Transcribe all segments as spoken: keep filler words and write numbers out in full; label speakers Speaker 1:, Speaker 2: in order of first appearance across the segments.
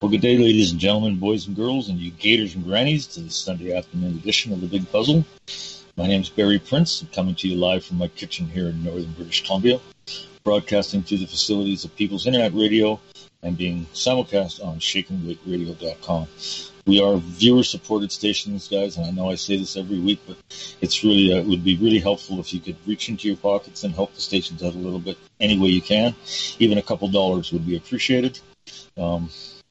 Speaker 1: Well, good day, ladies and gentlemen, boys and girls, and you gators and grannies, to the Sunday afternoon edition of The Big Puzzle. My name is Barry Prince. I'm coming to you live from my kitchen here in northern British Columbia, broadcasting through the facilities of People's Internet Radio and being simulcast on shaken weight radio dot com. We are viewer-supported stations, guys, and I know I say this every week, but it's really uh, it would be really helpful if you could reach into your pockets and help the stations out a little bit any way you can. Even a couple dollars would be appreciated. Um,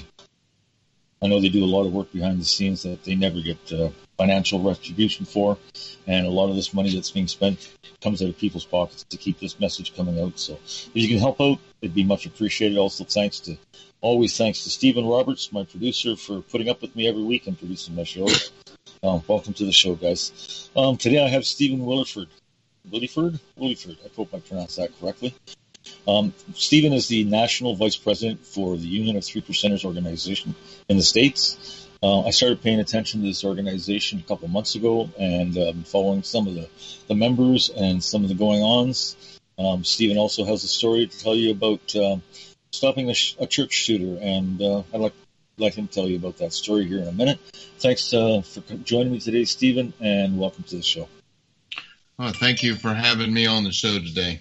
Speaker 1: I know they do a lot of work behind the scenes that they never get uh, financial retribution for, and a lot of this money that's being spent comes out of people's pockets to keep this message coming out. So if you can help out, it'd be much appreciated. Also, thanks to always thanks to Stephen Roberts, my producer, for putting up with me every week and producing my shows. Um, welcome to the show, guys. Um, today I have Stephen Williford. Williford? Williford. I hope I pronounced that correctly. Um, Stephen is the National Vice President for the Union of Three Percenters organization in the States. Uh, I started paying attention to this organization a couple of months ago and um, following some of the, the members and some of the going-ons. Um, Stephen also has a story to tell you about uh, stopping a, sh- a church shooter, and uh, I'd like let him tell you about that story here in a minute. Thanks uh, for joining me today, Stephen, and welcome to the show.
Speaker 2: Oh, thank you for having me on the show today.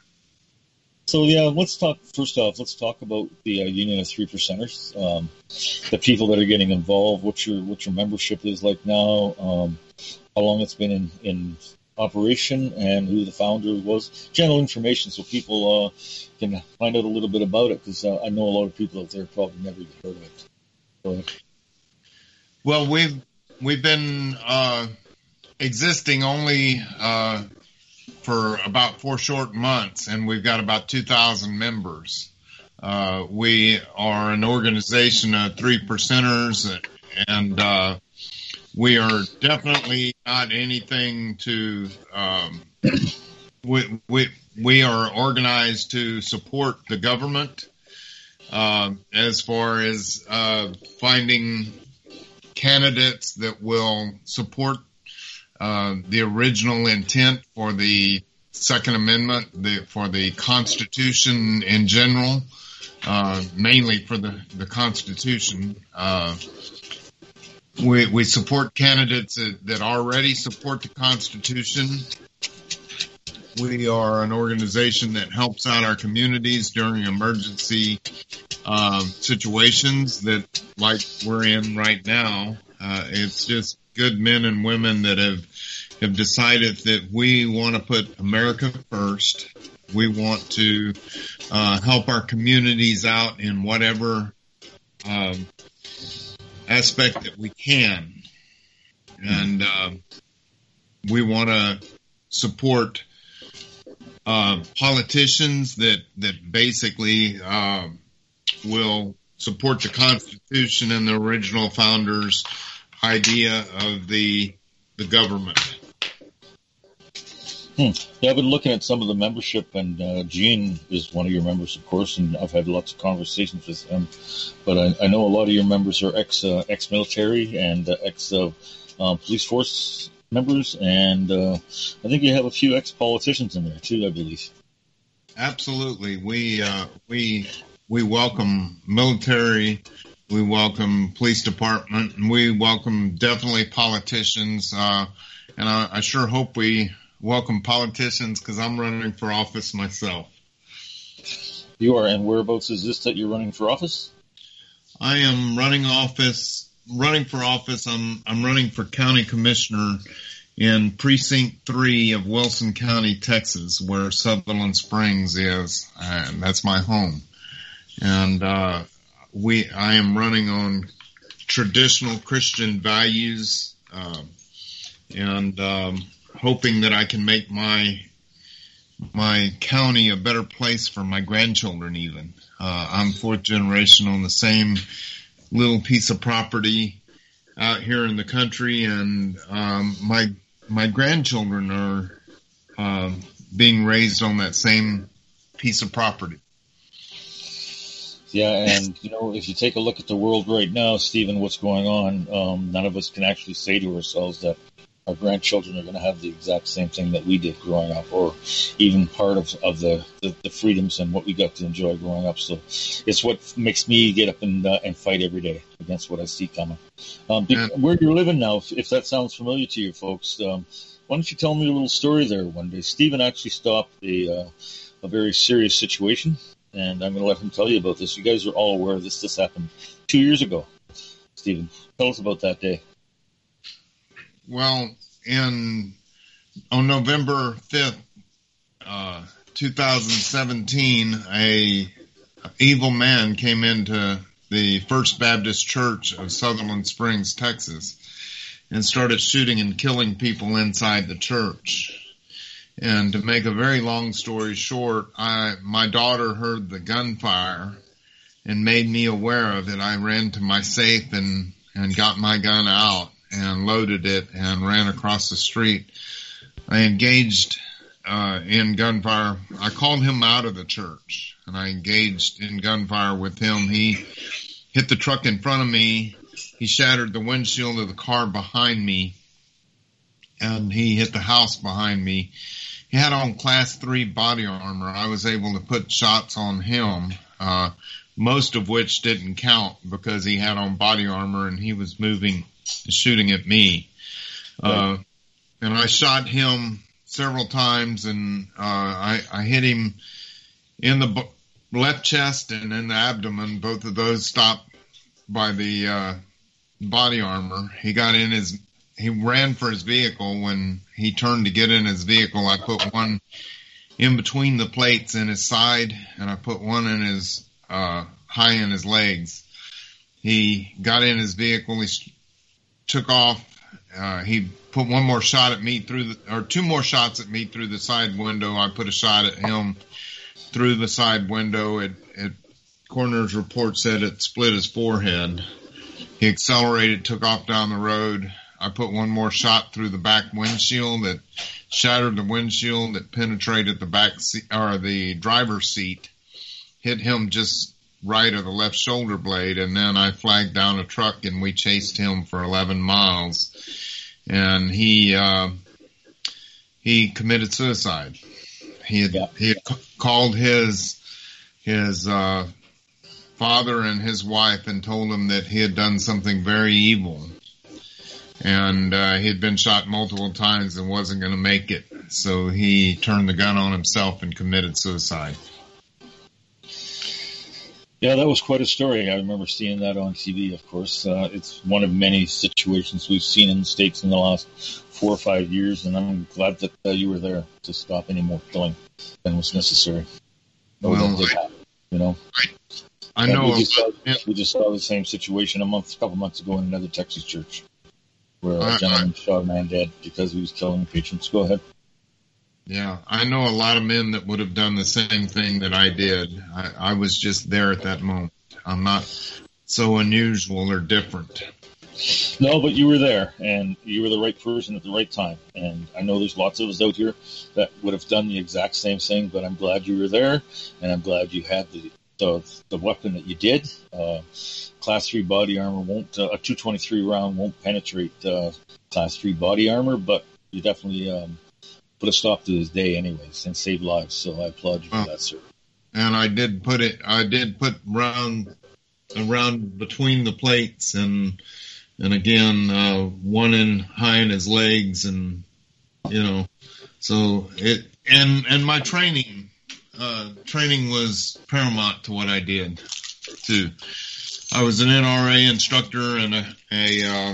Speaker 1: So, yeah, let's talk, first off, let's talk about the uh, Union of Three Percenters, um, the people that are getting involved, what your what your membership is like now, um, how long it's been in, in operation, and who the founder was. General information so people uh, can find out a little bit about it, because uh, I know a lot of people out there probably never even heard of it. So,
Speaker 2: well, we've, we've been uh, existing only uh, for about four short months, and we've got about two thousand members. Uh, we are an organization of three percenters, and uh, we are definitely not anything to, um, we, we, we are organized to support the government uh, as far as uh, finding candidates that will support Uh, the original intent for the Second Amendment, the, for the Constitution in general, uh, mainly for the, the Constitution. Uh, we, we support candidates that, that already support the Constitution. We are an organization that helps out our communities during emergency uh, situations that, like we're in right now. Uh, it's just good men and women that have have decided that we want to put America first. We want to uh, help our communities out in whatever um, aspect that we can, and uh, we want to support uh, politicians that that basically uh, will support the Constitution and the original founders' idea of the the government.
Speaker 1: Hmm. Yeah, I've been looking at some of the membership, and uh, Gene is one of your members, of course, and I've had lots of conversations with him. But I, I know a lot of your members are ex uh, ex-military and uh, ex uh, uh, police force members, and uh, I think you have a few ex-politicians in there too, I believe.
Speaker 2: Absolutely, we uh, we we welcome military. We welcome police department, and we welcome definitely politicians. Uh, and I, I sure hope we welcome politicians, because I'm running for office myself.
Speaker 1: You are, and whereabouts is this that you're running for office?
Speaker 2: I am running office, running for office. I'm I'm running for county commissioner in precinct three of Wilson County, Texas, where Sutherland Springs is, and that's my home. And uh, We, I am running on traditional Christian values, uh, and um, hoping that I can make my my county a better place for my grandchildren. Even uh, I'm fourth generation on the same little piece of property out here in the country, and um, my my grandchildren are uh, being raised on that same piece of property.
Speaker 1: Yeah, and, you know, if you take a look at the world right now, Stephen, what's going on, um, none of us can actually say to ourselves that our grandchildren are going to have the exact same thing that we did growing up, or even part of, of the, the, the freedoms and what we got to enjoy growing up. So it's what makes me get up and uh, and fight every day against what I see coming. Um, yeah. Where you're living now, if, if that sounds familiar to you folks, um, why don't you tell me a little story there one day? Stephen actually stopped a, uh, a very serious situation, and I'm going to let him tell you about this. You guys are all aware of this. This happened two years ago. Stephen, tell us about that day.
Speaker 2: Well, in on November fifth, uh, two thousand seventeen, a evil man came into the First Baptist Church of Sutherland Springs, Texas, and started shooting and killing people inside the church. And to make a very long story short, I my daughter heard the gunfire and made me aware of it. I ran to my safe and, and got my gun out and loaded it and ran across the street. I engaged uh, in gunfire. I called him out of the church, and I engaged in gunfire with him. He hit the truck in front of me. He shattered the windshield of the car behind me, and he hit the house behind me. He had on class three body armor. I was able to put shots on him, uh, most of which didn't count because he had on body armor and he was moving, shooting at me. Right. Uh, and I shot him several times, and uh, I, I hit him in the b- left chest and in the abdomen. Both of those stopped by the uh, body armor. He got in his, he ran for his vehicle. When he turned to get in his vehicle, I put one in between the plates in his side, and I put one in his, uh, high in his legs. He got in his vehicle. He took off. Uh, he put one more shot at me through the, or two more shots at me through the side window. I put a shot at him through the side window. It, it, coroner's report said it split his forehead. He accelerated, took off down the road. I put one more shot through the back windshield that shattered the windshield, that penetrated the back seat, or the driver's seat, hit him just right of the left shoulder blade, and then I flagged down a truck and we chased him for eleven miles, and he uh, he committed suicide. He had, yeah. he had c- called his his uh, father and his wife and told them that he had done something very evil, and uh, he had been shot multiple times and wasn't going to make it, so he turned the gun on himself and committed suicide.
Speaker 1: Yeah, that was quite a story. I remember seeing that on T V, of course. Uh, it's one of many situations we've seen in the States in the last four or five years, and I'm glad that uh, you were there to stop any more killing than was necessary. No, well, that did happen, you know.
Speaker 2: I, I know.
Speaker 1: We just, saw, we just saw the same situation a month, a couple months ago in another Texas church, where a gentleman shot a man dead because he was killing patients. Go ahead.
Speaker 2: Yeah, I know a lot of men that would have done the same thing that I did. I, I was just there at that moment. I'm not so unusual or different.
Speaker 1: No, but you were there, and you were the right person at the right time. And I know there's lots of us out here that would have done the exact same thing, but I'm glad you were there, and I'm glad you had the the, the weapon that you did. Uh, class three body armor won't, uh, a two twenty-three round won't penetrate uh, class three body armor, but you definitely um, put a stop to his day anyways and save lives. So I applaud you for uh, that, sir.
Speaker 2: And I did put it, I did put round, around between the plates, and, and again, uh, one in high in his legs, and, you know, so it, and, and my training, uh, training was paramount to what I did too. I was an N R A instructor and a, a, uh,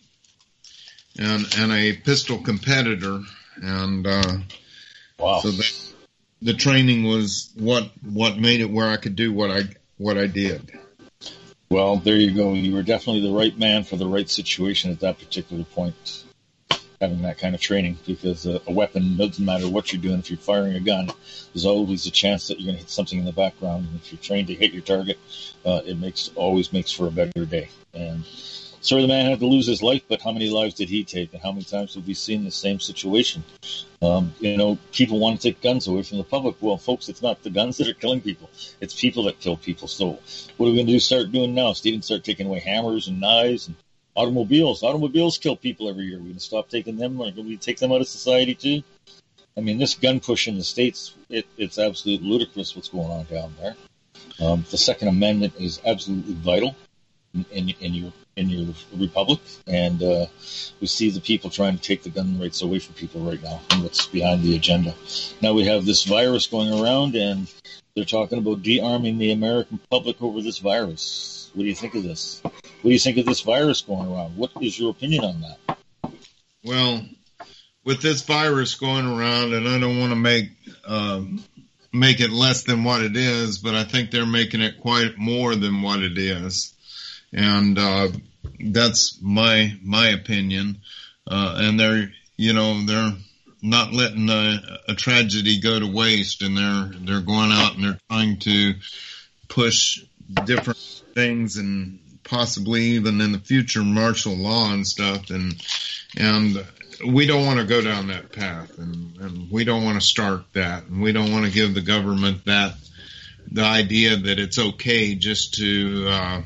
Speaker 2: and, and a pistol competitor. And, uh,
Speaker 1: wow.
Speaker 2: So the, the training was what, what made it where I could do what I, what I did.
Speaker 1: Well, there you go. You were definitely the right man for the right situation at that particular point, having that kind of training, because a, a weapon, doesn't matter what you're doing. If you're firing a gun, there's always a chance that you're going to hit something in the background. And if you're trained to hit your target, uh, it makes, always makes for a better day. And sorry, the man had to lose his life, but how many lives did he take? And how many times have we seen the same situation? Um, you know, people want to take guns away from the public. Well, folks, it's not the guns that are killing people. It's people that kill people. So what are we going to do? Start doing now? Stephen, start taking away hammers and knives and Automobiles. Automobiles kill people every year. We're going to stop taking them. Or we take them out of society too. I mean, this gun push in the States, it, it's absolutely ludicrous what's going on down there. Um, the Second Amendment is absolutely vital in, in, in your in your republic, and uh, we see the people trying to take the gun rights away from people right now, and what's behind the agenda. Now we have this virus going around, and they're talking about de-arming the American public over this virus. What do you think of this? What do you think of this virus going around? What is your opinion on that?
Speaker 2: Well, with this virus going around, and I don't want to make um, make it less than what it is, but I think they're making it quite more than what it is, and uh, that's my my opinion. Uh, and they're you know they're not letting a, a tragedy go to waste, and they're they're going out and they're trying to push different things, and possibly even in the future martial law and stuff, and and we don't want to go down that path, and, and we don't want to start that, and we don't want to give the government that the idea that it's okay just to uh,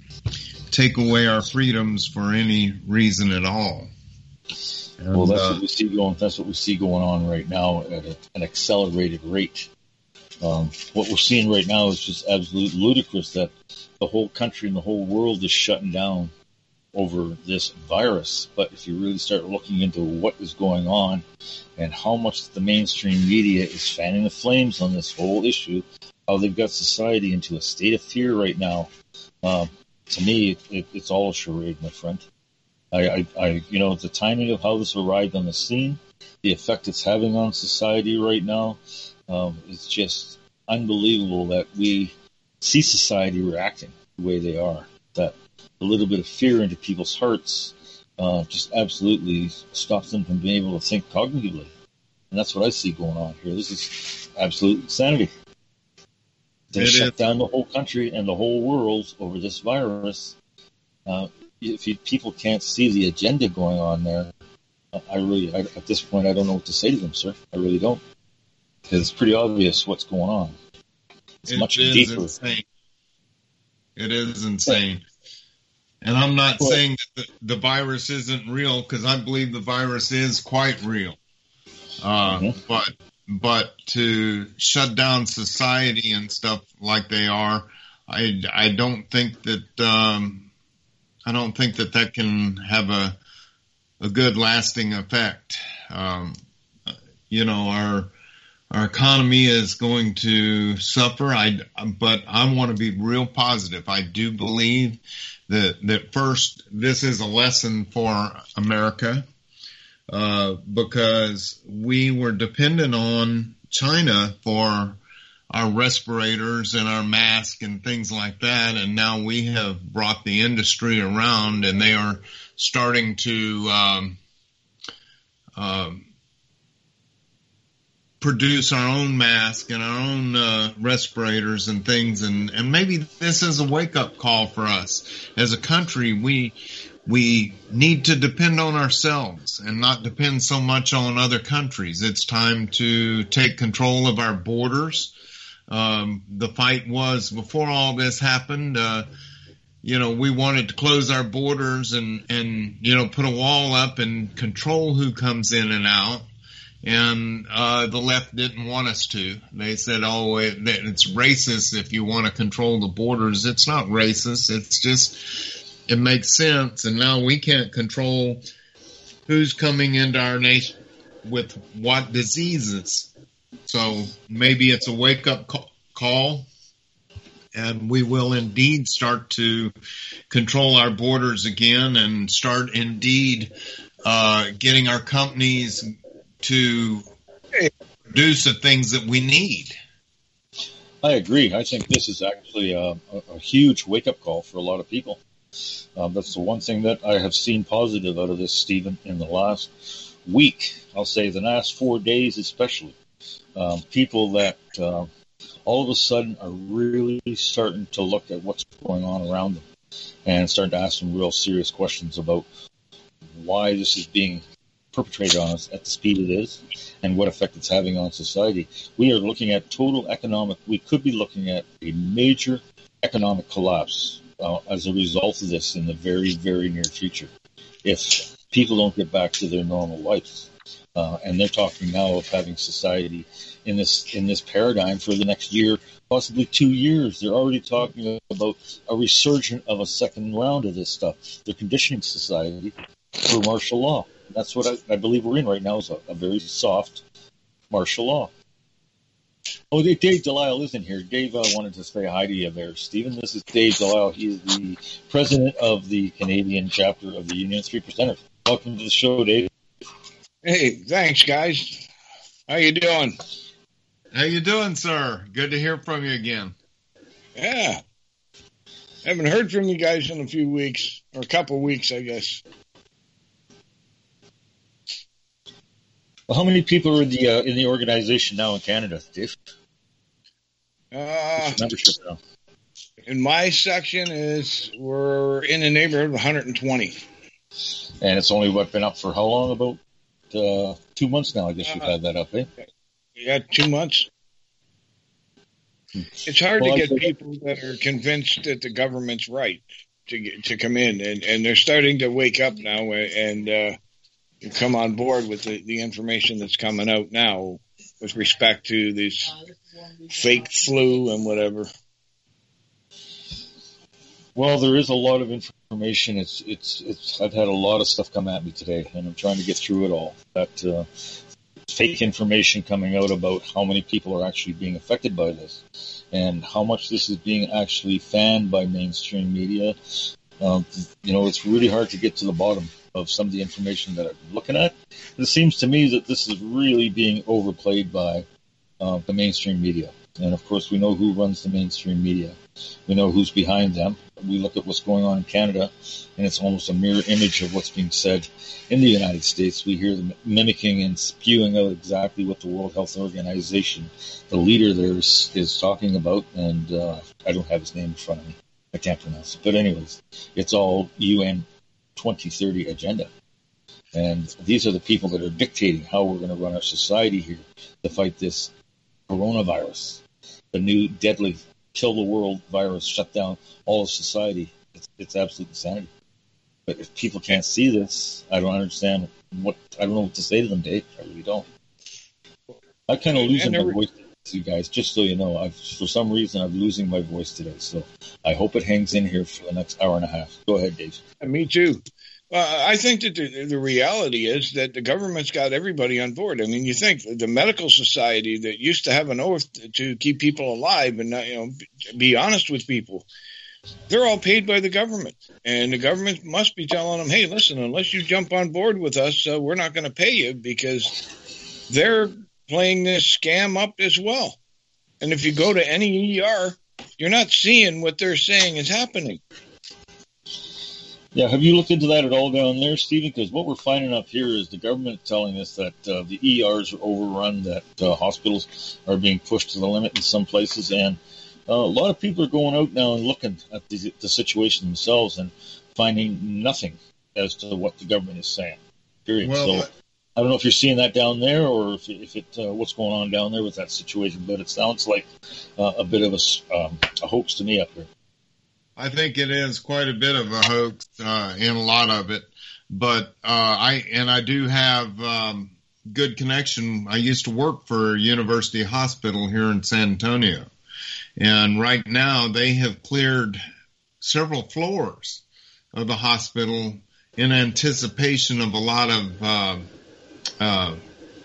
Speaker 2: take away our freedoms for any reason at all. And,
Speaker 1: well, that's
Speaker 2: uh,
Speaker 1: what we see going. That's what we see going on right now at a, an accelerated rate. Um, what we're seeing right now is just absolutely ludicrous that the whole country and the whole world is shutting down over this virus. But if you really start looking into what is going on and how much the mainstream media is fanning the flames on this whole issue, how they've got society into a state of fear right now, um, to me, it, it, it's all a charade, my friend. I, I, I, you know, the timing of how this arrived on the scene, the effect it's having on society right now, um, it's just unbelievable that we see society reacting the way they are. That a little bit of fear into people's hearts uh, just absolutely stops them from being able to think cognitively. And that's what I see going on here. This is absolute insanity. They shut is. down the whole country and the whole world over this virus. Uh, if you, people can't see the agenda going on there, I really, I, at this point, I don't know what to say to them, sir. I really don't. Because it's pretty obvious what's going on. It's
Speaker 2: it
Speaker 1: much
Speaker 2: is
Speaker 1: deeper.
Speaker 2: Insane. It is insane. And I'm not well, saying that the, the virus isn't real, because I believe the virus is quite real. Uh, mm-hmm. But but to shut down society and stuff like they are, I, I don't think that um, I don't think that that can have a a good lasting effect. Um, you know, our our economy is going to suffer. I but I want to be real positive. I do believe that that first, this is a lesson for America, uh, because we were dependent on China for our respirators and our masks and things like that, and now we have brought the industry around, and they are starting to um, um, produce our own mask and our own uh, respirators and things, and, and maybe this is a wake-up call for us. As a country, we we need to depend on ourselves and not depend so much on other countries. It's time to take control of our borders. Um, the fight was, before all this happened, uh, you know, we wanted to close our borders and, and, you know, put a wall up and control who comes in and out. And uh, the left didn't want us to. They said, oh, it, it's racist if you want to control the borders. It's not racist. It's just, it makes sense. And now we can't control who's coming into our nation with what diseases. So maybe it's a wake-up call, and we will indeed start to control our borders again and start indeed uh, getting our companies to produce the things that we need.
Speaker 1: I agree. I think this is actually a, a, a huge wake-up call for a lot of people. Um, that's the one thing that I have seen positive out of this, Stephen, in the last week. I'll say the last four days especially. Um, people that uh, all of a sudden are really starting to look at what's going on around them and starting to ask some real serious questions about why this is being perpetrated on us at the speed it is and what effect it's having on society. We are looking at total economic, we could be looking at a major economic collapse uh, as a result of this in the very, very near future. If people don't get back to their normal lives, uh, and they're talking now of having society in this in this paradigm for the next year, possibly two years. They're already talking about a resurgence of a second round of this stuff. They're conditioning society for martial law. That's what I, I believe we're in right now, is a, a very soft martial law. Oh, Dave Delisle isn't here. Dave uh, wanted to say hi to you there, Stephen. This is Dave Delisle. He is the president of the Canadian chapter of the Union of Three Percenters. Welcome to the show, Dave.
Speaker 3: Hey, thanks, guys. How you doing?
Speaker 2: How you doing, sir? Good to hear from you again.
Speaker 3: Yeah. Haven't heard from you guys in a few weeks, or a couple weeks, I guess.
Speaker 1: Well, how many people are in the uh, in the organization now in Canada, Dave?
Speaker 3: Uh,
Speaker 1: membership now?
Speaker 3: In my section, is we're in the neighborhood of one hundred twenty.
Speaker 1: And it's only, what, been up for how long? About uh, two months now, I guess uh, you've had that up, eh?
Speaker 3: Yeah, two months. It's hard well, to get people that are convinced that the government's right to get, to come in, and, and they're starting to wake up now and uh, come on board with the, the information that's coming out now with respect to this fake flu and whatever.
Speaker 1: Well, there is a lot of information. It's it's it's. I've had a lot of stuff come at me today, and I'm trying to get through it all. That uh, fake information coming out about how many people are actually being affected by this, and how much this is being actually fanned by mainstream media. Um, you know, it's really hard to get to the bottom of some of the information that I'm looking at. It seems to me that this is really being overplayed by uh, the mainstream media. And, of course, we know who runs the mainstream media. We know who's behind them. We look at what's going on in Canada, and it's almost a mirror image of what's being said in the United States. We hear them mimicking and spewing out exactly what the World Health Organization, the leader there, is, is talking about. And uh, I don't have his name in front of me. I can't pronounce it. But anyways, it's all U N twenty thirty agenda. And these are the people that are dictating how we're going to run our society here to fight this coronavirus, the new deadly kill the world virus, shut down all of society. It's, it's absolute insanity. But if people can't see this, I don't understand what, I don't know what to say to them, Dave. I really don't. I'm kind of losing my voice to you guys, just so you know. I've, for some reason, I'm losing my voice today. So I hope it hangs in here for the next hour and a half. Go ahead, Dave.
Speaker 3: Me too. Well, I think that the, the reality is that the government's got everybody on board. I mean, you think the medical society that used to have an oath to keep people alive and not, you know, be honest with people, they're all paid by the government. And the government must be telling them, hey, listen, unless you jump on board with us, uh, we're not going to pay you, because they're playing this scam up as well. And if you go to any E R, you're not seeing what they're saying is happening.
Speaker 1: Yeah, have you looked into that at all down there, Stephen? Because what we're finding up here is the government telling us that uh, the E Rs are overrun, that uh, hospitals are being pushed to the limit in some places, and uh, a lot of people are going out now and looking at the, the situation themselves and finding nothing as to what the government is saying. Period. Well, so I don't know if you're seeing that down there, or if, if it uh, what's going on down there with that situation, but it sounds like uh, a bit of a, um, a hoax to me up here.
Speaker 2: I think it is quite a bit of a hoax uh, in a lot of it, but uh, I and I do have um, good connection. I used to work for University Hospital here in San Antonio, and right now they have cleared several floors of the hospital in anticipation of a lot of uh, uh,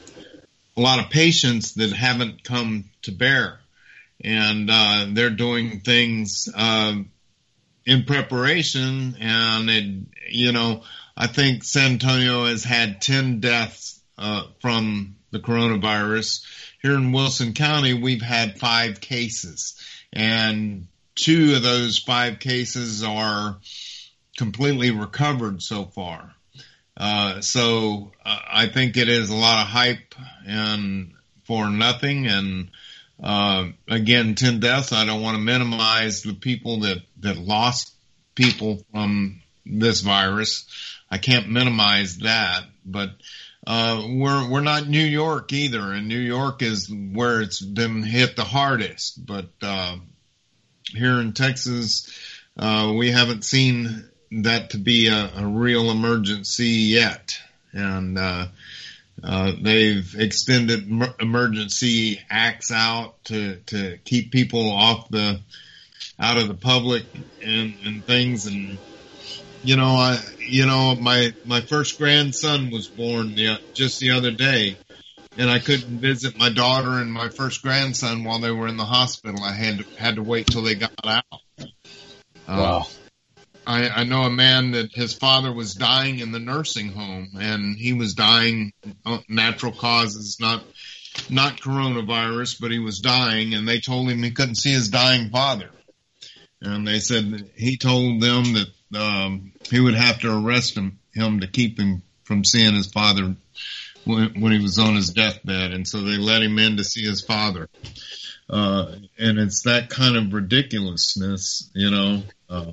Speaker 2: a lot of patients that haven't come to bear, and uh, they're doing things Uh, in preparation, and it, you know, I think San Antonio has had ten deaths uh, from the coronavirus. Here in Wilson County, we've had five cases, and two of those five cases are completely recovered so far. Uh, so uh, I think it is a lot of hype and for nothing. And Uh, again, ten deaths. I don't want to minimize the people that, that lost people from this virus. I can't minimize that, but, uh, we're, we're not New York either. And New York is where it's been hit the hardest. But, uh, here in Texas, uh, we haven't seen that to be a, a real emergency yet. And, uh, uh, they've extended mer- emergency acts out to, to keep people off the, out of the public and, and things. And, you know, I, you know, my, my first grandson was born the, just the other day, and I couldn't visit my daughter and my first grandson while they were in the hospital. I had to, had to wait till they got out.
Speaker 1: Wow.
Speaker 2: Uh, I, I know a man that his father was dying in the nursing home, and he was dying natural causes, not not coronavirus, but he was dying, and they told him he couldn't see his dying father. And they said he told them that um, he would have to arrest him, him to keep him from seeing his father when, when he was on his deathbed. And so they let him in to see his father. Uh, and it's that kind of ridiculousness, you know. Uh,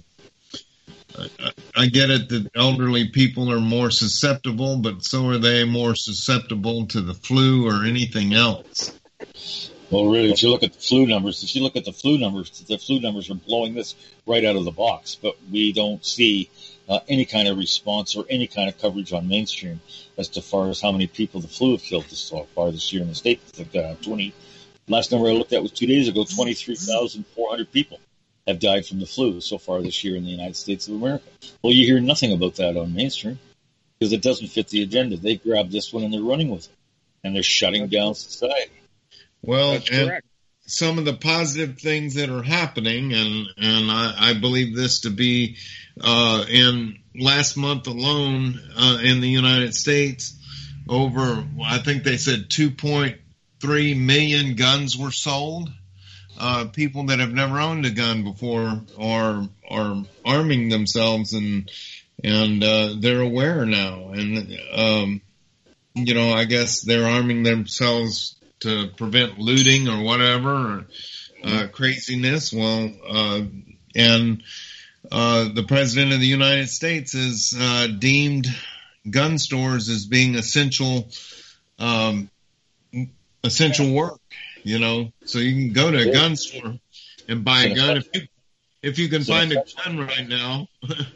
Speaker 2: I, I get it that elderly people are more susceptible, but so are they more susceptible to the flu or anything else.
Speaker 1: Well, really, if you look at the flu numbers, if you look at the flu numbers, the flu numbers are blowing this right out of the box. But we don't see uh, any kind of response or any kind of coverage on mainstream as to far as how many people the flu have killed so far this year in the state. I think uh, twenty. Last number I looked at was two days ago. Twenty-three thousand four hundred people have died from the flu so far this year in the United States of America. Well, you hear nothing about that on mainstream because it doesn't fit the agenda. They grabbed this one and they're running with it, and they're shutting down society.
Speaker 2: Well,
Speaker 3: That's
Speaker 2: and
Speaker 3: correct.
Speaker 2: some of the positive things that are happening, and and I, I believe this to be uh, in last month alone uh, in the United States, over I think they said two point three million guns were sold. Uh, people that have never owned a gun before are are arming themselves, and and uh, they're aware now, and um, you know, I guess they're arming themselves to prevent looting or whatever, or, uh, craziness. Well, uh, and uh, the President of the United States has uh, deemed gun stores as being essential, um, essential work. You know, so you can go to a gun store and buy a gun if you if you can find a gun right now.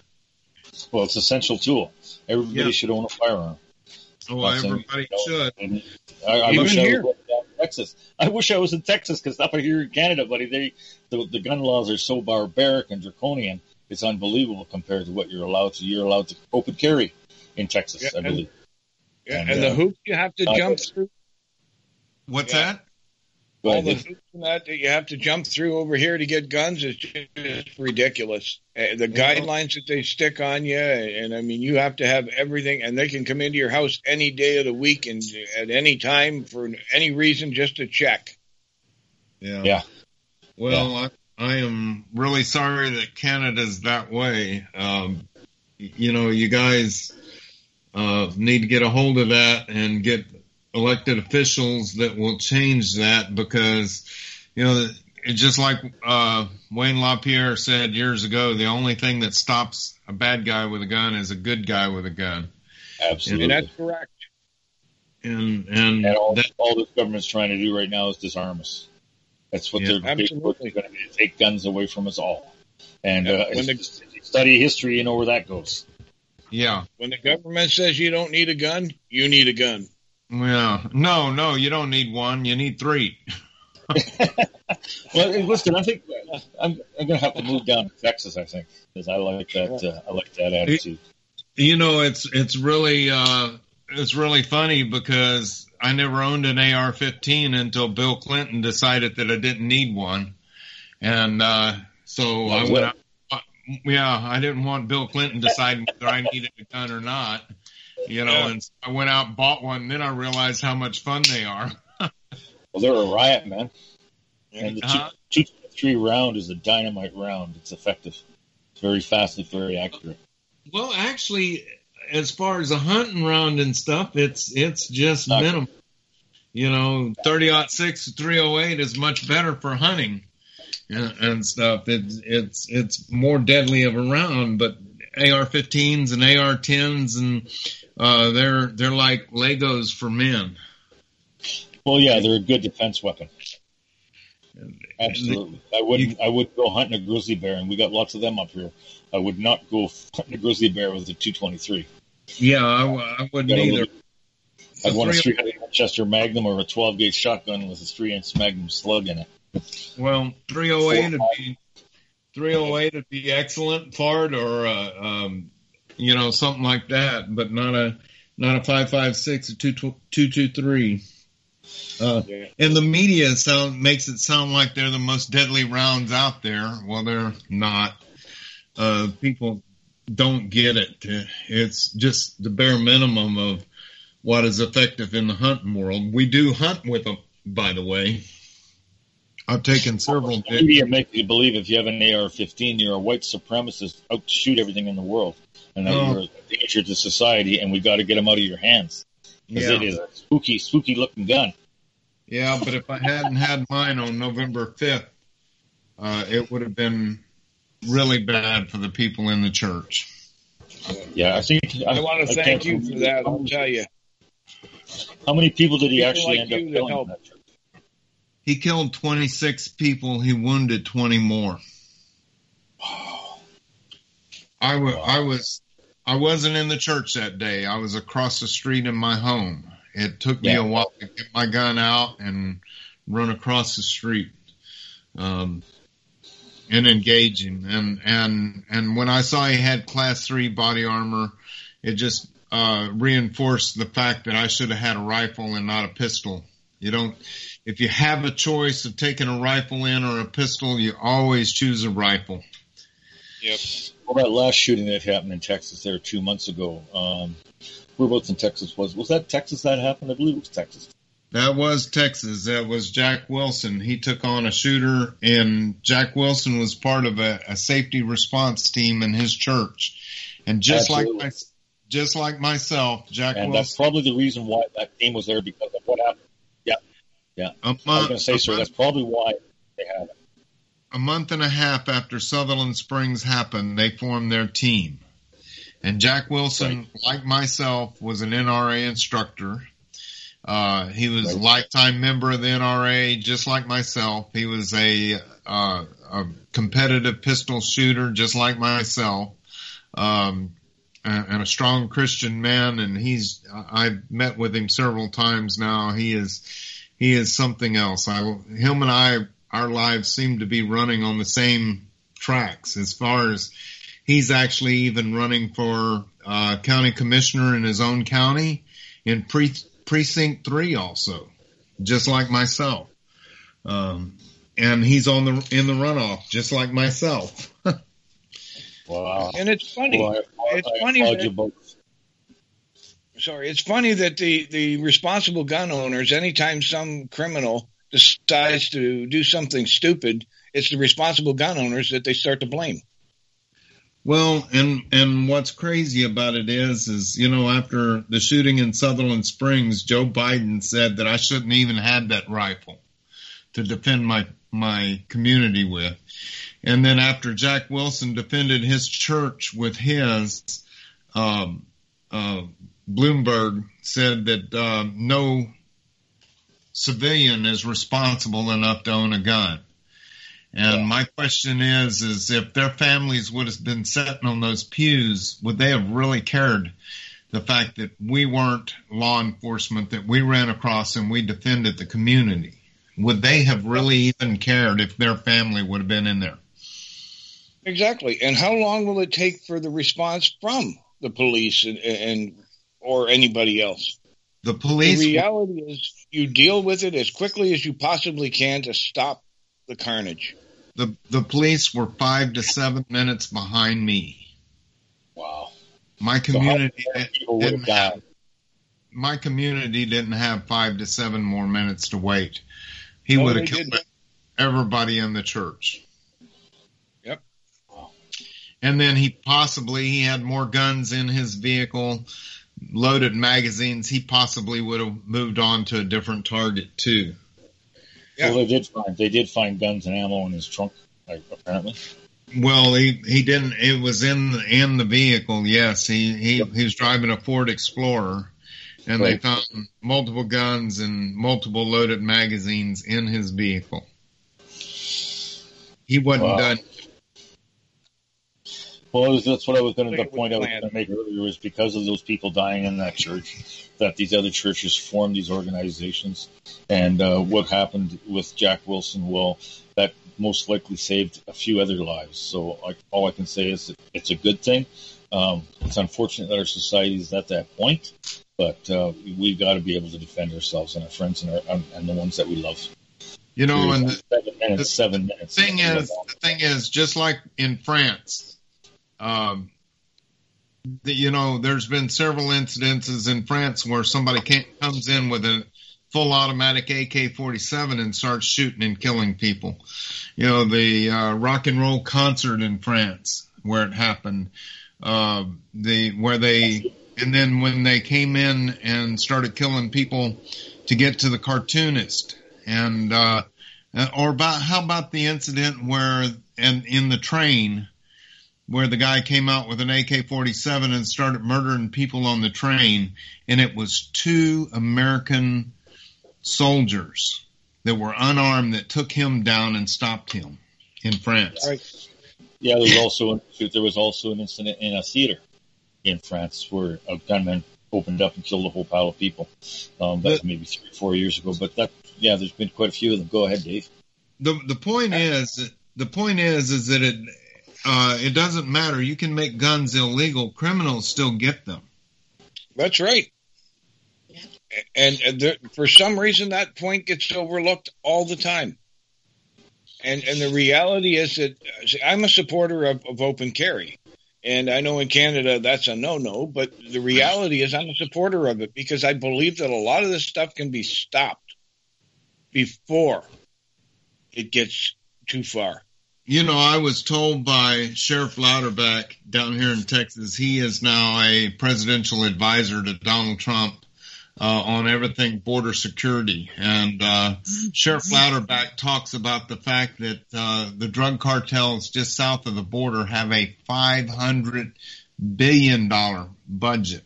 Speaker 1: Well, it's an essential tool. Everybody
Speaker 2: Yeah.
Speaker 1: should own a firearm.
Speaker 2: Oh,
Speaker 1: Not saying,
Speaker 2: everybody
Speaker 1: you know,
Speaker 2: should.
Speaker 1: and I, I
Speaker 3: Even
Speaker 1: wish I
Speaker 3: here.
Speaker 1: was down in Texas. I wish I was in Texas because up here in Canada, buddy, they the, the gun laws are so barbaric and draconian. It's unbelievable compared to what you're allowed to. You're allowed to open carry in Texas,
Speaker 3: Yeah,
Speaker 1: I
Speaker 3: and-
Speaker 1: believe.
Speaker 3: Yeah,
Speaker 1: And,
Speaker 3: and
Speaker 1: uh,
Speaker 3: the hoops you have to
Speaker 1: uh,
Speaker 3: jump through.
Speaker 2: What's
Speaker 3: Yeah.
Speaker 2: that?
Speaker 1: Go
Speaker 3: All
Speaker 1: ahead,
Speaker 3: the
Speaker 1: Dave.
Speaker 3: hoops and that that you have to jump through over here to get guns is just ridiculous. Uh, the guidelines that they stick on you, and I mean, you have to have everything, and they can come into your house any day of the week and at any time for any reason just to check.
Speaker 2: Yeah.
Speaker 1: Yeah.
Speaker 2: Well, I, I am really sorry that Canada's that way. Um, you know, you guys uh, need to get a hold of that and get elected officials that will change that, because, you know, it's just like uh, Wayne LaPierre said years ago, the only thing that stops a bad guy with a gun is a good guy with a gun.
Speaker 1: Absolutely.
Speaker 3: And that's correct.
Speaker 2: And and,
Speaker 1: And all,
Speaker 2: that,
Speaker 1: all this government's trying to do right now is disarm us. That's what
Speaker 2: Yeah,
Speaker 1: they're basically going to be, to take guns away from us all. And
Speaker 3: Yeah,
Speaker 1: uh,
Speaker 3: when the-
Speaker 1: if you study history, you know where that goes.
Speaker 2: yeah.
Speaker 3: When the government says you don't need a gun, you need a gun.
Speaker 2: Yeah. No, no, you don't need one. You need three.
Speaker 1: Well, hey, listen, I think I'm, I'm going to have to move down to Texas, I think, because I like that. Uh, I like that attitude.
Speaker 2: You know, it's it's really uh, it's really funny because I never owned an A R fifteen until Bill Clinton decided that I didn't need one, and uh, so
Speaker 1: That
Speaker 2: I
Speaker 1: was
Speaker 2: went
Speaker 1: it.
Speaker 2: out. Yeah, I didn't want Bill Clinton deciding whether I needed a gun or not. You know,
Speaker 3: Yeah.
Speaker 2: and so I went out and bought one. And then I realized how much fun they are.
Speaker 1: Well, they're a riot, man. And the
Speaker 2: Uh-huh.
Speaker 1: two twenty-three round is a dynamite round. It's effective. It's very fast. It's very accurate.
Speaker 2: Well, actually, as far as a hunting round and stuff, it's it's just
Speaker 1: Okay.
Speaker 2: minimum. You know, thirty aught six three oh eight is much better for hunting and, and stuff. It's it's it's more deadly of a round, but A R fifteens and A R tens and uh, they're they're like Legos for men.
Speaker 1: Well, yeah, they're a good defense weapon. Absolutely. I wouldn't. I would go hunting a grizzly bear, and we got lots of them up here. I would not go hunting a grizzly bear with a two twenty-three.
Speaker 2: Yeah, I, I wouldn't either.
Speaker 1: I'd want a three hundred Winchester Magnum or a twelve gauge shotgun with a three inch Magnum slug in it.
Speaker 2: Well, three oh eight would be three oh eight would be excellent for it, or uh, um, you know, something like that, but not a not a five five six or two two three. Uh, yeah. And the media sound makes it sound like they're the most deadly rounds out there. Well, they're not. Uh, people don't get it. It's just the bare minimum of what is effective in the hunting world. We do hunt with them, by the way. I've taken several.
Speaker 1: The media makes you believe if you have an A R fifteen, you're a white supremacist, out to shoot everything in the world, and that oh. you're a danger to society, and we got to get them out of your hands. Because yeah. it is a spooky, spooky looking gun.
Speaker 2: Yeah, but if I hadn't had mine on November fifth, uh, it would have been really bad for the people in the church.
Speaker 1: Yeah, I think
Speaker 3: I, I want to thank you for that. I'll tell you.
Speaker 1: How many people did he people actually like end up killing in that church?
Speaker 2: He killed twenty-six people. He wounded twenty more. I, w- I was I wasn't in the church that day. I was across the street in my home. It took me yeah. a while to get my gun out and run across the street um, and engage him. And, and, and when I saw he had class three body armor, it just uh, reinforced the fact that I should have had a rifle and not a pistol. You don't, if you have a choice of taking a rifle in or a pistol, you always choose a rifle.
Speaker 1: Yep. Well, that last shooting that happened in Texas there two months ago, um, whereabouts in Texas was? Was that Texas that happened? I believe it was Texas.
Speaker 2: That was Texas. That was Jack Wilson. He took on a shooter, and Jack Wilson was part of a, a safety response team in his church. And just Absolutely. like my, just like myself, Jack
Speaker 1: and
Speaker 2: Wilson.
Speaker 1: That's probably the reason why that team was there, because of what happened. Yeah, yeah. A month, I was going to say, sir, month, that's probably why they had it.
Speaker 2: A month and a half after Sutherland Springs happened, they formed their team. And Jack Wilson, right. like myself, was an N R A instructor. Uh, he was right. a lifetime member of the N R A, just like myself. He was a, uh, a competitive pistol shooter, just like myself, um, and, and a strong Christian man. And he's, I've met with him several times now. He is, he is something else. I, him and I, our lives seem to be running on the same tracks as far as he's actually even running for uh, county commissioner in his own county in pre- precinct three also, just like myself. Um, and he's on the in the runoff, just like myself.
Speaker 3: Wow! And it's funny. Well, I, it's I funny. That, sorry, it's funny that the the responsible gun owners, anytime some criminal decides to do something stupid, it's the responsible gun owners that they start to blame.
Speaker 2: Well, and and what's crazy about it is, is, you know, after the shooting in Sutherland Springs, Joe Biden said that I shouldn't even have that rifle to defend my, my community with. And then after Jack Wilson defended his church with his, um, uh, Bloomberg said that uh, no civilian is responsible enough to own a gun. And my question is, is if their families would have been sitting on those pews, would they have really cared the fact that we weren't law enforcement, that we ran across and we defended the community? Would they have really even cared if their family would have been in there?
Speaker 3: Exactly. And how long will it take for the response from the police and, and or anybody else?
Speaker 2: The police.
Speaker 3: The reality is you deal with it as quickly as you possibly can to stop the carnage.
Speaker 2: The the police were five to seven minutes behind me.
Speaker 1: Wow.
Speaker 2: My community so didn't have, my community didn't have five to seven more minutes to wait. He no, would have killed didn't. everybody in the church.
Speaker 3: Yep.
Speaker 2: And then he possibly he had more guns in his vehicle, loaded magazines. He possibly would have moved on to a different target too.
Speaker 1: Yeah. Well, they did find they did find guns and ammo in his trunk, like, apparently.
Speaker 2: Well, he he didn't. It was in the, in the vehicle. Yes, he he, yep. he was driving a Ford Explorer, and right. they found multiple guns and multiple loaded magazines in his vehicle. he wasn't
Speaker 1: Wow.
Speaker 2: done.
Speaker 1: Well, that's what I was going to
Speaker 3: Look at
Speaker 1: point out
Speaker 3: the
Speaker 1: was
Speaker 3: plan.
Speaker 1: going to make earlier was because of those people dying in that church, that these other churches formed these organizations. And uh, what happened with Jack Wilson, well, that most likely saved a few other lives. So I, all I can say is that it's a good thing. Um, it's unfortunate that our society is at that point, but uh, we've got to be able to defend ourselves and our friends and, our, and the ones that we love.
Speaker 2: You know, and the
Speaker 1: seven minutes,
Speaker 2: the
Speaker 1: seven minutes.
Speaker 2: thing is, the thing is, just like in France, um, the, you know, there's been several incidences in France where somebody can't, comes in with a full automatic A K forty-seven and starts shooting and killing people. You know, the uh, rock and roll concert in France where it happened, uh, the where they, and then when they came in and started killing people to get to the cartoonist. And, uh, or about, how about the incident where, and in the train, where the guy came out with an A K forty-seven and started murdering people on the train, and it was two American soldiers that were unarmed that took him down and stopped him in France.
Speaker 3: Right.
Speaker 1: Yeah, there was also there was also an incident in a theater in France where a gunman opened up and killed a whole pile of people. Um, that was maybe three or four years ago. But that, yeah, there's been quite a few of them. Go ahead, Dave.
Speaker 2: The the point is the point is is that it uh, it doesn't matter. You can make guns illegal. Criminals still get them.
Speaker 3: That's right. And, and there, for some reason, that point gets overlooked all the time. And and the reality is that I'm a supporter of, of open carry. And I know in Canada that's a no-no, but the reality is I'm a supporter of it because I believe that a lot of this stuff can be stopped before it gets too far.
Speaker 2: You know, I was told by Sheriff Louderback down here in Texas, he is now a presidential advisor to Donald Trump uh, on everything border security. And uh, Sheriff Louderback talks about the fact that uh, the drug cartels just south of the border have a five hundred billion dollars budget.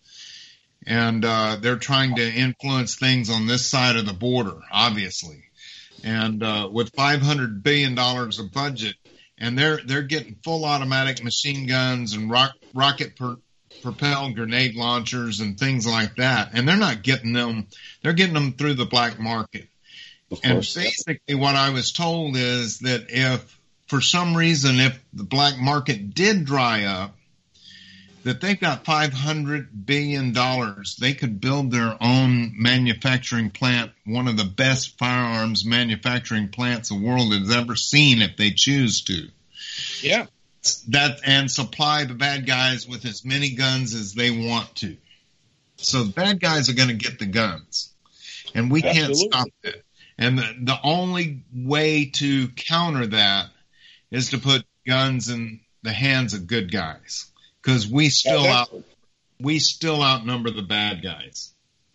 Speaker 2: And uh, they're trying to influence things on this side of the border, obviously. And uh, with five hundred billion dollars of budget, and they're they're getting full automatic machine guns and rock, rocket per, propelled grenade launchers and things like that, and they're not getting them; they're getting them through the black market.
Speaker 1: Of
Speaker 2: and
Speaker 1: course,
Speaker 2: basically, yeah. What I was told is that if, for some reason, if the black market did dry up, that they've got five hundred billion dollars. They could build their own manufacturing plant, one of the best firearms manufacturing plants the world has ever seen if they choose to.
Speaker 3: Yeah.
Speaker 2: That and supply the bad guys with as many guns as they want to. So the bad guys are going to get the guns. And we Absolutely. Can't stop that. And the, the only way to counter that is to put guns in the hands of good guys. Because we still yeah, out, we still outnumber the bad guys.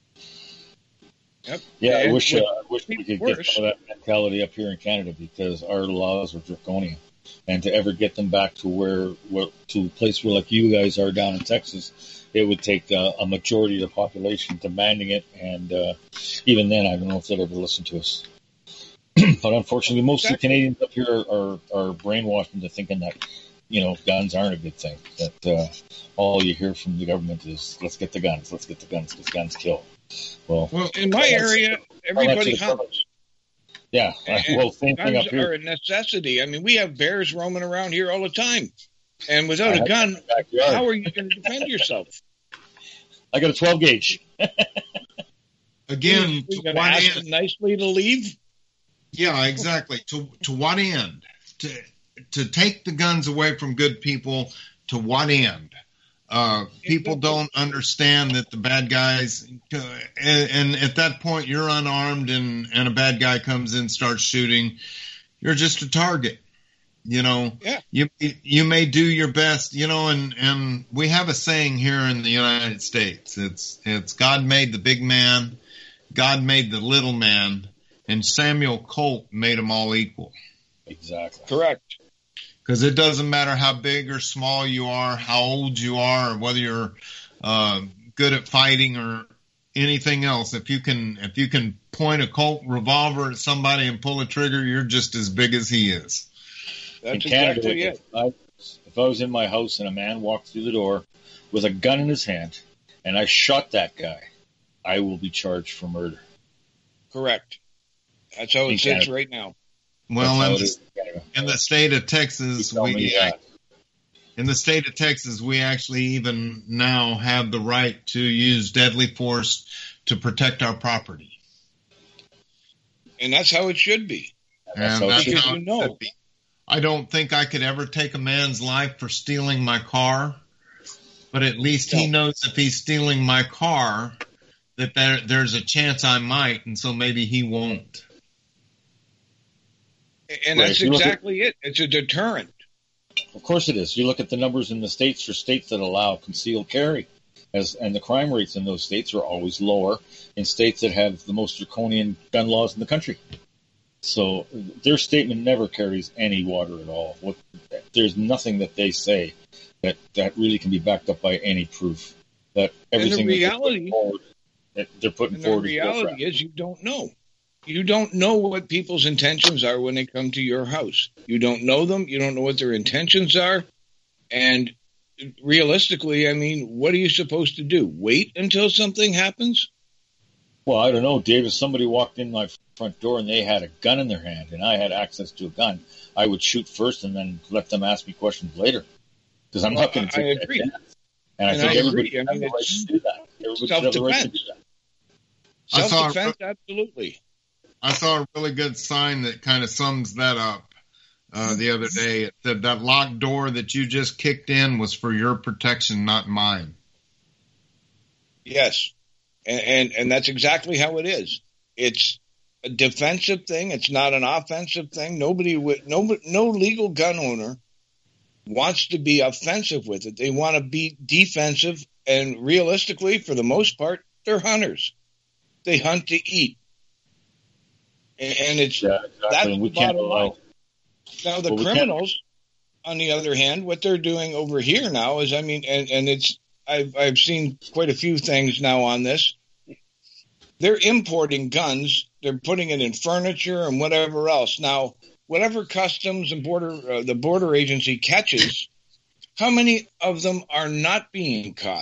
Speaker 3: Yep.
Speaker 1: Yeah, I wish uh, I wish we could worse. get some of that mentality up here in Canada because our laws are draconian, and to ever get them back to where, where to a place where like you guys are down in Texas, it would take uh, a majority of the population demanding it, and uh, even then, I don't know if they'll ever listen to us. But unfortunately, most exactly. of the Canadians up here are, are, are brainwashed into thinking that, you know, guns aren't a good thing. That uh, all you hear from the government is, let's get the guns, let's get the guns, because guns kill. Well,
Speaker 3: well in my area, everybody hunts.
Speaker 1: Yeah, and well, same thing up here.
Speaker 3: Guns are a necessity. I mean, we have bears roaming around here all the time. And without a gun, how are you going to defend yourself?
Speaker 1: I got a twelve gauge.
Speaker 2: Again,
Speaker 3: you going to ask them nicely to leave?
Speaker 2: Yeah, exactly. To to what end? To to take the guns away from good people, to what end? Uh, people don't understand that the bad guys, uh, and, and at that point you're unarmed and, and a bad guy comes in, starts shooting, you're just a target. You know,
Speaker 3: yeah.
Speaker 2: you you may do your best, you know, and, and we have a saying here in the United States. It's it's God made the big man, God made the little man, and Samuel Colt made them all equal.
Speaker 1: Exactly.
Speaker 3: Correct.
Speaker 2: Because it doesn't matter how big or small you are, how old you are, or whether you're uh, good at fighting or anything else. If you can, if you can point a Colt revolver at somebody and pull a trigger, you're just as big as he is.
Speaker 3: That's
Speaker 1: in Canada,
Speaker 3: exactly it.
Speaker 1: If I, if I was in my house and a man walked through the door with a gun in his hand and I shot that guy, I will be charged for murder.
Speaker 3: Correct. That's how it
Speaker 1: In
Speaker 3: sits
Speaker 1: Canada.
Speaker 3: right now.
Speaker 2: Well, in
Speaker 1: That's how it
Speaker 2: the,
Speaker 1: is in Canada.
Speaker 2: in the state of Texas,
Speaker 1: You tell me
Speaker 2: we
Speaker 1: that.
Speaker 2: in the state of Texas, we actually even now have the right to use deadly force to protect our property.
Speaker 3: And that's how it should be.
Speaker 1: That's
Speaker 2: And
Speaker 1: how it
Speaker 2: that's
Speaker 1: should
Speaker 3: Because
Speaker 2: how
Speaker 3: you
Speaker 2: it
Speaker 3: know.
Speaker 2: should be. I don't think I could ever take a man's life for stealing my car, but at least he
Speaker 3: No.
Speaker 2: knows if he's stealing my car that there, there's a chance I might, and so maybe he won't.
Speaker 3: And
Speaker 1: Right,
Speaker 3: that's
Speaker 1: if you look at-
Speaker 3: exactly it. It's a deterrent.
Speaker 1: Of course it is. You look at the numbers in the states for states that allow concealed carry, as and the crime rates in those states are always lower in states that have the most draconian gun laws in the country. So their statement never carries any water at all. What, there's nothing that they say that, that really can be backed up by any proof. That everything that they're putting
Speaker 3: reality-
Speaker 1: forward, that they're putting
Speaker 3: And the
Speaker 1: forward is bullcrap.
Speaker 3: reality is you don't know. You don't know what people's intentions are when they come to your house. You don't know them. You don't know what their intentions are. And realistically, I mean, what are you supposed to do? Wait until something happens?
Speaker 1: Well, I don't know, Dave. If somebody walked in my front door and they had a gun in their hand and I had access to a gun, I would shoot first and then let them ask me questions later. Because I'm
Speaker 3: Well,
Speaker 1: not going
Speaker 3: I-
Speaker 1: to
Speaker 3: I
Speaker 1: take that
Speaker 3: agree.
Speaker 1: chance. And I
Speaker 3: And
Speaker 1: think
Speaker 3: I
Speaker 1: everybody
Speaker 3: agree. I
Speaker 1: should have
Speaker 3: mean,
Speaker 1: the right
Speaker 3: it's
Speaker 1: to do that. Everybody should have the right to do that.
Speaker 2: I saw-
Speaker 3: Self-defense, absolutely.
Speaker 2: I saw a really good sign that kind of sums that up uh, the other day. It said that locked door that you just kicked in was for your protection, not mine.
Speaker 3: Yes. And, and and that's exactly how it is. It's a defensive thing. It's not an offensive thing. Nobody would, no, no legal gun owner wants to be offensive with it. They want to be defensive. And realistically, for the most part, they're hunters. They hunt to eat. And, and it's
Speaker 1: Yeah, exactly.
Speaker 3: that's
Speaker 1: And we
Speaker 3: the
Speaker 1: can't
Speaker 3: bottom
Speaker 1: allow.
Speaker 3: line. Now, the
Speaker 1: Well, we can't-
Speaker 3: criminals, on the other hand, what they're doing over here now is, I mean, and, and it's, I've, I've seen quite a few things now on this. They're importing guns. They're putting it in furniture and whatever else. Now, whatever customs and border, uh, the border agency catches, how many of them are not being caught?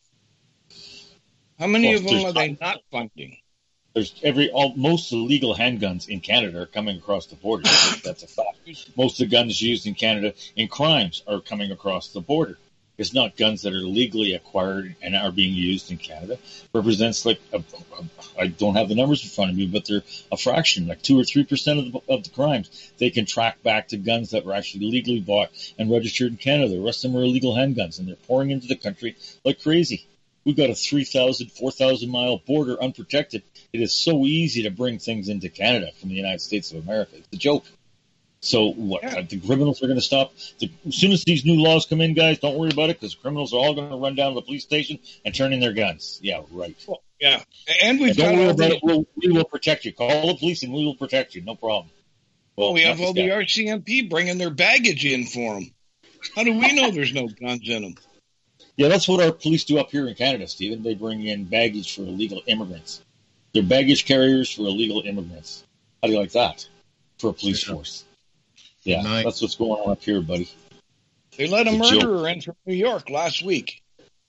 Speaker 3: How many
Speaker 1: Well,
Speaker 3: of them
Speaker 1: there's
Speaker 3: are they not finding?
Speaker 1: There's every all most of the legal handguns in Canada are coming across the border. That's a fact. Most of the guns used in Canada in crimes are coming across the border. It's not guns that are legally acquired and are being used in Canada. Represents like a, a, I don't have the numbers in front of me, but they're a fraction, like two or three percent of the, of the crimes they can track back to guns that were actually legally bought and registered in Canada. The rest of them are illegal handguns, and they're pouring into the country like crazy. We've got a three thousand, four thousand mile border unprotected. It is so easy to bring things into Canada from the United States of America. It's a joke. So what?
Speaker 3: Yeah.
Speaker 1: The criminals are going to stop. The, as soon as these new laws come in, guys, don't worry about it because criminals are all going to run down to the police station and turn in their guns. Yeah, right.
Speaker 3: Well, yeah. And we've
Speaker 1: And
Speaker 3: got
Speaker 1: don't worry
Speaker 3: all
Speaker 1: about
Speaker 3: the,
Speaker 1: it. We'll, we will protect you. Call the police and we will protect you. No problem.
Speaker 3: well, we
Speaker 1: not
Speaker 3: have
Speaker 1: this
Speaker 3: all the
Speaker 1: guy.
Speaker 3: R C M P bringing their baggage in for them. How do we know there's no guns in them?
Speaker 1: Yeah, that's what our police do up here in Canada, Stephen. They bring in baggage for illegal immigrants. They're baggage carriers for illegal immigrants. How do you like that for a police force? Yeah,
Speaker 2: Nice.
Speaker 1: that's what's going on up here, buddy.
Speaker 3: They let a
Speaker 1: It's a joke.
Speaker 3: murderer in from New York last week.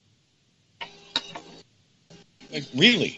Speaker 3: Like, really?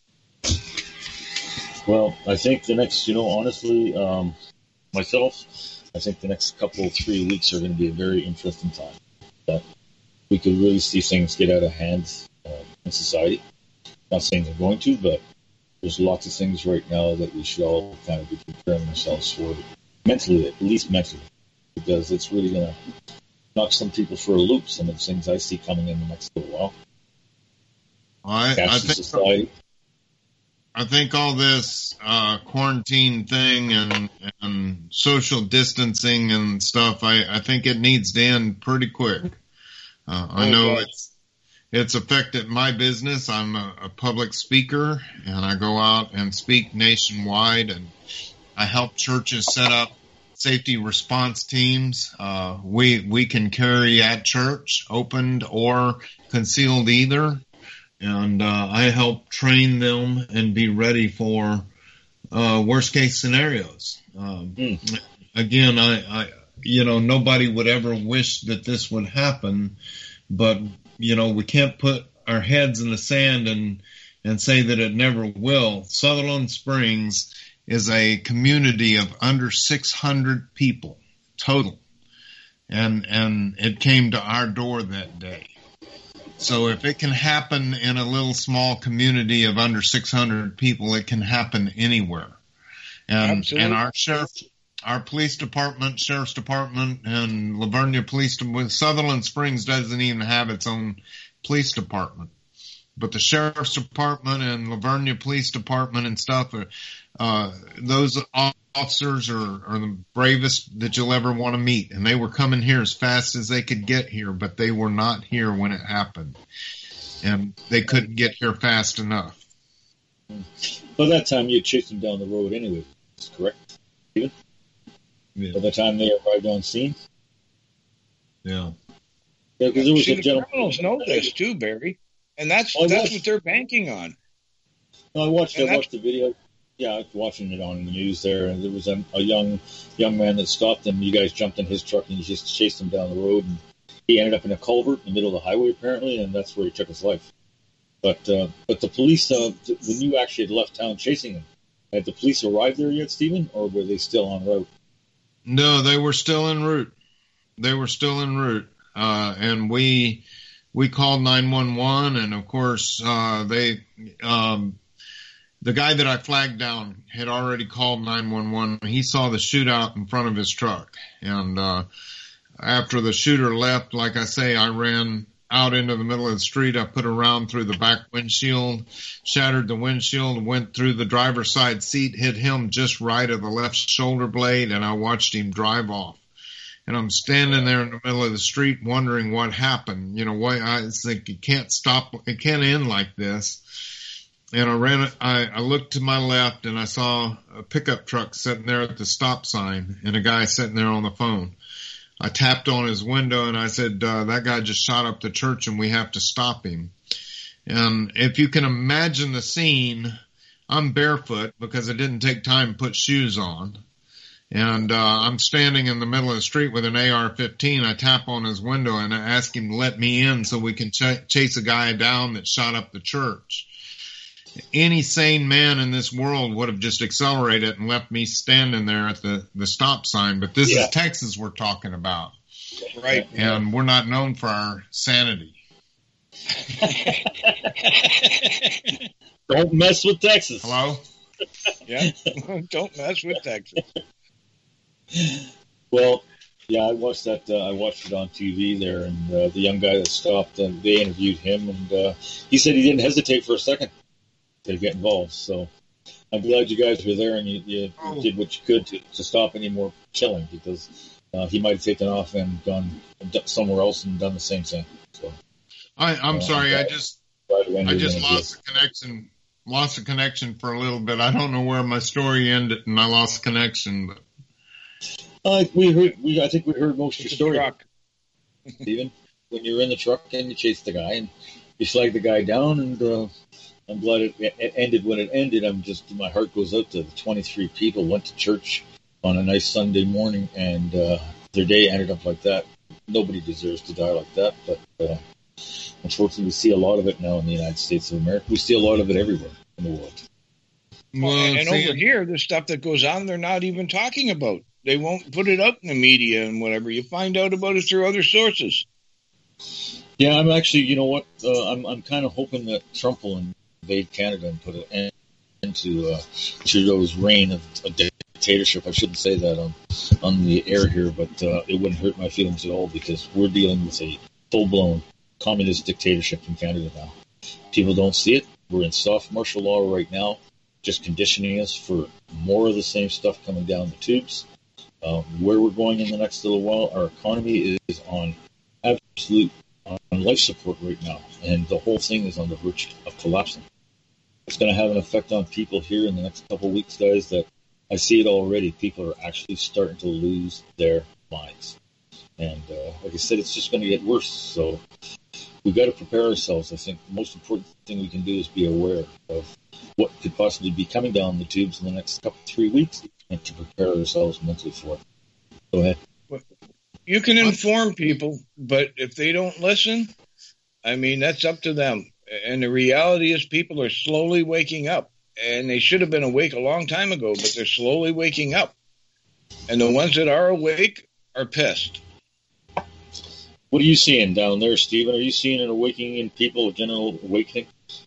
Speaker 1: Well, I think the next, you know, honestly, um, myself, I think the next couple, three weeks are going to be a very interesting time. That we could really see things get out of hand uh, in society. Not saying they're going to, but there's lots of things right now that we should all kind of be preparing ourselves for, mentally, at least mentally, because it's really going to knock some people for a loop. Some of the things I see coming in the next little while.
Speaker 2: I, I
Speaker 1: Cashless
Speaker 2: think
Speaker 1: society.
Speaker 2: I think all this uh, quarantine thing and and social distancing and stuff, I, I think it needs to end pretty quick. Uh, I
Speaker 3: Oh,
Speaker 2: know
Speaker 3: yes.
Speaker 2: it's it's affected my business. I'm a, a public speaker, and I go out and speak nationwide, and I help churches set up safety response teams. Uh, we we can carry at church, opened or concealed either. And uh, I help train them and be ready for uh, worst case scenarios. Um,
Speaker 1: Mm.
Speaker 2: Again, I, I you know, nobody would ever wish that this would happen, but, you know, we can't put our heads in the sand and, and say that it never will. Sutherland Springs is a community of under six hundred people total. And, and it came to our door that day. So if it can happen in a little small community of under six hundred people, it can happen anywhere. And,
Speaker 3: Absolutely.
Speaker 2: and our sheriff, our police department, sheriff's department, and Livonia Police, Sutherland Springs doesn't even have its own police department. But the sheriff's department and Livonia Police Department and stuff, are, uh, those officers are, are the bravest that you'll ever want to meet. And they were coming here as fast as they could get here, but they were not here when it happened. And they couldn't get here fast enough.
Speaker 1: By that time, you chased them down the road anyway, correct, Stephen?
Speaker 2: Yeah.
Speaker 1: By the time they arrived on scene?
Speaker 2: Yeah.
Speaker 1: Yeah, because there was
Speaker 3: See,
Speaker 1: a
Speaker 3: the
Speaker 1: gentleman.
Speaker 3: criminals know this too, Barry. And that's
Speaker 1: Oh,
Speaker 3: that's
Speaker 1: yes.
Speaker 3: what they're banking on.
Speaker 1: No, I watched.
Speaker 3: And
Speaker 1: I watched the video. Yeah, I was watching it on the news there, and there was a, a young young man that stopped him. You guys jumped in his truck and you just chased him down the road, and he ended up in a culvert in the middle of the highway apparently, and that's where he took his life. But uh, but the police, uh, when you actually had left town chasing him, had the police arrived there yet, Stephen, or were they still en route?
Speaker 2: No, they were still en route. They were still en route, uh, and we we called nine one one, and of course uh, they um, the guy that I flagged down had already called nine one one. He saw the shootout in front of his truck, and uh, after the shooter left, like I say, I ran out into the middle of the street. I put a round through the back windshield, shattered the windshield, went through the driver's side seat, hit him just right of the left shoulder blade, and I watched him drive off. And I'm standing there in the middle of the street wondering what happened. You know, why I think it can't stop, it can't end like this. And I ran, I, I looked to my left and I saw a pickup truck sitting there at the stop sign and a guy sitting there on the phone. I tapped on his window and I said, uh, that guy just shot up the church and we have to stop him. And if you can imagine the scene, I'm barefoot because I didn't take time to put shoes on. And uh, I'm standing in the middle of the street with an A R fifteen. I tap on his window and I ask him to let me in so we can ch- chase a guy down that shot up the church. Any sane man in this world would have just accelerated and left me standing there at the, the stop sign. But this
Speaker 1: Yeah.
Speaker 2: is Texas we're talking about.
Speaker 3: Right.
Speaker 2: And we're not known for our sanity.
Speaker 1: Don't mess with Texas.
Speaker 2: Hello?
Speaker 3: Yeah. Don't mess with Texas.
Speaker 1: Well, yeah, I watched that. Uh, I watched it on T V there, and uh, the young guy that stopped, uh, they interviewed him, and uh, he said he didn't hesitate for a second to get involved. So I'm glad you guys were there and you, you
Speaker 2: Oh.
Speaker 1: did what you could to, to stop any more killing, because uh, he might have taken off and gone somewhere else and done the same thing. So
Speaker 2: I, I'm
Speaker 1: Uh,
Speaker 2: sorry, I
Speaker 1: okay.
Speaker 2: just
Speaker 1: glad to end
Speaker 2: I
Speaker 1: it
Speaker 2: just
Speaker 1: in
Speaker 2: lost the connection. Lost the connection for a little bit. I don't know where my story ended, and I lost connection. But
Speaker 1: Uh, we heard. We I think we heard most of your story,
Speaker 3: Truck.
Speaker 1: Stephen. When you were in the truck and you chased the guy and you flagged the guy down, and uh, I'm glad it, it ended when it ended. I'm just my heart goes out to the twenty-three people went to church on a nice Sunday morning, and uh, their day ended up like that. Nobody deserves to die like that, but uh, unfortunately, we see a lot of it now in the United States of America. We see a lot of it everywhere in the world.
Speaker 3: Well, and and
Speaker 2: see,
Speaker 3: over here, the stuff that goes on, they're not even talking about. They won't put it up in the media and whatever. You find out about it through other sources.
Speaker 1: Yeah, I'm actually, you know what? Uh, I'm I'm kind of hoping that Trump will invade Canada and put an end to uh, Trudeau's reign of, of dictatorship. I shouldn't say that on on the air here, but uh, it wouldn't hurt my feelings at all, because we're dealing with a full-blown communist dictatorship in Canada now. People don't see it. We're in soft martial law right now, just conditioning us for more of the same stuff coming down the tubes. Uh, where we're going in the next little while, our economy is on absolute on life support right now, and the whole thing is on the verge of collapsing. It's going to have an effect on people here in the next couple of weeks, guys, that I see it already. People are actually starting to lose their minds. And uh, like I said, it's just going to get worse. So we've got to prepare ourselves. I think the most important thing we can do is be aware of what could possibly be coming down the tubes in the next couple, three weeks, and to prepare ourselves mentally for it. Go ahead.
Speaker 3: You can inform people, but if they don't listen, I mean, that's up to them. And the reality is people are slowly waking up. And they should have been awake a long time ago, but they're slowly waking up. And the ones that are awake are pissed.
Speaker 1: What are you seeing down there, Stephen? Are you seeing an awakening in people, a general awakening?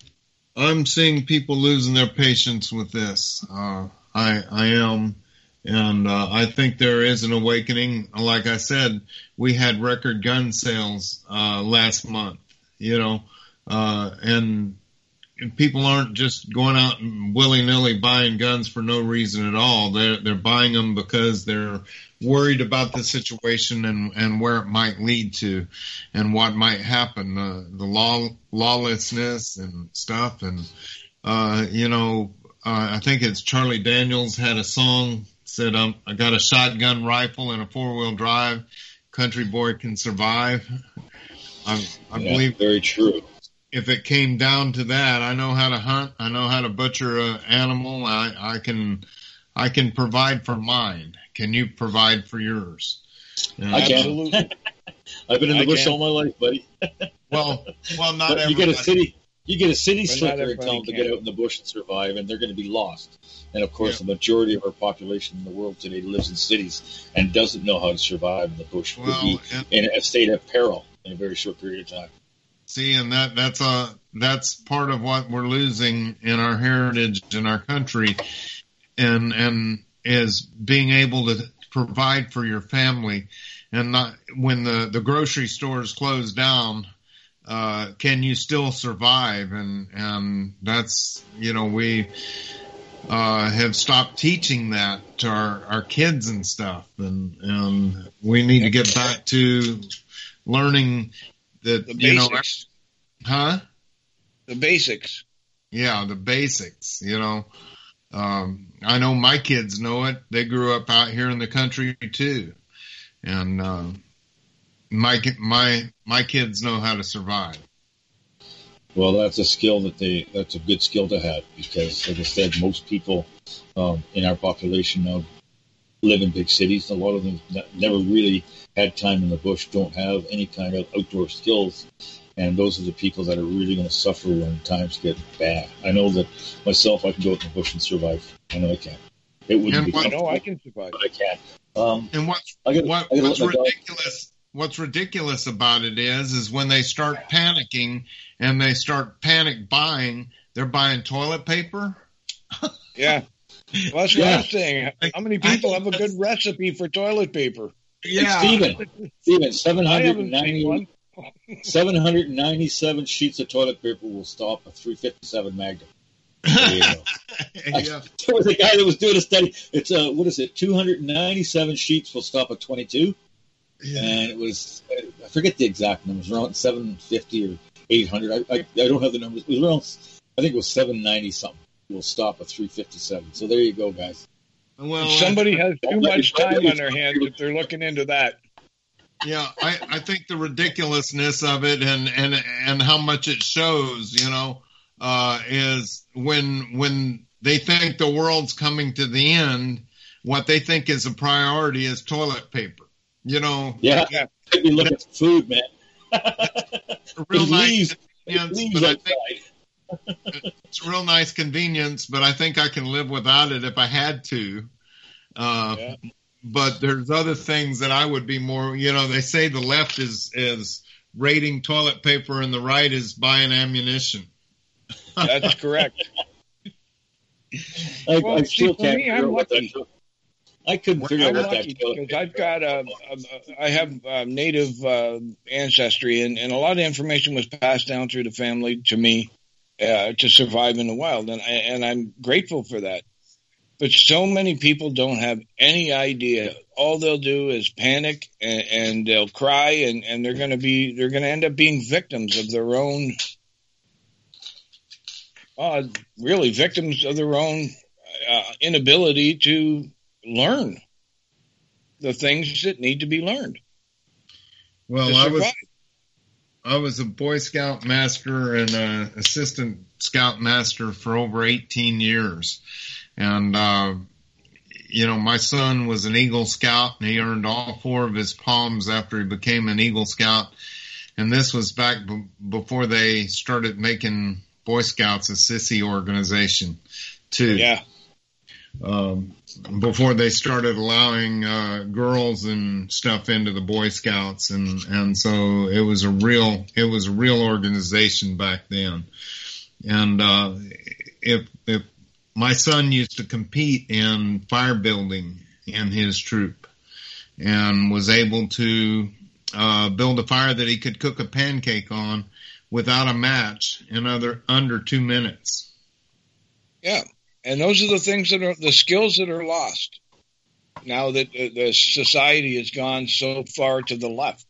Speaker 2: I'm seeing people losing their patience with this. Uh, I, I am. And uh, I think there is an awakening. Like I said, we had record gun sales uh, last month, you know, uh, and people aren't just going out and willy-nilly buying guns for no reason at all. They're, they're buying them because they're worried about the situation and, and where it might lead to and what might happen, uh, the law, lawlessness and stuff. And, uh, you know, uh, I think it's Charlie Daniels had a song, said, um, I got a shotgun rifle and a four-wheel drive. Country boy can survive. I, I
Speaker 1: yeah,
Speaker 2: believe
Speaker 1: very true.
Speaker 2: If it came down to that, I know how to hunt. I know how to butcher an animal. I, I can, I can provide for mine. Can you provide for yours?
Speaker 1: Uh, I can. I've been in the I bush can. all my life, buddy.
Speaker 2: well, well, not everybody.
Speaker 1: You get a city, you get a city slicker and tell them to get out in the bush and survive, and they're going to be lost. And of course, yeah. the majority of our population in the world today lives in cities and doesn't know how to survive in the bush.
Speaker 2: Well,
Speaker 1: Could be and, in a state of peril in a very short period of time.
Speaker 2: See, and that that's a that's part of what we're losing in our heritage in our country, and and is being able to provide for your family, and not when the the grocery stores close down. Uh, can you still survive? And and that's, you know, we uh, have stopped teaching that to our, our kids and stuff, and and we need to get back to learning that,
Speaker 3: the
Speaker 2: you know, huh?
Speaker 3: The basics.
Speaker 2: Yeah, the basics, you know. Um, I know my kids know it. They grew up out here in the country too. And, uh, my, my, my kids know how to survive.
Speaker 1: Well, that's a skill that they, that's a good skill to have because, like I said, most people, um, in our population now live in big cities. A lot of them never really had time in the bush, don't have any kind of outdoor skills. And those are the people that are really going to suffer when times get bad. I know that myself, I can go out in the bush and survive. I know I can. It wouldn't
Speaker 3: and
Speaker 1: be
Speaker 3: what, I know I can survive.
Speaker 1: But I can. Um,
Speaker 2: and what's,
Speaker 1: gotta,
Speaker 2: what, what's ridiculous, what's ridiculous about it is, is when they start panicking and they start panic buying, they're buying toilet paper.
Speaker 3: Yeah. Well, that's what yeah. I'm saying. How many people have a good recipe for toilet paper?
Speaker 1: Yeah. Stephen, Stephen, seven hundred ninety, seven hundred ninety-seven sheets of toilet paper will stop a three fifty-seven Magnum. There you go. I,
Speaker 2: yeah.
Speaker 1: There was a guy that was doing a study. It's uh, what is it? two hundred ninety-seven sheets will stop a twenty-two. Yeah. And it was, I forget the exact numbers, around seven fifty or eight hundred. I, I, I don't have the numbers. It was around, I think it was seven ninety something will stop a three fifty-seven. So there you go, guys.
Speaker 3: Well, somebody has too much time on their hands if they're looking into that.
Speaker 2: Yeah, I, I think the ridiculousness of it and, and, and how much it shows, you know, uh, is when when they think the world's coming to the end, what they think is a priority is toilet paper. You know.
Speaker 1: Yeah, you look at food, man.
Speaker 2: Real nice convenience, but I think it's real nice convenience, but I think I can live without it if I had to. Uh, yeah. But there's other things that I would be more, you know, they say the left is, is raiding toilet paper and the right is buying ammunition.
Speaker 3: That's correct.
Speaker 1: I,
Speaker 3: well,
Speaker 1: I still
Speaker 3: see,
Speaker 1: can't
Speaker 3: me, I'm lucky.
Speaker 1: I couldn't figure
Speaker 3: I'm
Speaker 1: out what
Speaker 3: lucky
Speaker 1: that
Speaker 3: because I've got a, a I have a native uh, ancestry, and, and a lot of information was passed down through the family to me uh, to survive in the wild, and I, and I'm grateful for that. But so many people don't have any idea. All they'll do is panic and, and they'll cry, and, and they're going to be they're going to end up being victims of their own, uh, really victims of their own uh, inability to learn the things that need to be learned.
Speaker 2: Well, I was I was a Boy Scout master and an assistant scout master for over eighteen years. And, uh, you know, my son was an Eagle Scout, and he earned all four of his palms after he became an Eagle Scout. And this was back b- before they started making Boy Scouts a sissy organization, too.
Speaker 3: Yeah.
Speaker 2: Um, before they started allowing uh, girls and stuff into the Boy Scouts, and and so it was a real it was a real organization back then. And uh, if if my son used to compete in fire building in his troop, and was able to uh, build a fire that he could cook a pancake on without a match in other under two minutes.
Speaker 3: Yeah. And those are the things that are the skills that are lost now that the society has gone so far to the left.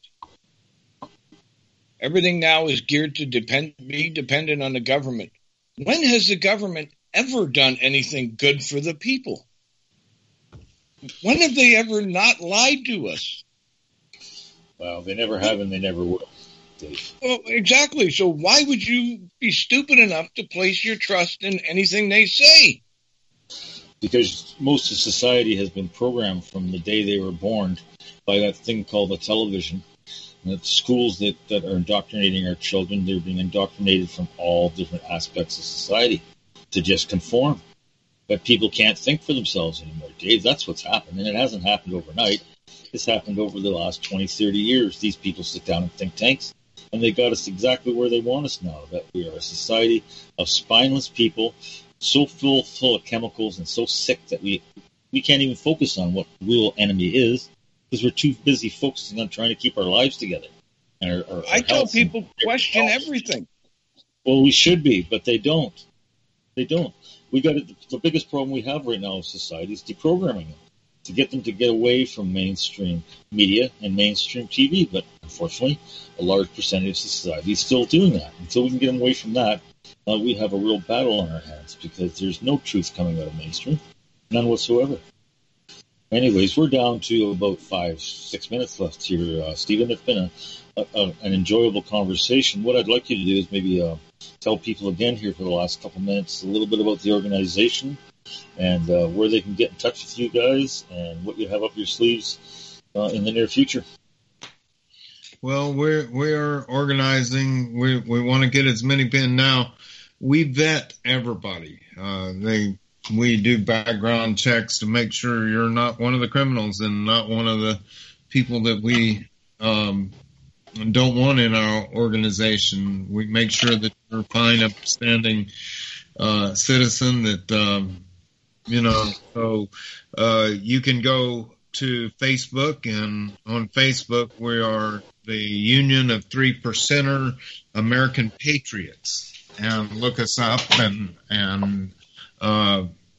Speaker 3: Everything now is geared to depend, be dependent on the government. When has the government ever done anything good for the people? When have they ever not lied to us?
Speaker 1: Well, they never have and they never will, Dave.
Speaker 3: Well, exactly. So why would you be stupid enough to place your trust in anything they say?
Speaker 1: Because most of society has been programmed from the day they were born by that thing called the television. And the schools that, that are indoctrinating our children, they're being indoctrinated from all different aspects of society to just conform. But people can't think for themselves anymore, Dave. That's what's happened. And it hasn't happened overnight. It's happened over the last twenty, thirty years. These people sit down in think tanks, and they got us exactly where they want us now, that we are a society of spineless people, so full, full of chemicals and so sick that we we can't even focus on what real enemy is because we're too busy focusing on trying to keep our lives together. And our, our,
Speaker 3: I
Speaker 1: our
Speaker 3: tell people question everything.
Speaker 1: Well, we should be, but they don't. They don't. We got it, the biggest problem we have right now in society is deprogramming them to get them to get away from mainstream media and mainstream T V. But unfortunately, a large percentage of society is still doing that. Until we can get them away from that, uh, we have a real battle on our hands because there's no truth coming out of mainstream, none whatsoever. Anyways, we're down to about five, six minutes left here, uh, Stephen. It's been a, a, a, an enjoyable conversation. What I'd like you to do is maybe uh, tell people again here for the last couple minutes a little bit about the organization and uh, where they can get in touch with you guys and what you have up your sleeves uh, in the near future.
Speaker 2: Well, we're we are organizing. We we want to get as many in now. We vet everybody. Uh, they we do background checks to make sure you're not one of the criminals and not one of the people that we um, don't want in our organization. We make sure that you're a fine, upstanding uh, citizen. That um, you know. So uh, you can go to Facebook, and on Facebook we are the Union of Three Percenter American Patriots, and look us up, and and uh,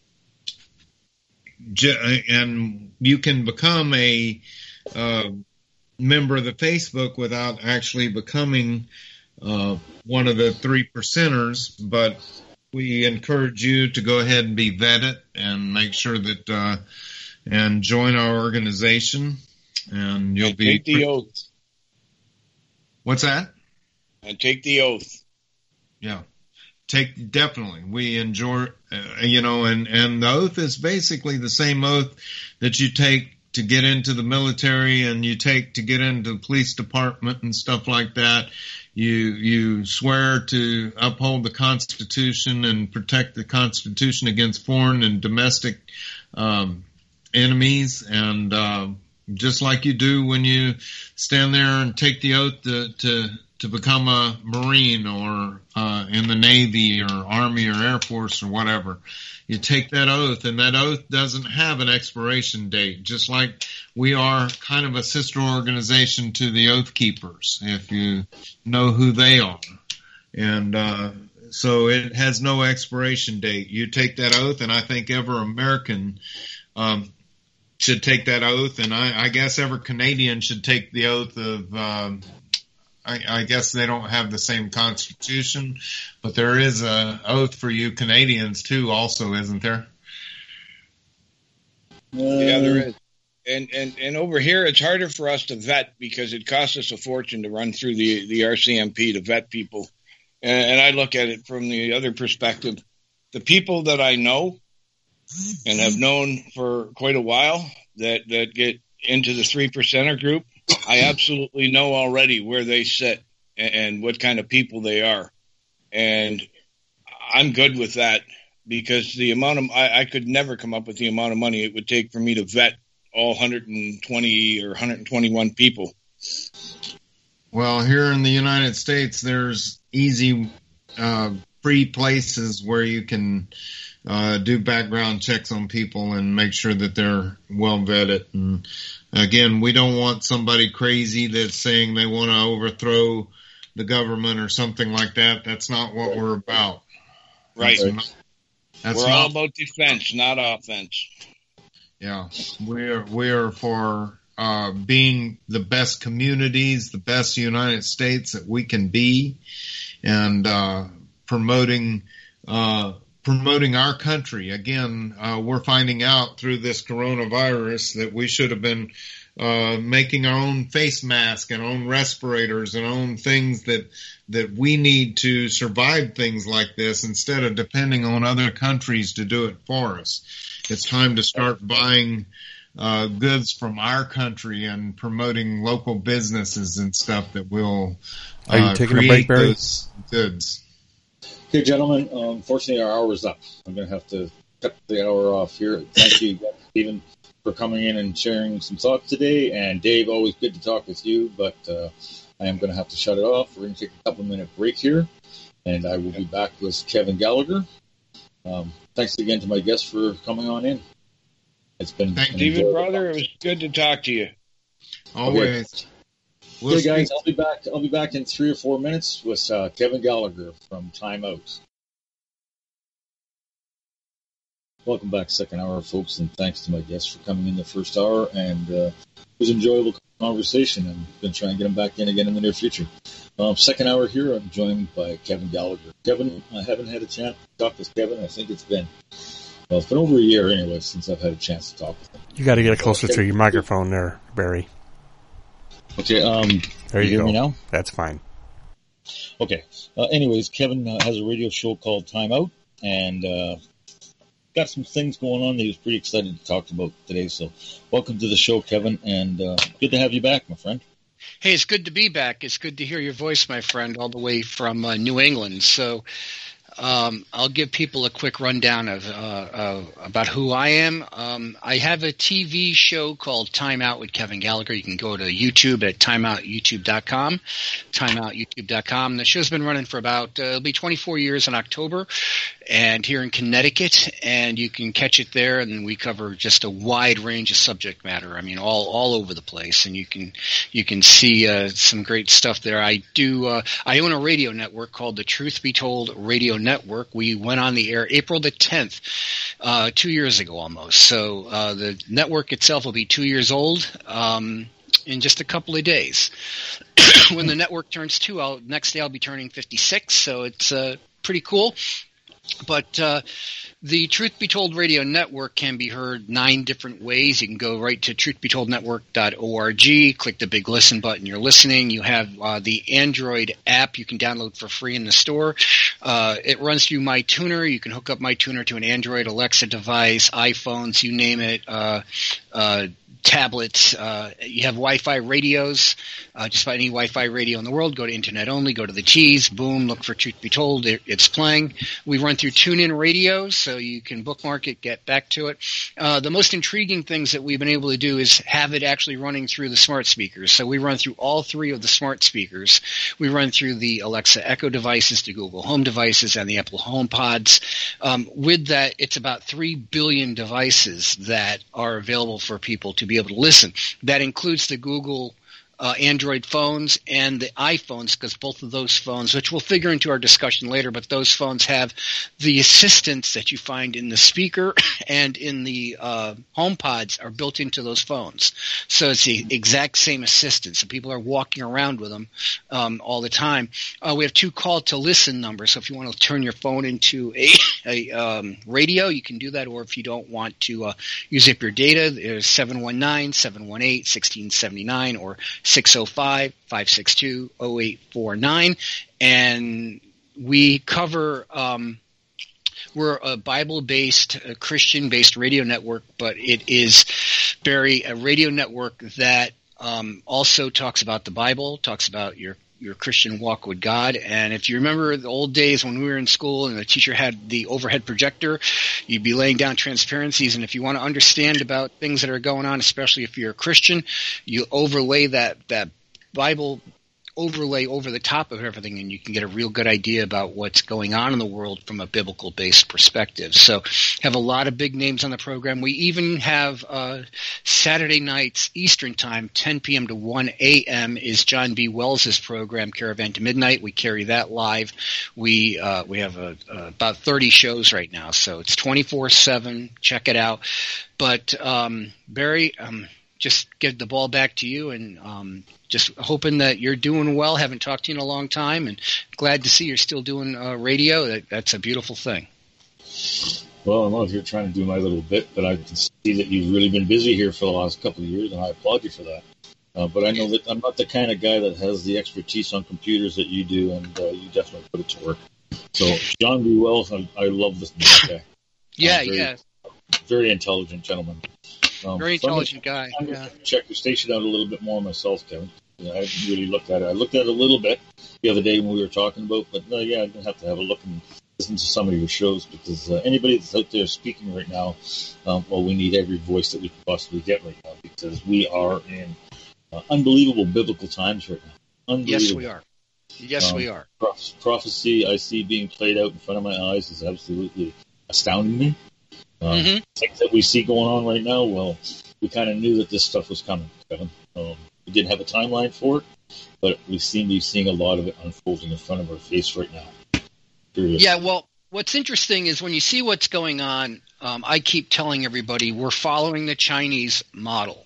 Speaker 2: and you can become a uh, member of the Facebook without actually becoming uh, one of the three percenters, but we encourage you to go ahead and be vetted and make sure that uh, and join our organization, and you'll
Speaker 3: and
Speaker 2: be
Speaker 3: take the oath.
Speaker 2: What's that?
Speaker 3: And take the oath.
Speaker 2: Yeah, take definitely. We enjoy, uh, you know, and and the oath is basically the same oath that you take to get into the military and you take to get into the police department and stuff like that. You you swear to uphold the Constitution and protect the Constitution against foreign and domestic um, enemies, and uh, just like you do when you stand there and take the oath to to, to become a Marine or uh, in the Navy or Army or Air Force or whatever. You take that oath, and that oath doesn't have an expiration date, just like we are kind of a sister organization to the Oath Keepers, if you know who they are. And uh, so it has no expiration date. You take that oath, and I think every American um, should take that oath, and I, I guess every Canadian should take the oath of um, I, I guess they don't have the same constitution, but there is a oath for you Canadians too, also, isn't there?
Speaker 3: Yeah, there is. And, and and over here, it's harder for us to vet because it costs us a fortune to run through the, the R C M P to vet people. And, and I look at it from the other perspective. The people that I know and have known for quite a while that, that get into the three percenter group, I absolutely know already where they sit and, and what kind of people they are. And I'm good with that because the amount of, I, I could never come up with the amount of money it would take for me to vet all one hundred twenty or one hundred twenty-one people.
Speaker 2: Well, here in the United States, there's easy, uh, free places where you can uh, do background checks on people and make sure that they're well vetted. And again, we don't want somebody crazy that's saying they want to overthrow the government or something like that. That's not what we're about.
Speaker 3: Right.
Speaker 2: That's not, that's
Speaker 3: we're
Speaker 2: not,
Speaker 3: all about defense, not offense.
Speaker 2: Yeah, we're we're for uh, being the best communities, the best United States that we can be, and uh, promoting uh, promoting our country. Again, uh, we're finding out through this coronavirus that we should have been uh, making our own face mask and own respirators and own things that that we need to survive things like this instead of depending on other countries to do it for us. It's time to start buying uh, goods from our country and promoting local businesses and stuff that will uh,
Speaker 4: Are you taking
Speaker 2: create
Speaker 4: a break, Barry?
Speaker 2: those goods.
Speaker 1: Okay, gentlemen, um, unfortunately our hour is up. I'm going to have to cut the hour off here. Thank you, Stephen, for coming in and sharing some thoughts today. And Dave, always good to talk with you, but uh, I am going to have to shut it off. We're going to take a couple minute break here, and I will be back with Kevin Gallagher. Um, thanks again to my guests for coming on in. It's been
Speaker 2: Thank
Speaker 3: you, Stephen, brother. It was good to talk to you.
Speaker 2: Always.
Speaker 1: Okay,
Speaker 2: We'll
Speaker 1: okay guys,
Speaker 2: speak-
Speaker 1: I'll be back. I'll be back in three or four minutes with uh, Kevin Gallagher from Time Out. Welcome back, second hour, folks, and thanks to my guests for coming in the first hour. And uh, it was an enjoyable conversation. I'm going to try and get them back in again in the near future. Um, second hour here, I'm joined by Kevin Gallagher. Kevin, I haven't had a chance to talk with Kevin. I think it's been, well, it's been over a year anyway since I've had a chance to talk with him.
Speaker 4: You got to get closer to your microphone there, Barry.
Speaker 1: Okay, um,
Speaker 4: There you,
Speaker 1: you hear
Speaker 4: go.
Speaker 1: me now?
Speaker 4: That's fine.
Speaker 1: Okay. Uh, anyways, Kevin uh, has a radio show called Time Out, and uh, got some things going on that he was pretty excited to talk about today. So welcome to the show, Kevin, and uh, good to have you back, my friend.
Speaker 5: Hey, it's good to be back. It's good to hear your voice, my friend, all the way from uh, New England. So um, I'll give people a quick rundown of uh, uh, about who I am. Um, I have a T V show called Time Out with Kevin Gallagher. You can go to YouTube at time out youtube dot com, time out youtube dot com. The show's been running for about, uh, it'll be twenty-four years in October, and here in Connecticut, and you can catch it there, and we cover just a wide range of subject matter. I mean, all all over the place, and you can you can see uh, some great stuff there. I do. Uh, I own a radio network called the Truth Be Told Radio Network. We went on the air April the tenth, uh, two years ago almost. So uh, the network itself will be two years old um, in just a couple of days. When the network turns two, I'll, next day I'll be turning fifty-six. So it's uh, pretty cool. But uh, the Truth Be Told Radio Network can be heard nine different ways. You can go right to truth be told network dot org, click the big listen button. You're listening. You have uh, the Android app you can download for free in the store. Uh, it runs through MyTuner. You can hook up MyTuner to an Android, Alexa device, iPhones, you name it, uh, uh, tablets. Uh, you have Wi-Fi radios. Uh, just about any Wi-Fi radio in the world, go to Internet Only, go to the T's, boom, look for Truth Be Told. It, it's playing. We run through TuneIn Radio, so you can bookmark it, get back to it. Uh, the most intriguing things that we've been able to do is have it actually running through the smart speakers. So we run through all three of the smart speakers. We run through the Alexa Echo devices, the Google Home devices, and the Apple HomePods. Um, with that, it's about three billion devices that are available for people to be able to listen. That includes the Google Uh, Android phones and the iPhones, because both of those phones, which we'll figure into our discussion later, but those phones have the assistants that you find in the speaker and in the uh, HomePods are built into those phones. So it's the exact same assistant. So people are walking around with them um, all the time. Uh, we have two call to listen numbers. So if you want to turn your phone into a, a um, radio, you can do that. Or if you don't want to uh, use up your data, there's seven one nine, seven one eight, one six seven nine or six oh five, five six two, oh eight four nine, and we cover um, we're a Bible-based, a Christian-based radio network, but it is, Barry, a radio network that um, also talks about the Bible, talks about your your Christian walk with God. And if you remember the old days when we were in school and the teacher had the overhead projector, you'd be laying down transparencies. And if you want to understand about things that are going on, especially if you're a Christian, you overlay that, that Bible overlay over the top of everything, and you can get a real good idea about what's going on in the world from a biblical-based perspective. So have a lot of big names on the program. We even have uh, Saturday nights Eastern Time, ten p.m. to one a.m. is John B. Wells' program, Caravan to Midnight. We carry that live. We uh, we have a, uh, about thirty shows right now, so it's twenty-four seven. Check it out. But, um, Barry, um, just give the ball back to you, and um, just hoping that you're doing well. Haven't talked to you in a long time, and glad to see you're still doing uh, radio. That, that's a beautiful thing.
Speaker 1: Well, I don't know if you're trying to do my little bit, but I can see that you've really been busy here for the last couple of years, and I applaud you for that. Uh, but I know that I'm not the kind of guy that has the expertise on computers that you do, and uh, you definitely put it to work. So, John B. Wells, I, I love this guy.
Speaker 5: Yeah,
Speaker 1: very,
Speaker 5: yeah.
Speaker 1: Very intelligent gentleman. Um,
Speaker 5: Very intelligent
Speaker 1: so
Speaker 5: guy.
Speaker 1: I'm
Speaker 5: Yeah.
Speaker 1: Check your station out a little bit more myself, Kevin. Yeah, I haven't really looked at it. I looked at it a little bit the other day when we were talking about, but no, yeah, I'm going to have to have a look and listen to some of your shows, because uh, anybody that's out there speaking right now, um, well, we need every voice that we can possibly get right now, because we are in uh, unbelievable biblical times right now. Unbelievable.
Speaker 5: Yes, we are. Yes, um, we are.
Speaker 1: Proph- prophecy I see being played out in front of my eyes is absolutely astounding me. Um,
Speaker 5: mm-hmm.
Speaker 1: Things that we see going on right now, well, we kind of knew that this stuff was coming, Kevin. Um, we didn't have a timeline for it, but we seem to be seeing a lot of it unfolding in front of our face right now. Period.
Speaker 5: Yeah, well, what's interesting is when you see what's going on, um, I keep telling everybody we're following the Chinese model.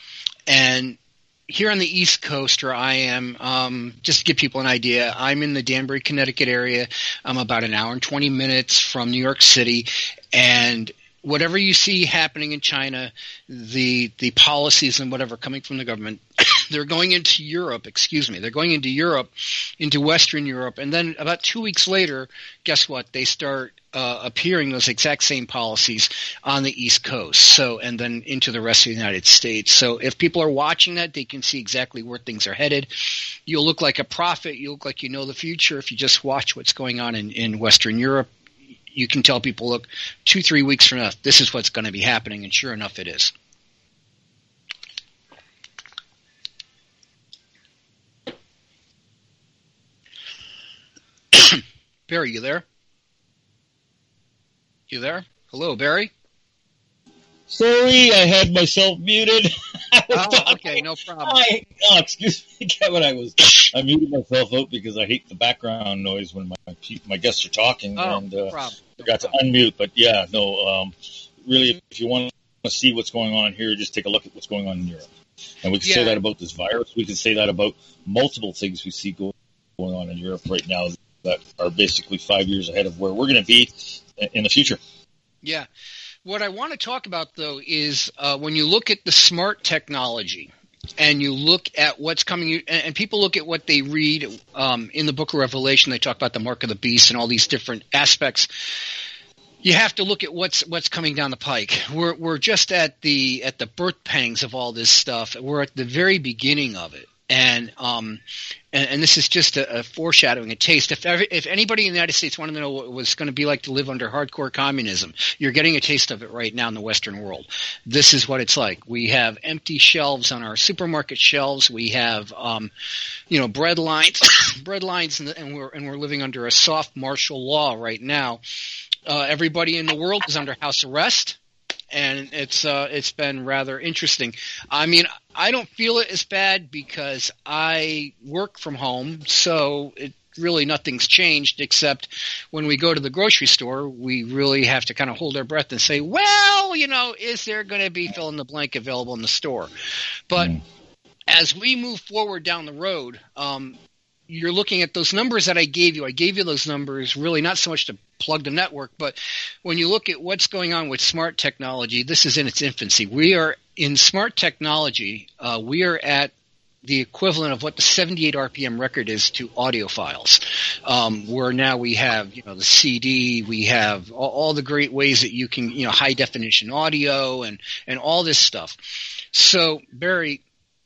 Speaker 5: And here on the East Coast, where I am, um, just to give people an idea, I'm in the Danbury, Connecticut area. I'm about an hour and twenty minutes from New York City, and whatever you see happening in China, the the policies and whatever coming from the government, they're going into Europe, excuse me, they're going into Europe, into Western Europe, and then about two weeks later, guess what? They start uh, appearing those exact same policies on the East Coast, so and then into the rest of the United States. So if people are watching that, they can see exactly where things are headed. You'll look like a prophet. You look like you know the future if you just watch what's going on in, in Western Europe. You can tell people, look, two, three weeks from now, this is what's going to be happening, and sure enough, it is. Barry, you there? You there? Hello, Barry?
Speaker 1: Sorry, I had myself muted.
Speaker 5: Oh, okay, no problem.
Speaker 1: I, oh, excuse me, Kevin. I was I muted myself out because I hate the background noise when my my guests are talking,
Speaker 5: oh,
Speaker 1: and
Speaker 5: no
Speaker 1: uh,
Speaker 5: problem. No
Speaker 1: forgot
Speaker 5: problem.
Speaker 1: to unmute. But yeah, no. Um, really, if you want to see what's going on here, just take a look at what's going on in Europe, and we can
Speaker 5: Yeah.
Speaker 1: say that about this virus. We can say that about multiple things we see go, going on in Europe right now that are basically five years ahead of where we're going to be in the future.
Speaker 5: Yeah. What I want to talk about, though, is uh, when you look at the smart technology and you look at what's coming, and, and people look at what they read um, in the book of Revelation, they talk about the mark of the beast and all these different aspects. You have to look at what's what's coming down the pike. We're we're just at the at the birth pangs of all this stuff. We're at the very beginning of it. And um, and, and this is just a, a foreshadowing, a taste. If ever, if anybody in the United States wanted to know what it was going to be like to live under hardcore communism, you're getting a taste of it right now in the Western world. This is what it's like. We have empty shelves on our supermarket shelves. We have, um, you know, bread lines, bread lines, and, and we're and we're living under a soft martial law right now. Uh, everybody in the world is under house arrest. And it's uh, it's been rather interesting. I mean, I don't feel it as bad because I work from home, so it really nothing's changed except when we go to the grocery store, we really have to kind of hold our breath and say, well, you know, is there going to be fill in the blank available in the store? But mm. as we move forward down the road, um, you're looking at those numbers that I gave you. I gave you those numbers really not so much to plug the network, but when you look at what's going on with smart technology, this is in its infancy. We are in smart technology. Uh, we are at the equivalent of what the seventy-eight R P M record is to audio files. Um, where now we have, you know, the C D, we have all, all the great ways that you can, you know, high definition audio and, and all this stuff. So, Barry,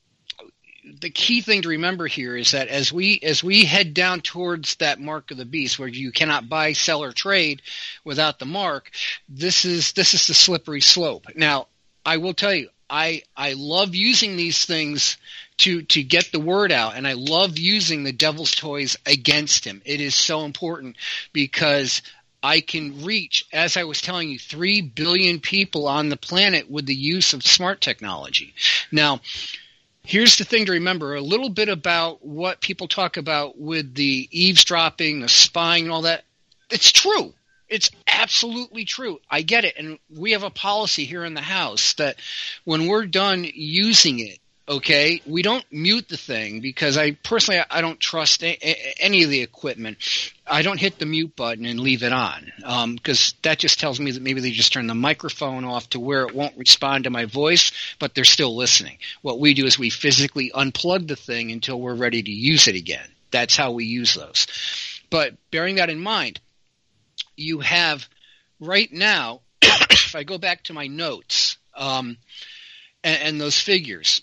Speaker 5: the key thing to remember here is that as we as we head down towards that mark of the beast, where you cannot buy, sell, or trade without the mark, this is this is the slippery slope. Now, I will tell you, I I love using these things to to get the word out, and I love using the devil's toys against him. It is so important because I can reach, as I was telling you, three billion people on the planet with the use of smart technology. Now, here's the thing to remember, a little bit about what people talk about with the eavesdropping, the spying, and all that. It's true. It's absolutely true. I get it. And we have a policy here in the house that when we're done using it, okay, we don't mute the thing because I personally I don't trust a, a, any of the equipment. I don't hit the mute button and leave it on because um, that just tells me that maybe they just turn the microphone off to where it won't respond to my voice, but they're still listening. What we do is we physically unplug the thing until we're ready to use it again. That's how we use those. But bearing that in mind, you have right now, if I go back to my notes um, and, and those figures,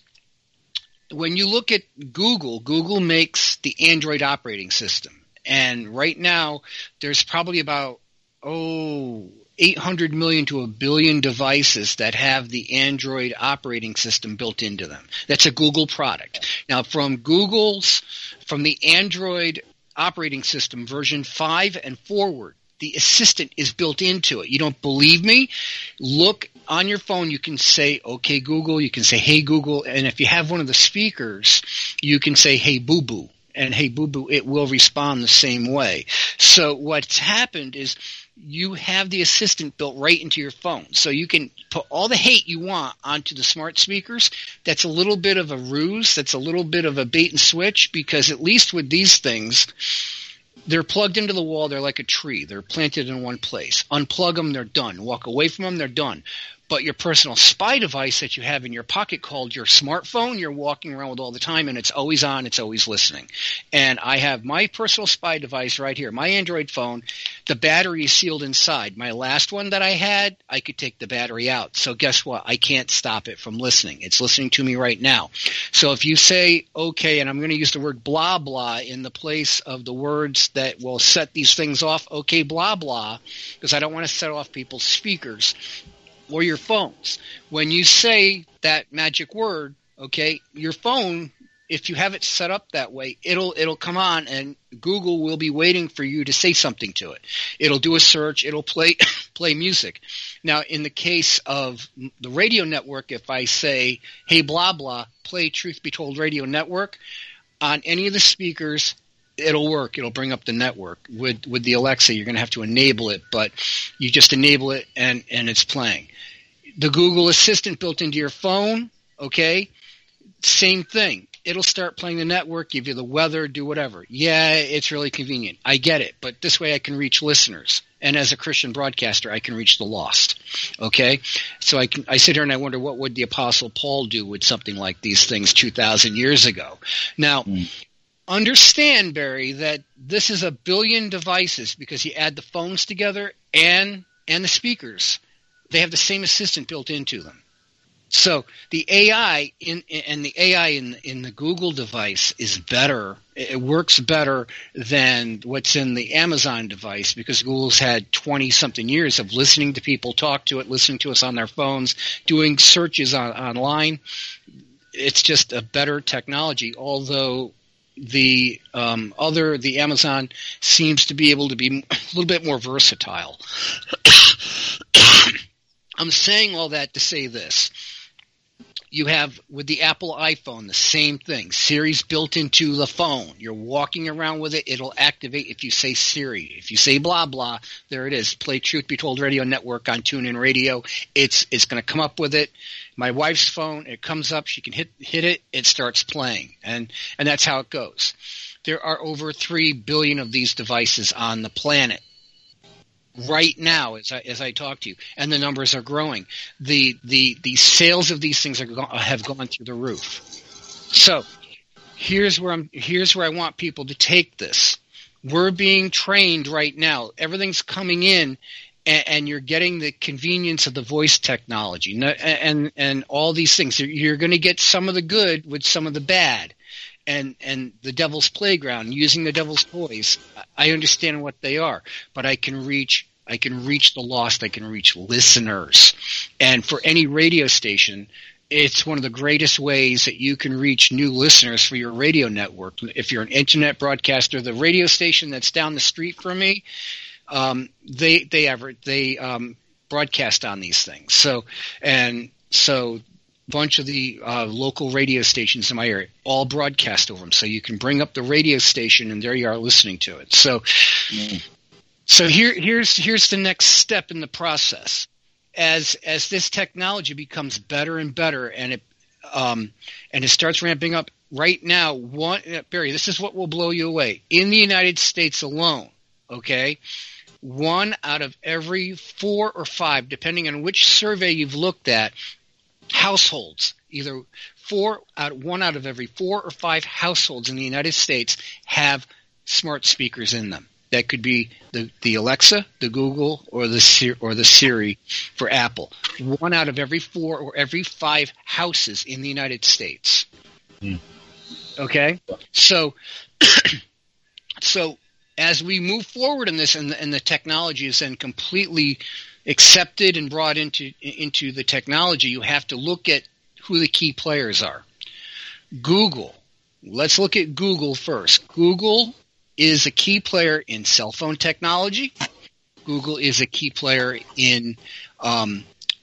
Speaker 5: when you look at Google, Google makes the Android operating system. And right now, there's probably about, oh, eight hundred million to a billion devices that have the Android operating system built into them. That's a Google product. Now, from Google's, from the Android operating system version five and forward, the assistant is built into it. You don't believe me? Look on your phone. You can say, okay, Google. You can say, hey, Google. And if you have one of the speakers, you can say, hey, boo-boo. And hey, boo-boo, it will respond the same way. So what's happened is you have the assistant built right into your phone. So you can put all the hate you want onto the smart speakers. That's a little bit of a ruse. That's a little bit of a bait and switch because at least with these things, they're plugged into the wall. They're like a tree. They're planted in one place. Unplug them, they're done. Walk away from them, they're done. But your personal spy device that you have in your pocket called your smartphone, you're walking around with all the time, and it's always on, it's always listening. And I have my personal spy device right here, my Android phone. The battery is sealed inside. My last one that I had, I could take the battery out. So guess what? I can't stop it from listening. It's listening to me right now. So if you say, okay, and I'm going to use the word blah, blah in the place of the words that will set these things off, okay, blah, blah, because I don't want to set off people's speakers or your phones. When you say that magic word, okay, your phone, if you have it set up that way, it'll it'll come on and Google will be waiting for you to say something to it. It'll do a search, it'll play play music. Now, in the case of the radio network, if I say, hey, blah, blah, play Truth Be Told Radio Network, on any of the speakers, it'll work. It'll bring up the network. With with the Alexa, you're going to have to enable it, but you just enable it and, and it's playing. The Google Assistant built into your phone, okay, same thing. It'll start playing the network, give you the weather, do whatever. Yeah, it's really convenient. I get it, but this way I can reach listeners. And as a Christian broadcaster, I can reach the lost, okay? So I can I sit here and I wonder what would the Apostle Paul do with something like these things two thousand years ago. Now, mm. Understand, Barry, that this is a billion devices because you add the phones together and and the speakers. They have the same assistant built into them. So the A I in and the A I in in the Google device is better. It works better than what's in the Amazon device because Google's had twenty something years of listening to people talk to it, listening to us on their phones, doing searches on, online. It's just a better technology, although the um, other, the Amazon, seems to be able to be a little bit more versatile. I'm saying all that to say this. You have, with the Apple iPhone, the same thing. Siri's built into the phone. You're walking around with it. It'll activate if you say Siri. If you say blah, blah, there it is. Play Truth Be Told Radio Network on TuneIn Radio. It's it's going to come up with it. My wife's phone, it comes up. She can hit hit it. It starts playing. And, and that's how it goes. There are over three billion of these devices on the planet right now as I, as I talk to you, and the numbers are growing. The the the sales of these things are go- have gone through the roof. So here's where I'm here's where I want people to take this. we're being trained right now. Everything's coming in, and, and you're getting the convenience of the voice technology, and and, and all these things. You're going to get some of the good with some of the bad, and and the devil's playground, using the devil's toys. I understand what they are, but I can reach I can reach the lost. I can reach listeners, and for any radio station, it's one of the greatest ways that you can reach new listeners for your radio network. If you're an internet broadcaster, the radio station that's down the street from me, um, they they ever they um, broadcast on these things. So and so, a bunch of the uh, local radio stations in my area all broadcast over them. So you can bring up the radio station, and there you are listening to it. So, mm. so here here's here's the next step in the process. As as this technology becomes better and better, and it um, and it starts ramping up right now, one Barry, this is what will blow you away. In the United States alone, okay, one out of every four or five, depending on which survey you've looked at, households, either four out one out of every four or five households in the United States have smart speakers in them. That could be the, the Alexa, the Google, or the or the Siri for Apple. One out of every four or every five houses in the United States. Mm. Okay, so so as we move forward in this, and the, and the technology is then completely accepted and brought into into the technology, you have to look at who the key players are. Google. Let's look at Google first. Google is a key player in cell phone technology. Google is a key player in um,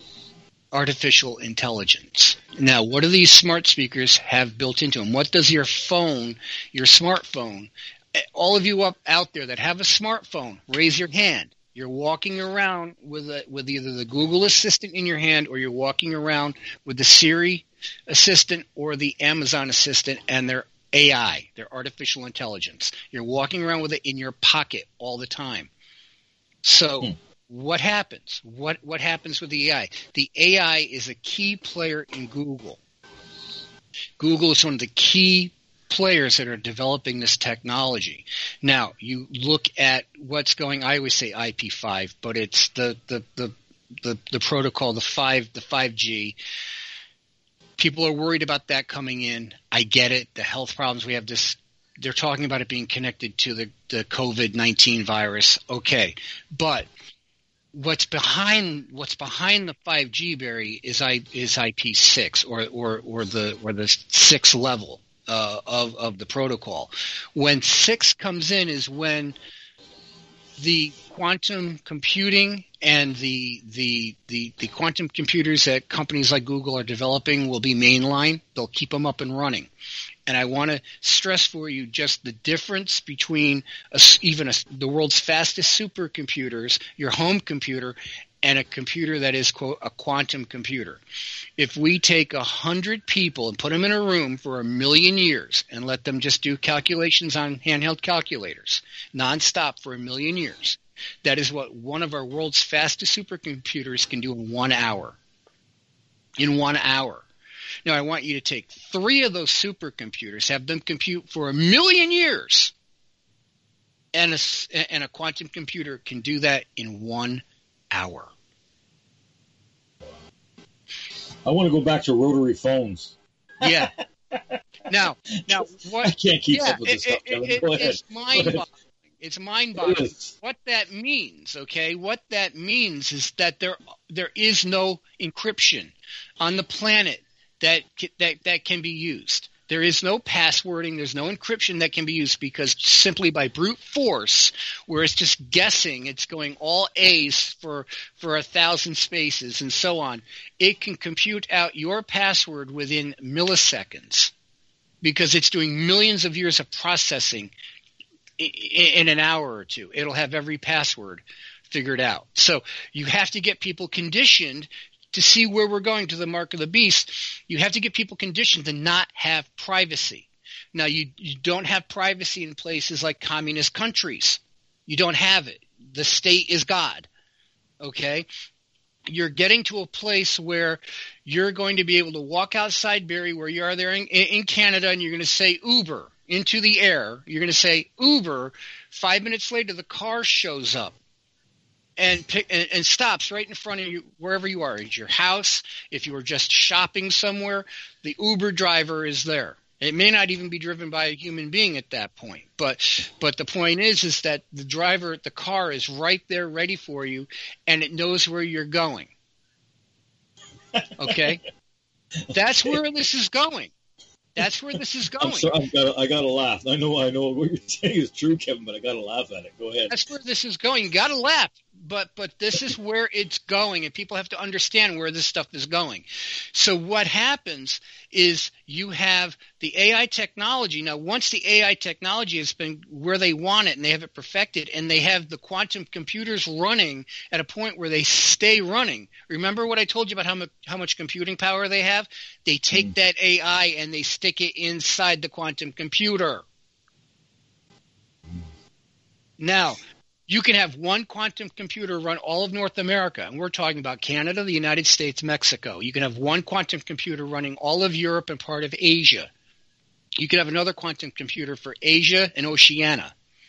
Speaker 5: artificial intelligence. Now, what do these smart speakers have built into them? What does your phone, your smartphone, all of you up out there that have a smartphone, raise your hand. You're walking around with a, with either the Google Assistant in your hand, or you're walking around with the Siri Assistant or the Amazon Assistant, and they're A I, their artificial intelligence. You're walking around with it in your pocket all the time. So hmm. what happens? What what happens with the A I? The A I is a key player in Google. Google is one of the key players that are developing this technology. Now, you look at what's going, I always say I P five, but it's the the the the, the protocol, the five the five G. People are worried about that coming in. I get it. The health problems we have, this, they're talking about it being connected to the, the COVID nineteen virus. Okay. But what's behind what's behind the five G, Barry, is I is I P six, or or or the or the sixth level uh, of of the protocol. When six comes in is when the quantum computing and the, the the the quantum computers that companies like Google are developing will be mainline. They'll keep them up and running. And I want to stress for you just the difference between a, even a, the world's fastest supercomputers, your home computer, and a computer that is, quote, a quantum computer. If we take a hundred people and put them in a room for a million years and let them just do calculations on handheld calculators nonstop for a million years, that is what one of our world's fastest supercomputers can do in one hour. In one hour. Now, I want you to take three of those supercomputers, have them compute for a million years, and a, and a quantum computer can do that in one hour.
Speaker 1: I want to go back to rotary phones.
Speaker 5: Yeah. Now, now what?
Speaker 1: I can't keep
Speaker 5: yeah,
Speaker 1: up with this
Speaker 5: it,
Speaker 1: stuff.
Speaker 5: It,
Speaker 1: go
Speaker 5: it,
Speaker 1: ahead.
Speaker 5: It's mind-boggling. It's mind-boggling. What that means, okay? What that means is that there there is no encryption on the planet that that that can be used. There is no passwording. There's no encryption that can be used, because simply by brute force, where it's just guessing, it's going all A's for for a thousand spaces and so on, it can compute out your password within milliseconds, because it's doing millions of years of processing in an hour or two. It'll have every password figured out. So you have to get people conditioned to see where we're going, to the mark of the beast. You have to get people conditioned to not have privacy. Now, you, you don't have privacy in places like communist countries. You don't have it. The state is God. Okay? You're getting to a place where you're going to be able to walk outside, Barry, where you are there in, in Canada, and you're going to say Uber. into the air. You're going to say Uber. Five minutes later, the car shows up and, pick, and and stops right in front of you, wherever you are. It's your house. If you were just shopping somewhere, the Uber driver is there. It may not even be driven by a human being at that point, but but the point is is that the driver, the car is right there, ready for you, and it knows where you're going. Okay, that's where this is going. That's where this is going.
Speaker 1: I'm sorry, I've got, I got to laugh. I know, I know what you're saying is true, Kevin, but I got to laugh at it. Go ahead.
Speaker 5: That's where this is going. You got to laugh, but but this is where it's going, and people have to understand where this stuff is going. So what happens is you have the A I technology. Now, once the A I technology has been where they want it and they have it perfected, and they have the quantum computers running at a point where they stay running. Remember what I told you about how much how much computing power they have? They take mm. that A I and they stick it inside the quantum computer. Now, you can have one quantum computer run all of North America, and we're talking about Canada, the United States, Mexico. You can have one quantum computer running all of Europe and part of Asia. You can have another quantum computer for Asia and Oceania.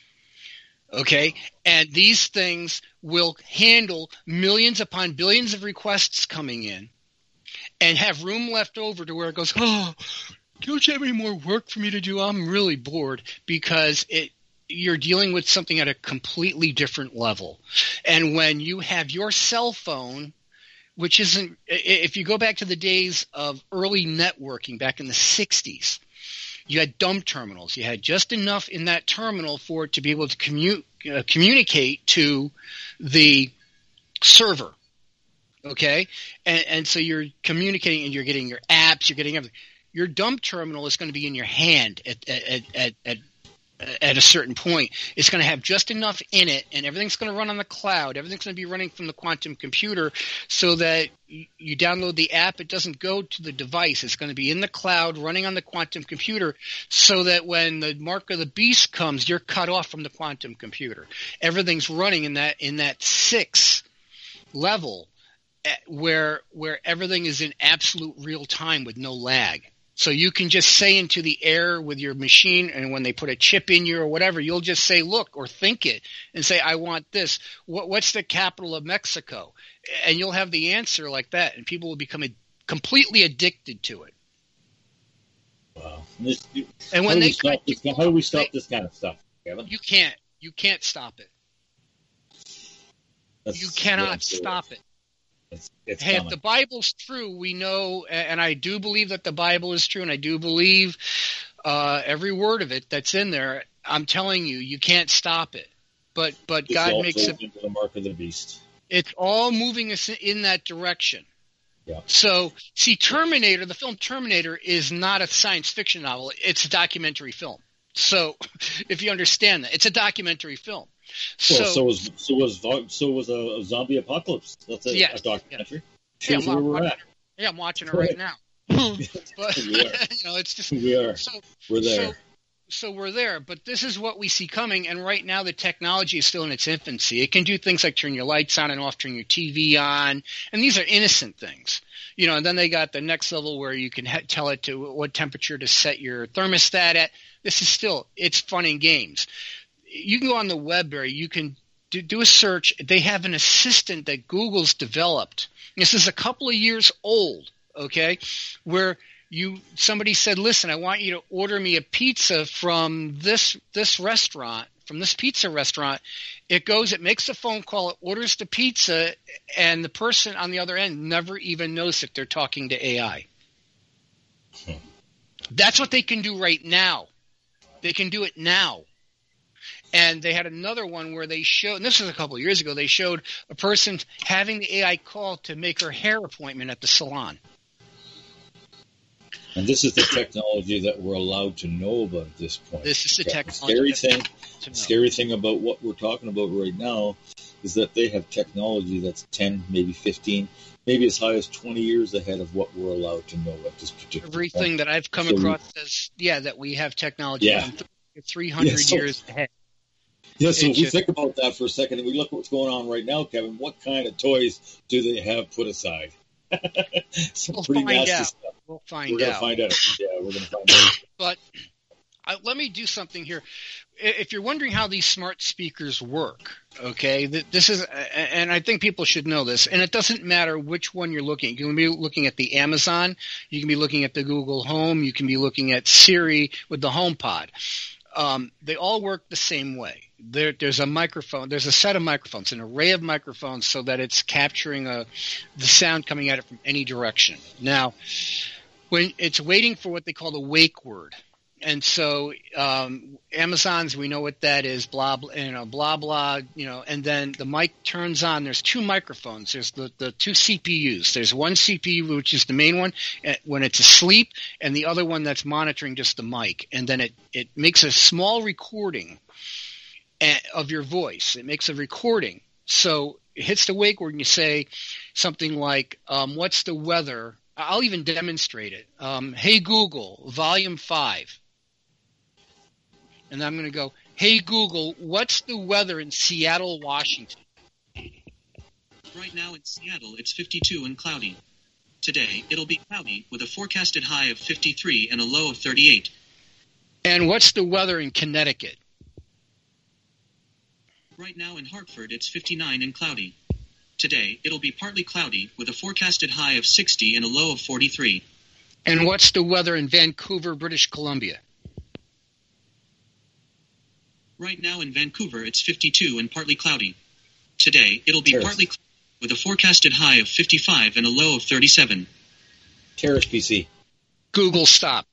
Speaker 5: Okay? And these things will handle millions upon billions of requests coming in and have room left over to where it goes, oh, don't you have any more work for me to do? I'm really bored, because it you're dealing with something at a completely different level. And when you have your cell phone, which isn't – if you go back to the days of early networking back in the sixties, you had dumb terminals. You had just enough in that terminal for it to be able to commu- uh, communicate to the server. Okay? And, and so you're communicating and you're getting your apps, you're getting everything. Your dumb terminal is going to be in your hand at at at, at at a certain point. It's going to have just enough in it, and everything's going to run on the cloud. Everything's going to be running from the quantum computer, so that you download the app. It doesn't go to the device. It's going to be in the cloud running on the quantum computer, so that when the mark of the beast comes, you're cut off from the quantum computer. Everything's running in that in that six level where where everything is in absolute real time with no lag. So you can just say into the air with your machine, and when they put a chip in you or whatever, you'll just say, look, or think it, and say, I want this. What, what's the capital of Mexico? And you'll have the answer like that, and people will become a, completely addicted to it.
Speaker 1: Wow. This, you,
Speaker 5: and when they
Speaker 1: stop this, how do we stop they, this kind of stuff, Kevin?
Speaker 5: You can't. You can't stop it. That's, you cannot yeah, stop it.
Speaker 1: It's, it's
Speaker 5: hey, if the Bible's true, we know, and I do believe that the Bible is true, and I do believe uh, every word of it that's in there. I'm telling you, you can't stop it. But but
Speaker 1: it's
Speaker 5: God makes it.
Speaker 1: Into the mark of the beast.
Speaker 5: It's all moving us in that direction.
Speaker 1: Yeah.
Speaker 5: So, see, Terminator, the film Terminator, is not a science fiction novel. It's a documentary film. So, if you understand that, it's a documentary film.
Speaker 1: Well,
Speaker 5: so,
Speaker 1: so was so was so was a, a zombie apocalypse. That's a,
Speaker 5: yes,
Speaker 1: a documentary.
Speaker 5: Yeah,
Speaker 1: Shows where we're
Speaker 5: watching,
Speaker 1: at.
Speaker 5: Yeah, I'm watching it right now. But
Speaker 1: we are.
Speaker 5: you know, it's just
Speaker 1: we are.
Speaker 5: So,
Speaker 1: we're there.
Speaker 5: So, so we're there. But this is what we see coming, and right now the technology is still in its infancy. It can do things like turn your lights on and off, turn your T V on, and these are innocent things. You know, and then they got the next level where you can ha- tell it to what temperature to set your thermostat at. This is still, it's fun and games. You can go on the web, Barry. You can do, do a search. They have an assistant that Google's developed. This is a couple of years old, okay, where you somebody said, listen, I want you to order me a pizza from this this restaurant, from this pizza restaurant. It goes, it makes a phone call, it orders the pizza, and the person on the other end never even knows that they're talking to A I. Hmm. That's what they can do right now. They can do it now. And they had another one where they showed, and this was a couple of years ago, they showed a person having the A I call to make her hair appointment at the salon.
Speaker 1: And this is the technology that we're allowed to know about at this point.
Speaker 5: This is the
Speaker 1: yeah,
Speaker 5: technology.
Speaker 1: The scary thing, the scary thing about what we're talking about right now is that they have technology that's ten, maybe fifteen, maybe as high as twenty years ahead of what we're allowed to know at this particular
Speaker 5: Everything
Speaker 1: point.
Speaker 5: that I've come
Speaker 1: so
Speaker 5: across says, yeah, that we have technology
Speaker 1: yeah.
Speaker 5: three hundred yeah, so, years ahead.
Speaker 1: Yeah, so
Speaker 5: it
Speaker 1: if we
Speaker 5: just,
Speaker 1: think about that for a second and we look at what's going on right now, Kevin, what kind of toys do they have put aside? Some
Speaker 5: we'll
Speaker 1: pretty
Speaker 5: find
Speaker 1: nasty
Speaker 5: out.
Speaker 1: stuff.
Speaker 5: We'll find
Speaker 1: we're gonna
Speaker 5: out.
Speaker 1: Find out. Yeah, we're going to find out.
Speaker 5: But I, let me do something here. If you're wondering how these smart speakers work, okay, this is, and I think people should know this, and it doesn't matter which one you're looking at. You can be looking at the Amazon, you can be looking at the Google Home, you can be looking at Siri with the HomePod. Um, they all work the same way. There, there's a microphone, there's a set of microphones, an array of microphones so that it's capturing a, the sound coming at it from any direction. Now, when it's waiting for what they call the wake word. And so um, Amazon's, we know what that is, blah, blah, you know, blah, blah, you know, and then the mic turns on. There's two microphones. There's the, the two C P Us. There's one C P U, which is the main one when it's asleep, and the other one that's monitoring just the mic. And then it, it makes a small recording of your voice. It makes a recording. So it hits the wake word and you say something like, um, what's the weather? I'll even demonstrate it. Um, hey, Google, volume five. And I'm going to go, hey, Google, what's the weather in Seattle, Washington?
Speaker 6: Right now in Seattle, it's fifty-two and cloudy. Today, it'll be cloudy with a forecasted high of fifty-three and a low of thirty-eight.
Speaker 5: And what's the weather in Connecticut?
Speaker 6: Right now in Hartford, it's fifty-nine and cloudy. Today, it'll be partly cloudy with a forecasted high of sixty and a low of forty-three.
Speaker 5: And what's the weather in Vancouver, British Columbia?
Speaker 6: Right now in Vancouver, it's fifty-two and partly cloudy. Today, it'll be
Speaker 1: Terrace.
Speaker 6: partly cloudy with a forecasted high of fifty-five and a low of thirty-seven.
Speaker 1: Terrace P C.
Speaker 5: Google, stop.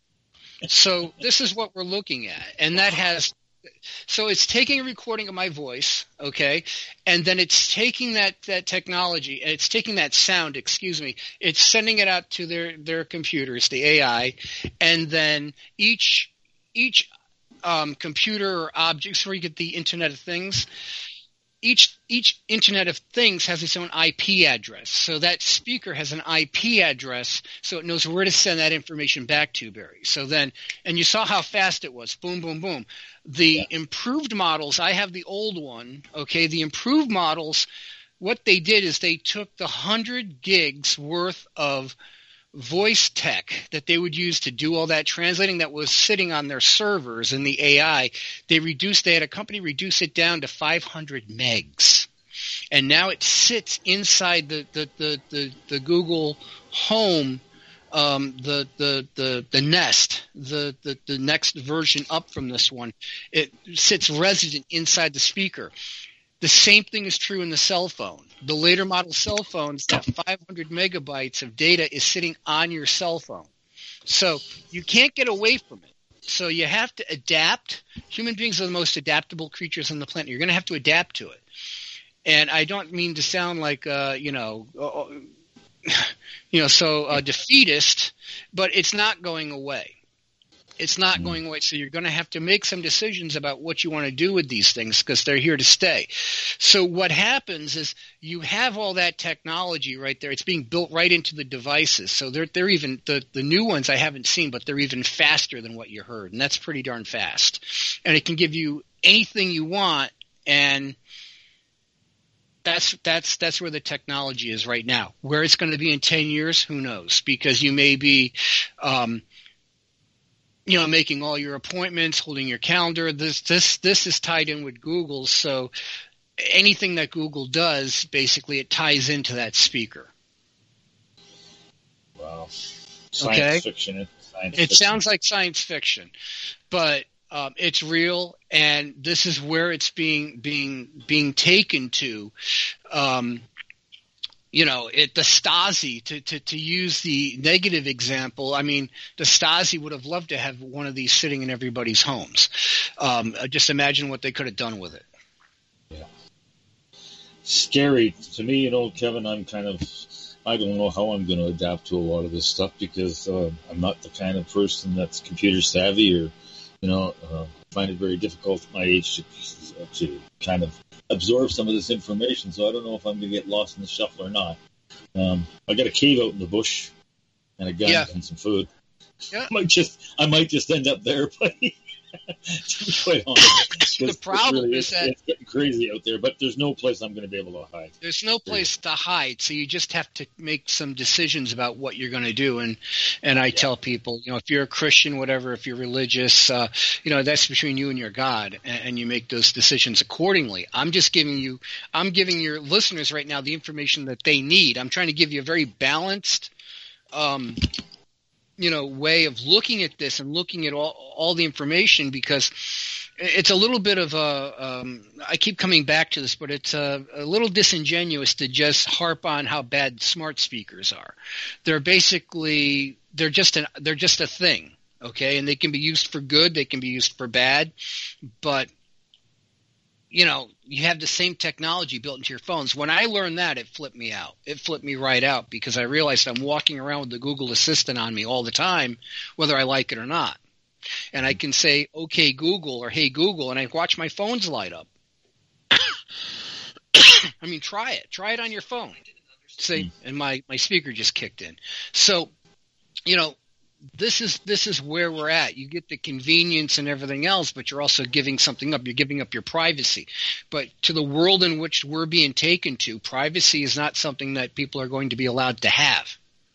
Speaker 5: So this is what we're looking at, and that has – so it's taking a recording of my voice, okay, and then it's taking that, that technology, and it's taking that sound, excuse me, it's sending it out to their, their computers, the A I, and then each each – Um, computer or objects where you get the Internet of Things. Each each Internet of Things has its own I P address. So that speaker has an I P address, so it knows where to send that information back to, Barry. So then, and you saw how fast it was. Boom, boom, boom. The yeah. improved models, I have the old one, okay? The improved models, what they did is they took the one hundred gigs worth of voice tech that they would use to do all that translating that was sitting on their servers in the A I. They reduced, they had a company reduce it down to five hundred megs. And now it sits inside the, the, the, the, the Google Home, um, the, the, the, the Nest, the, the, the next version up from this one. It sits resident inside the speaker. The same thing is true in the cell phone. The later model cell phones, that five hundred megabytes of data is sitting on your cell phone. So you can't get away from it. So you have to adapt. Human beings are the most adaptable creatures on the planet. You're going to have to adapt to it. And I don't mean to sound like, uh, you know, uh, you know, so uh, defeatist, but it's not going away. It's not going away. So you're going to have to make some decisions about what you want to do with these things because they're here to stay. So what happens is you have all that technology right there. It's being built right into the devices. So they're, they're even the, the new ones I haven't seen, but they're even faster than what you heard. And that's pretty darn fast. And it can give you anything you want. And that's that's that's where the technology is right now. Where it's going to be in ten years, who knows? Because you may be um, – you know, making all your appointments, holding your calendar. This this this is tied in with Google, so anything that Google does, basically, it ties into that speaker.
Speaker 1: Wow. Science
Speaker 5: okay?
Speaker 1: fiction. Science
Speaker 5: it
Speaker 1: fiction.
Speaker 5: sounds like science fiction, but um, it's real, and this is where it's being being being taken to. Um, You know, it, the Stasi, to, to, to use the negative example, I mean, the Stasi would have loved to have one of these sitting in everybody's homes. Um, just imagine what they could have done with it.
Speaker 1: Yeah. Scary. To me, you know, Kevin, I'm kind of, I don't know how I'm going to adapt to a lot of this stuff because uh, I'm not the kind of person that's computer savvy or, you know, uh, find it very difficult at my age to, to kind of absorb some of this information, so I don't know if I'm going to get lost in the shuffle or not. Um, I got a cave out in the bush and a gun
Speaker 5: yeah.
Speaker 1: and some food.
Speaker 5: Yeah.
Speaker 1: I might just, I might just end up there, buddy. to be quite honest.
Speaker 5: The problem
Speaker 1: really,
Speaker 5: is that
Speaker 1: it's getting crazy out there, but there's no place I'm going to be able to hide.
Speaker 5: There's no place to hide, so you just have to make some decisions about what you're going to do. And and I yeah. tell people, you know, if you're a Christian, whatever, if you're religious, uh, you know, that's between you and your God, and, and you make those decisions accordingly. I'm just giving you, I'm giving your listeners right now the information that they need. I'm trying to give you a very balanced, um, you know, way of looking at this and looking at all all the information, because it's a little bit of a um, – I keep coming back to this, but it's a, a little disingenuous to just harp on how bad smart speakers are. They're basically – they're just an, they're just a thing, okay? And they can be used for good. They can be used for bad. But, you know, you have the same technology built into your phones. When I learned that, it flipped me out. It flipped me right out, because I realized I'm walking around with the Google Assistant on me all the time, whether I like it or not. And I can say, okay, Google, or hey, Google, and I watch my phones light up. I mean, try it. Try it on your phone. Say, and my, my speaker just kicked in. So, you know, this is this is where we're at. You get the convenience and everything else, but you're also giving something up. You're giving up your privacy. But to the world in which we're being taken to, privacy is not something that people are going to be allowed to have.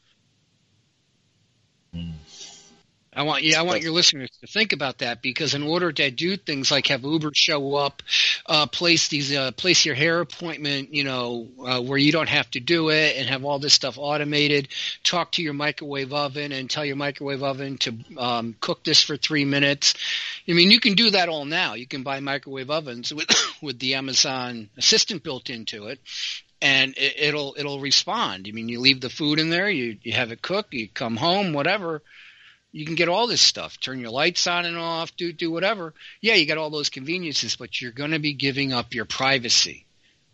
Speaker 5: Mm. I want yeah, I want your listeners to think about that, because in order to do things like have Uber show up, uh, place these uh, place your hair appointment, you know, uh, where you don't have to do it, and have all this stuff automated, talk to your microwave oven and tell your microwave oven to um, cook this for three minutes. I mean, you can do that all now. You can buy microwave ovens with with the Amazon Assistant built into it. And it, it'll it'll respond. I mean, you leave the food in there, you you have it cook, you come home, whatever. You can get all this stuff. Turn your lights on and off, do do whatever. Yeah, you got all those conveniences, but you're going to be giving up your privacy.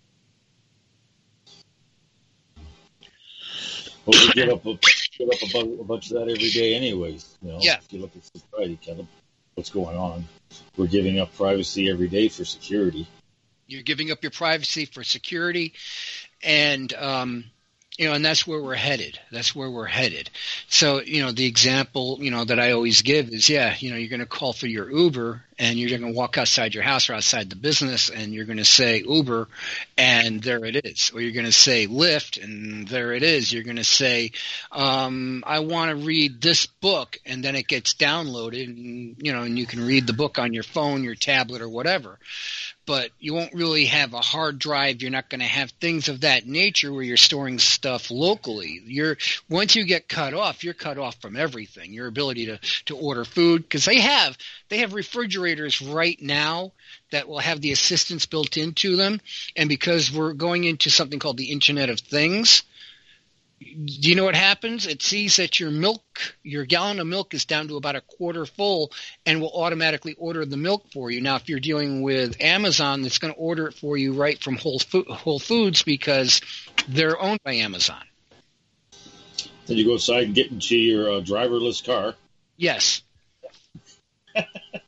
Speaker 1: Well, we give up, a, give up a, bunch, a bunch of that every day anyways. You know,
Speaker 5: yeah.
Speaker 1: If you look at society, Kevin, what's going on? We're giving up privacy every day for security.
Speaker 5: You're giving up your privacy for security, and um, you know, and that's where we're headed. That's where we're headed. So, you know, the example, you know, that I always give is, yeah, you know, you're going to call for your Uber, and you're going to walk outside your house or outside the business, and you're going to say Uber, and there it is. Or you're going to say Lyft, and there it is. You're going to say, um, I want to read this book, and then it gets downloaded, and, you know, and you can read the book on your phone, your tablet, or whatever. But you won't really have a hard drive. You're not going to have things of that nature where you're storing stuff locally. You're once you get cut off, you're cut off from everything. Your ability to, to order food, because they have they have refrigerators right now that will have the assistants built into them. And because we're going into something called the Internet of Things, do you know what happens? It sees that your milk, your gallon of milk is down to about a quarter full, and will automatically order the milk for you. Now, if you're dealing with Amazon, it's going to order it for you right from Whole, Fo- Whole Foods, because they're owned by Amazon.
Speaker 1: Then you go outside and get into your uh, driverless car.
Speaker 5: Yes.
Speaker 1: I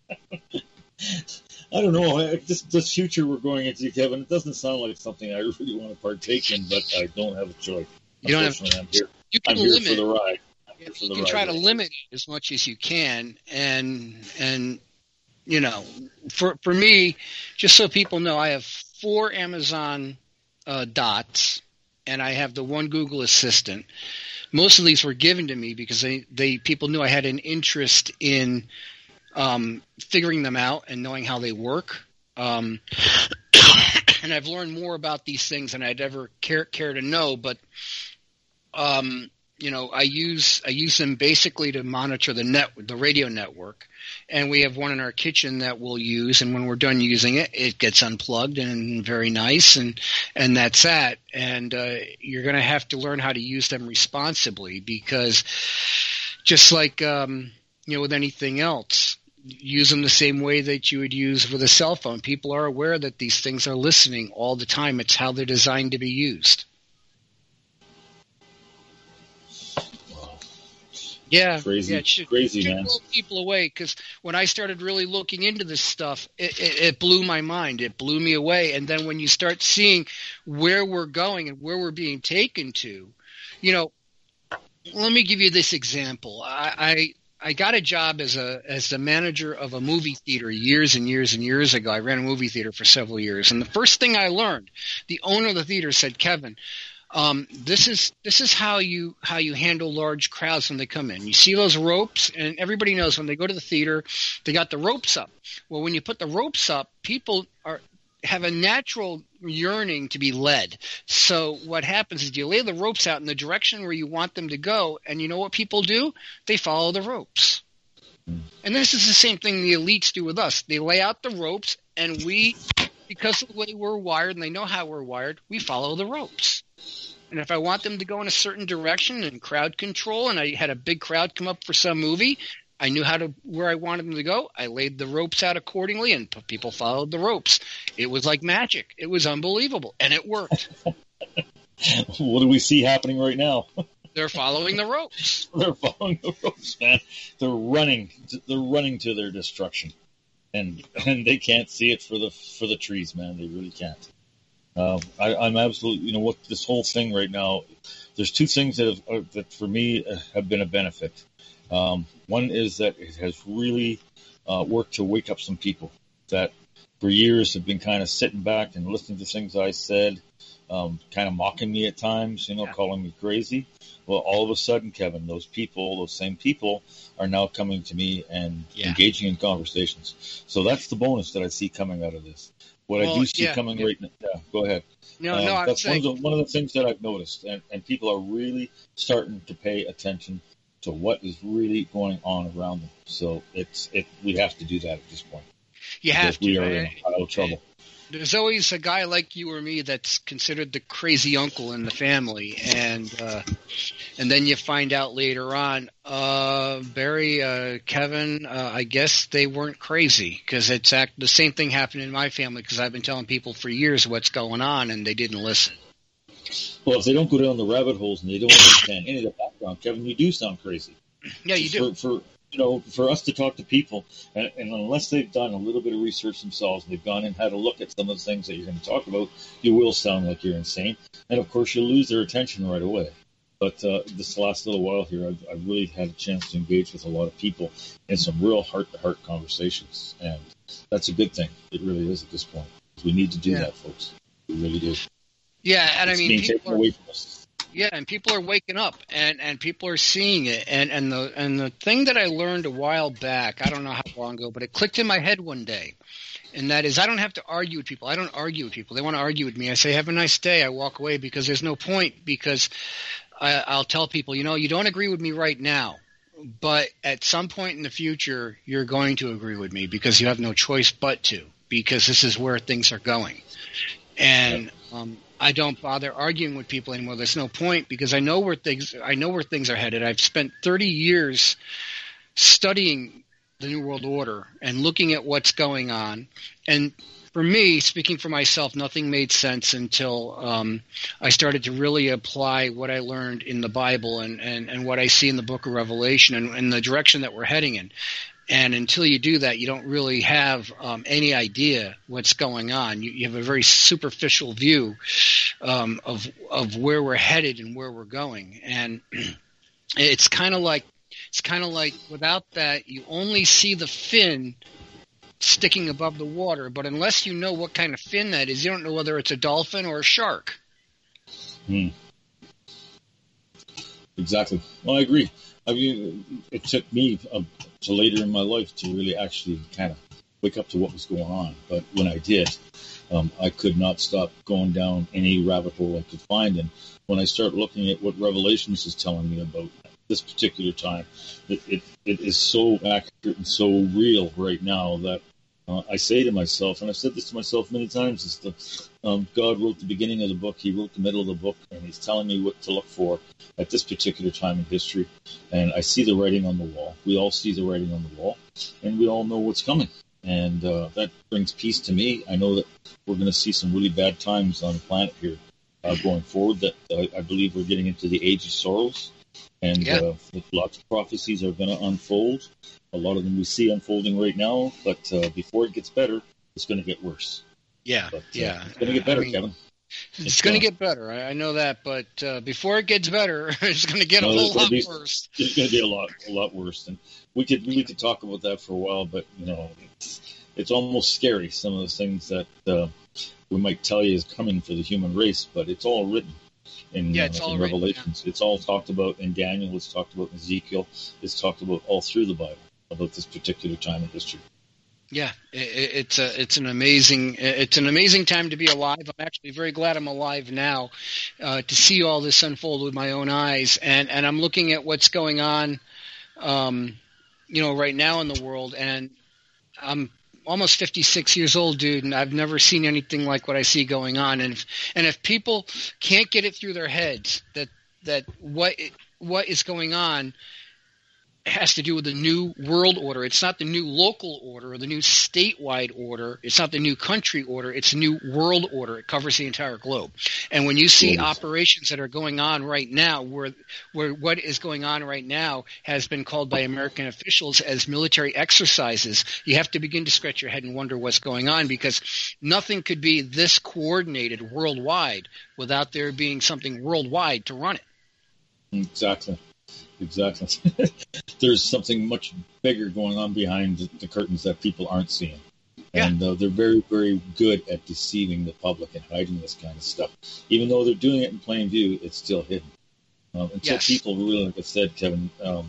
Speaker 1: don't know. I, this, this future we're going into, Kevin, it doesn't sound like something I really want to partake in, but I don't have a choice.
Speaker 5: You don't have.
Speaker 1: I'm here.
Speaker 5: You can
Speaker 1: I'm here
Speaker 5: limit.
Speaker 1: for the ride.
Speaker 5: You
Speaker 1: for the
Speaker 5: can
Speaker 1: ride,
Speaker 5: try to
Speaker 1: right?
Speaker 5: limit it as much as you can, and and you know, for for me, just so people know, I have four Amazon uh, Dots, and I have the one Google Assistant. Most of these were given to me because they, they people knew I had an interest in um, figuring them out and knowing how they work. Um, and I've learned more about these things than I'd ever care care to know, but. Um, you know, I use I use them basically to monitor the net, the radio network, and we have one in our kitchen that we'll use. And when we're done using it, it gets unplugged and very nice, and and that's that. And uh, you're going to have to learn how to use them responsibly, because just like um, you know, with anything else, use them the same way that you would use with a cell phone. People are aware that these things are listening all the time. It's how they're designed to be used. Yeah,
Speaker 1: crazy,
Speaker 5: yeah, it should,
Speaker 1: crazy,
Speaker 5: should
Speaker 1: man.
Speaker 5: blow people away, because when I started really looking into this stuff, it, it, it blew my mind. It blew me away. And then when you start seeing where we're going and where we're being taken to, you know, let me give you this example. I I got a job as a as the manager of a movie theater years and years and years ago. I ran a movie theater for several years, and the first thing I learned, the owner of the theater said, "Kevin, um, this is this is how you how you handle large crowds when they come in. You see those ropes, and everybody knows when they go to the theater, they got the ropes up. Well, when you put the ropes up, people are have a natural yearning to be led. So what happens is you lay the ropes out in the direction where you want them to go, and you know what people do? They follow the ropes. And this is the same thing the elites do with us. They lay out the ropes, and we, because of the way we're wired, and they know how we're wired, we follow the ropes. And if I want them to go in a certain direction and crowd control, and I had a big crowd come up for some movie, I knew how to where I wanted them to go. I laid the ropes out accordingly, and people followed the ropes. It was like magic. It was unbelievable, and it worked.
Speaker 1: What do we see happening right now?
Speaker 5: They're following the ropes.
Speaker 1: They're following the ropes, man. They're running. They're running to their destruction, and and they can't see it for the for the trees, man. They really can't. Um, I, I'm absolutely, you know, what this whole thing right now. There's two things that have, uh, that for me uh, have been a benefit. Um, one is that it has really uh, worked to wake up some people that for years have been kind of sitting back and listening to things I said, um, kind of mocking me at times, you know, yeah. calling me crazy. Well, all of a sudden, Kevin, those people, those same people are now coming to me and yeah. engaging in conversations. So that's the bonus that I see coming out of this. What well, I do see yeah, coming yeah. right now, yeah, go ahead.
Speaker 5: No,
Speaker 1: um,
Speaker 5: no, I'm
Speaker 1: that's
Speaker 5: saying...
Speaker 1: one of, the, one of the things that I've noticed, and, and people are really starting to pay attention to what is really going on around them. So it's it we have to do that at this point.
Speaker 5: You have to.
Speaker 1: We are in a pile of trouble.
Speaker 5: There's always a guy like you or me that's considered the crazy uncle in the family, and uh, and then you find out later on, uh, Barry, uh, Kevin, uh, I guess they weren't crazy, because it's act the same thing happened in my family, because I've been telling people for years what's going on, and they didn't listen.
Speaker 1: Well, if they don't go down the rabbit holes and they don't understand any of the background, Kevin, you do sound crazy.
Speaker 5: Yeah, you do.
Speaker 1: For, for you know, for us to talk to people, and, and unless they've done a little bit of research themselves, and they've gone and had a look at some of the things that you're going to talk about, you will sound like you're insane. And, of course, you'll lose their attention right away. But uh, this last little while here, I've, I've really had a chance to engage with a lot of people in some real heart-to-heart conversations. And that's a good thing. It really is at this point. We need to do yeah. that, folks. We really do.
Speaker 5: Yeah, and
Speaker 1: it's
Speaker 5: I mean,
Speaker 1: being
Speaker 5: people
Speaker 1: taken
Speaker 5: are,
Speaker 1: away from us.
Speaker 5: Yeah, and people are waking up, and, and people are seeing it. And, and the and the thing that I learned a while back, I don't know how long ago, but it clicked in my head one day, and that is I don't have to argue with people. I don't argue with people. They want to argue with me. I say, have a nice day. I walk away because there's no point, because I, I'll tell people, you know, you don't agree with me right now, but at some point in the future, you're going to agree with me, because you have no choice but to, because this is where things are going. And um, I don't bother arguing with people anymore. There's no point, because I know where things I know where things are headed. I've spent thirty years studying the New World Order and looking at what's going on. And for me, speaking for myself, nothing made sense until um, I started to really apply what I learned in the Bible and, and, and what I see in the Book of Revelation and, and the direction that we're heading in. And until you do that, you don't really have um, any idea what's going on. You, you have a very superficial view um, of of where we're headed and where we're going. And it's kind of like it's kind of like without that, you only see the fin sticking above the water. But unless you know what kind of fin that is, you don't know whether it's a dolphin or a shark.
Speaker 1: Hmm. Exactly. Well, I agree. I mean, it took me uh, to later in my life to really actually kind of wake up to what was going on. But when I did, um, I could not stop going down any rabbit hole I could find. And when I start looking at what Revelations is telling me about this particular time, it, it, it is so accurate and so real right now that uh, I say to myself, and I've said this to myself many times, is that um, God wrote the beginning of the book, he wrote the middle of the book, and he's telling me what to look for at this particular time in history. And I see the writing on the wall. We all see the writing on the wall, and we all know what's coming. And uh, that brings peace to me. I know that we're going to see some really bad times on the planet here uh, going forward, that uh, I believe we're getting into the age of sorrows. And yeah. uh, lots of prophecies are going to unfold. A lot of them we see unfolding right now, but uh, before it gets better, it's going to get worse.
Speaker 5: Yeah,
Speaker 1: but, uh,
Speaker 5: yeah.
Speaker 1: It's going to get better,
Speaker 5: I mean,
Speaker 1: Kevin.
Speaker 5: It's,
Speaker 1: It's
Speaker 5: going to
Speaker 1: uh,
Speaker 5: get better. I, I know that, but uh, before it gets better, it's going to get
Speaker 1: No,
Speaker 5: a
Speaker 1: there's
Speaker 5: whole
Speaker 1: gonna
Speaker 5: lot
Speaker 1: be-
Speaker 5: worse.
Speaker 1: It's going to be a lot, a lot worse. And we could we could talk about that for a while, but you know, it's, it's almost scary. Some of the things that uh, we might tell you is coming for the human race, but it's all written in,
Speaker 5: Yeah, it's
Speaker 1: uh,
Speaker 5: all
Speaker 1: in
Speaker 5: written,
Speaker 1: Revelations. It's all talked about in Daniel. It's talked about in Ezekiel. It's talked about all through the Bible about this particular time in history.
Speaker 5: Yeah, it, it's a it's an amazing it's an amazing time to be alive. I'm actually very glad I'm alive now uh, to see all this unfold with my own eyes, and and I'm looking at what's going on, um, you know, right now in the world, and I'm almost fifty-six years old, dude, and I've never seen anything like what I see going on. And if, and if people can't get it through their heads that that what what is going on has to do with the new world order. It's not the new local order or the new statewide order. It's not the new country order. It's a new world order. It covers the entire globe. And when you see
Speaker 1: Yes.
Speaker 5: operations that are going on right now, where where what is going on right now has been called by American officials as military exercises, you have to begin to scratch your head and wonder what's going on, because nothing could be this coordinated worldwide without there being something worldwide to run it.
Speaker 1: Exactly. Exactly. There's something much bigger going on behind the, the curtains that people aren't seeing.
Speaker 5: Yeah.
Speaker 1: And uh, they're very, very good at deceiving the public and hiding this kind of stuff. Even though they're doing it in plain view, it's still hidden. Um, until
Speaker 5: Yes.
Speaker 1: people really, like I said, Kevin, um,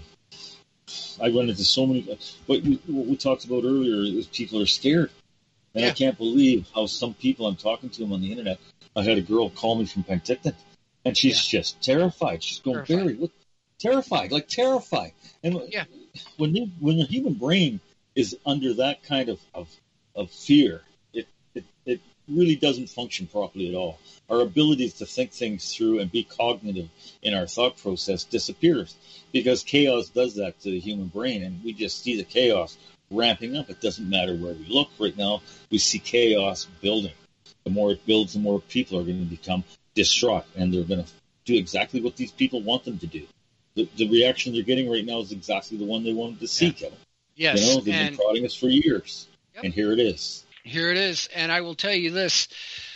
Speaker 1: I run into so many. What we, what we talked about earlier is people are scared. And
Speaker 5: Yeah.
Speaker 1: I can't believe how some people, I'm talking to them on the internet. I had a girl call me from Penticton, and she's just terrified. She's going,
Speaker 5: Terrified.
Speaker 1: Barry, look, terrified, like terrified. And
Speaker 5: Yeah.
Speaker 1: when you, when the human brain is under that kind of, of, of fear, it, it, it really doesn't function properly at all. Our ability to think things through and be cognitive in our thought process disappears, because chaos does that to the human brain, and we just see the chaos ramping up. It doesn't matter where we look right now. We see chaos building. The more it builds, the more people are going to become distraught, and they're going to do exactly what these people want them to do. The, the reaction they're getting right now is exactly the one they wanted to see, Kevin.
Speaker 5: Yes.
Speaker 1: You know, they've
Speaker 5: and
Speaker 1: been prodding us for years,
Speaker 5: Yep.
Speaker 1: and here it is.
Speaker 5: Here it is. And I will tell you this,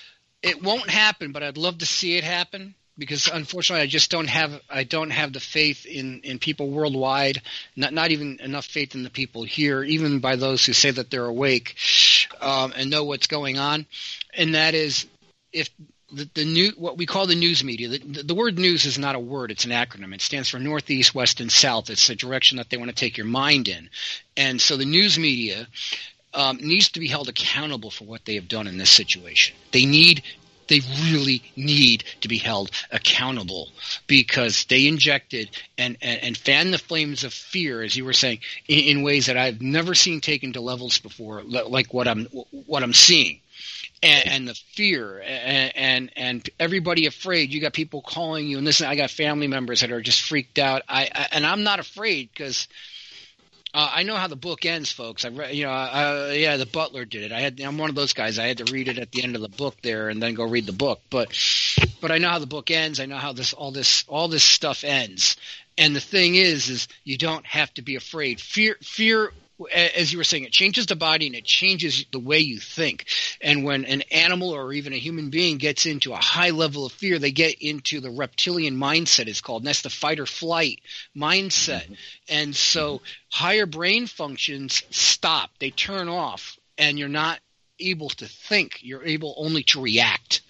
Speaker 5: it won't happen, but I'd love to see it happen, because unfortunately I just don't have I don't have the faith in, in people worldwide, not not even enough faith in the people here, even by those who say that they're awake um, and know what's going on. And that is, if the, the new what we call the news media, the, the word news is not a word, it's an acronym. It stands for Northeast, West, and South. It's the direction that they want to take your mind in. And so the news media um, needs to be held accountable for what they have done in this situation. They need They really need to be held accountable, because they injected and, and, and fanned the flames of fear, as you were saying, in, in ways that I've never seen taken to levels before, like what I'm what I'm seeing, and, and the fear and, and and everybody afraid. You got people calling you, and listen, I got family members that are just freaked out. I, I and I'm not afraid, because Uh, I know how the book ends, folks. I read, you know, uh, yeah, the Butler did it. I had, I'm one of those guys. I had to read it at the end of the book there, and then go read the book. But, but I know how the book ends. I know how this, all this, all this stuff ends. And the thing is, is you don't have to be afraid. Fear, fear, as you were saying, it changes the body and it changes the way you think. And when an animal or even a human being gets into a high level of fear, they get into the reptilian mindset, it's called. And that's the fight or flight mindset. Mm-hmm. And so higher brain functions stop. They turn off, and you're not able to think. You're able only to react.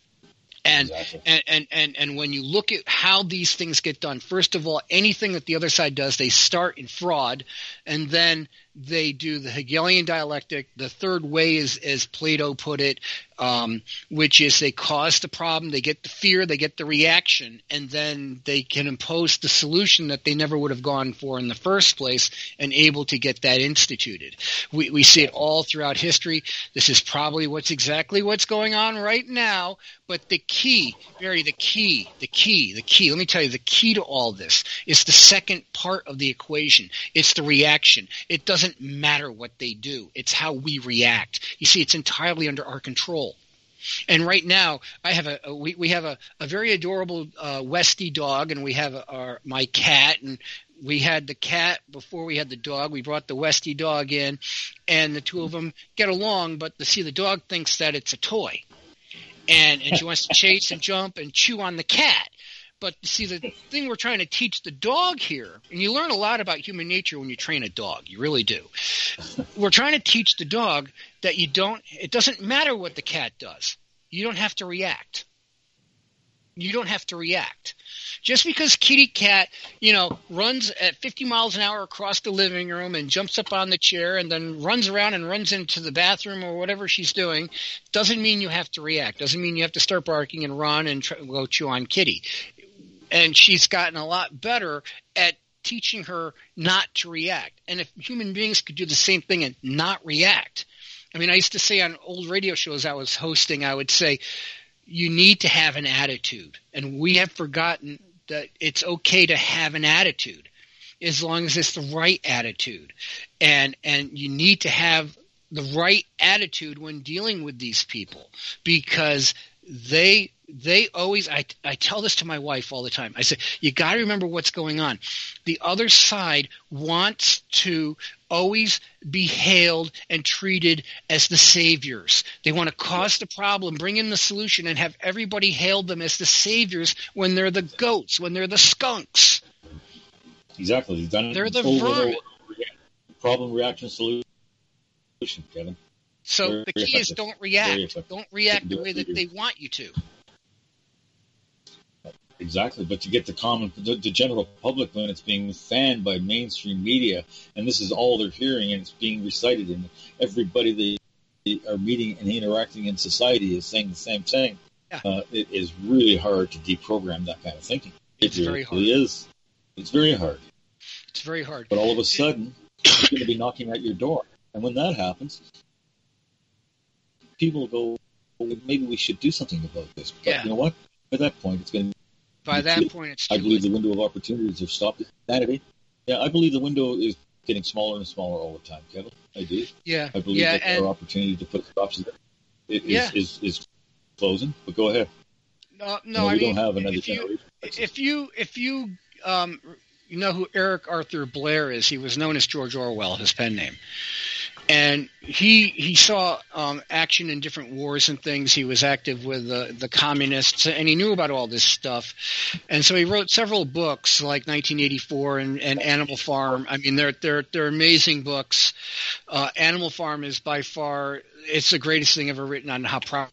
Speaker 5: And,
Speaker 1: Exactly.
Speaker 5: and, and, and, and when you look at how these things get done, first of all, anything that the other side does, they start in fraud, and then they do the Hegelian dialectic. The third way is, as Plato put it, um, which is they cause the problem, they get the fear, they get the reaction, and then they can impose the solution that they never would have gone for in the first place, and able to get that instituted. We, we see it all throughout history. This is probably what's exactly what's going on right now. But the key, Barry, the key, the key, the key, let me tell you, the key to all this is the second part of the equation. It's the reaction. It doesn't matter what they do. It's how we react. You see, it's entirely under our control. And right now, I have a, a we, we have a, a very adorable uh, Westie dog, and we have a, our my cat, and we had the cat before we had the dog. We brought the Westie dog in, and the two of them get along, but the, see, the dog thinks that it's a toy. and and she wants to chase and jump and chew on the cat. But see, the thing we're trying to teach the dog here, and you learn a lot about human nature when you train a dog. You really do. We're trying to teach the dog that you don't. It doesn't matter what the cat does. You don't have to react. You don't have to react. Just because kitty cat, you know, runs at fifty miles an hour across the living room and jumps up on the chair and then runs around and runs into the bathroom or whatever she's doing, doesn't mean you have to react. Doesn't mean you have to start barking and run and try, go chew on kitty. And she's gotten a lot better at teaching her not to react. And if human beings could do the same thing and not react, I mean, I used to say on old radio shows I was hosting, I would say, you need to have an attitude. And we have forgotten that it's okay to have an attitude as long as it's the right attitude. And and you need to have the right attitude when dealing with these people, because they they always I, I tell this to my wife all the time. I say, you got to remember what's going on. The other side wants to always be hailed and treated as the saviors. They want to cause the problem, bring in the solution, and have everybody hail them as the saviors when they're the goats, when they're the skunks.
Speaker 1: Exactly. You've done it.
Speaker 5: They're the
Speaker 1: over
Speaker 5: vermin.
Speaker 1: Problem, reaction, solution, Kevin.
Speaker 5: So
Speaker 1: Very
Speaker 5: the key
Speaker 1: effective.
Speaker 5: is don't
Speaker 1: Very
Speaker 5: react.
Speaker 1: effective.
Speaker 5: Don't react
Speaker 1: Do
Speaker 5: the
Speaker 1: it
Speaker 5: way
Speaker 1: for
Speaker 5: that
Speaker 1: you.
Speaker 5: they want you to.
Speaker 1: Exactly, but you get the common, the, the general public when it's being fanned by mainstream media, and this is all they're hearing, and it's being recited, and everybody they are meeting and interacting in society is saying the same thing.
Speaker 5: Yeah.
Speaker 1: Uh, it is really hard to deprogram that kind of thinking.
Speaker 5: It's
Speaker 1: it
Speaker 5: very
Speaker 1: really is. It's very hard.
Speaker 5: It's very hard.
Speaker 1: But all of a sudden, it's going to be knocking at your door, and when that happens, people go, well, maybe we should do something about this. But
Speaker 5: Yeah.
Speaker 1: you know what? At that point, it's going to
Speaker 5: By that point, it's too
Speaker 1: I believe
Speaker 5: late.
Speaker 1: the window of opportunities have stopped insanity. Yeah, I believe the window is getting smaller and smaller all the time, Kevin. I do.
Speaker 5: Yeah,
Speaker 1: I believe
Speaker 5: yeah,
Speaker 1: that
Speaker 5: and
Speaker 1: our opportunity to put stops is, is,
Speaker 5: Yeah.
Speaker 1: is, is closing. But go ahead.
Speaker 5: no,
Speaker 1: You
Speaker 5: no.
Speaker 1: know,
Speaker 5: I
Speaker 1: we
Speaker 5: mean,
Speaker 1: don't have another
Speaker 5: if you
Speaker 1: generation.
Speaker 5: if you if you um, you know who Eric Arthur Blair is, he was known as George Orwell, his pen name. And he he saw um, action in different wars and things. He was active with the, the communists, and he knew about all this stuff. And so he wrote several books, like nineteen eighty-four and, and Animal Farm. I mean, they're they're they're amazing books. Uh, Animal Farm is by far it's the greatest thing ever written on how pro.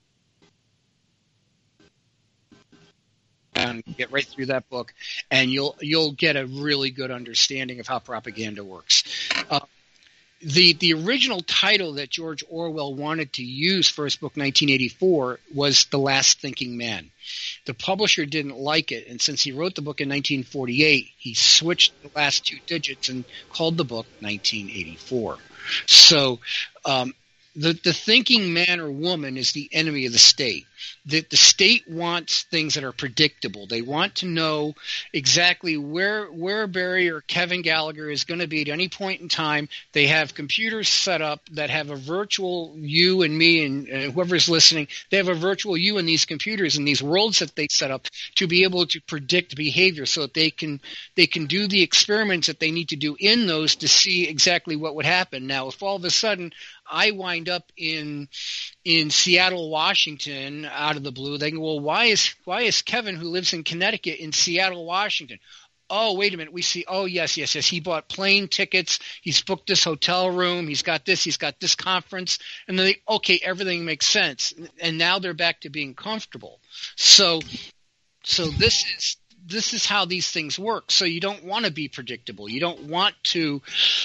Speaker 5: And get right through that book, and you'll you'll get a really good understanding of how propaganda works. Uh, The the original title that George Orwell wanted to use for his book nineteen eighty-four was The Last Thinking Man. The publisher didn't like it, and since he wrote the book in nineteen forty-eight, he switched the last two digits and called the book nineteen eighty-four. So um, the, the thinking man or woman is the enemy of the state. The, the state wants things that are predictable. They want to know exactly where where Barry or Kevin Gallagher is going to be at any point in time. They have computers set up that have a virtual you and me and, and whoever's listening. They have a virtual you in these computers and these worlds that they set up to be able to predict behavior, so that they can they can do the experiments that they need to do in those to see exactly what would happen. Now, if all of a sudden I wind up in in Seattle, Washington, out of the blue, they go, well, why is why is Kevin, who lives in Connecticut, in Seattle, Washington? Oh, wait a minute. We see, oh, yes, yes, yes. He bought plane tickets. He's booked this hotel room. He's got this. He's got this conference. And then they, okay, everything makes sense. And now they're back to being comfortable. So, so this is this is how these things work. So you don't want to be predictable. You don't want to,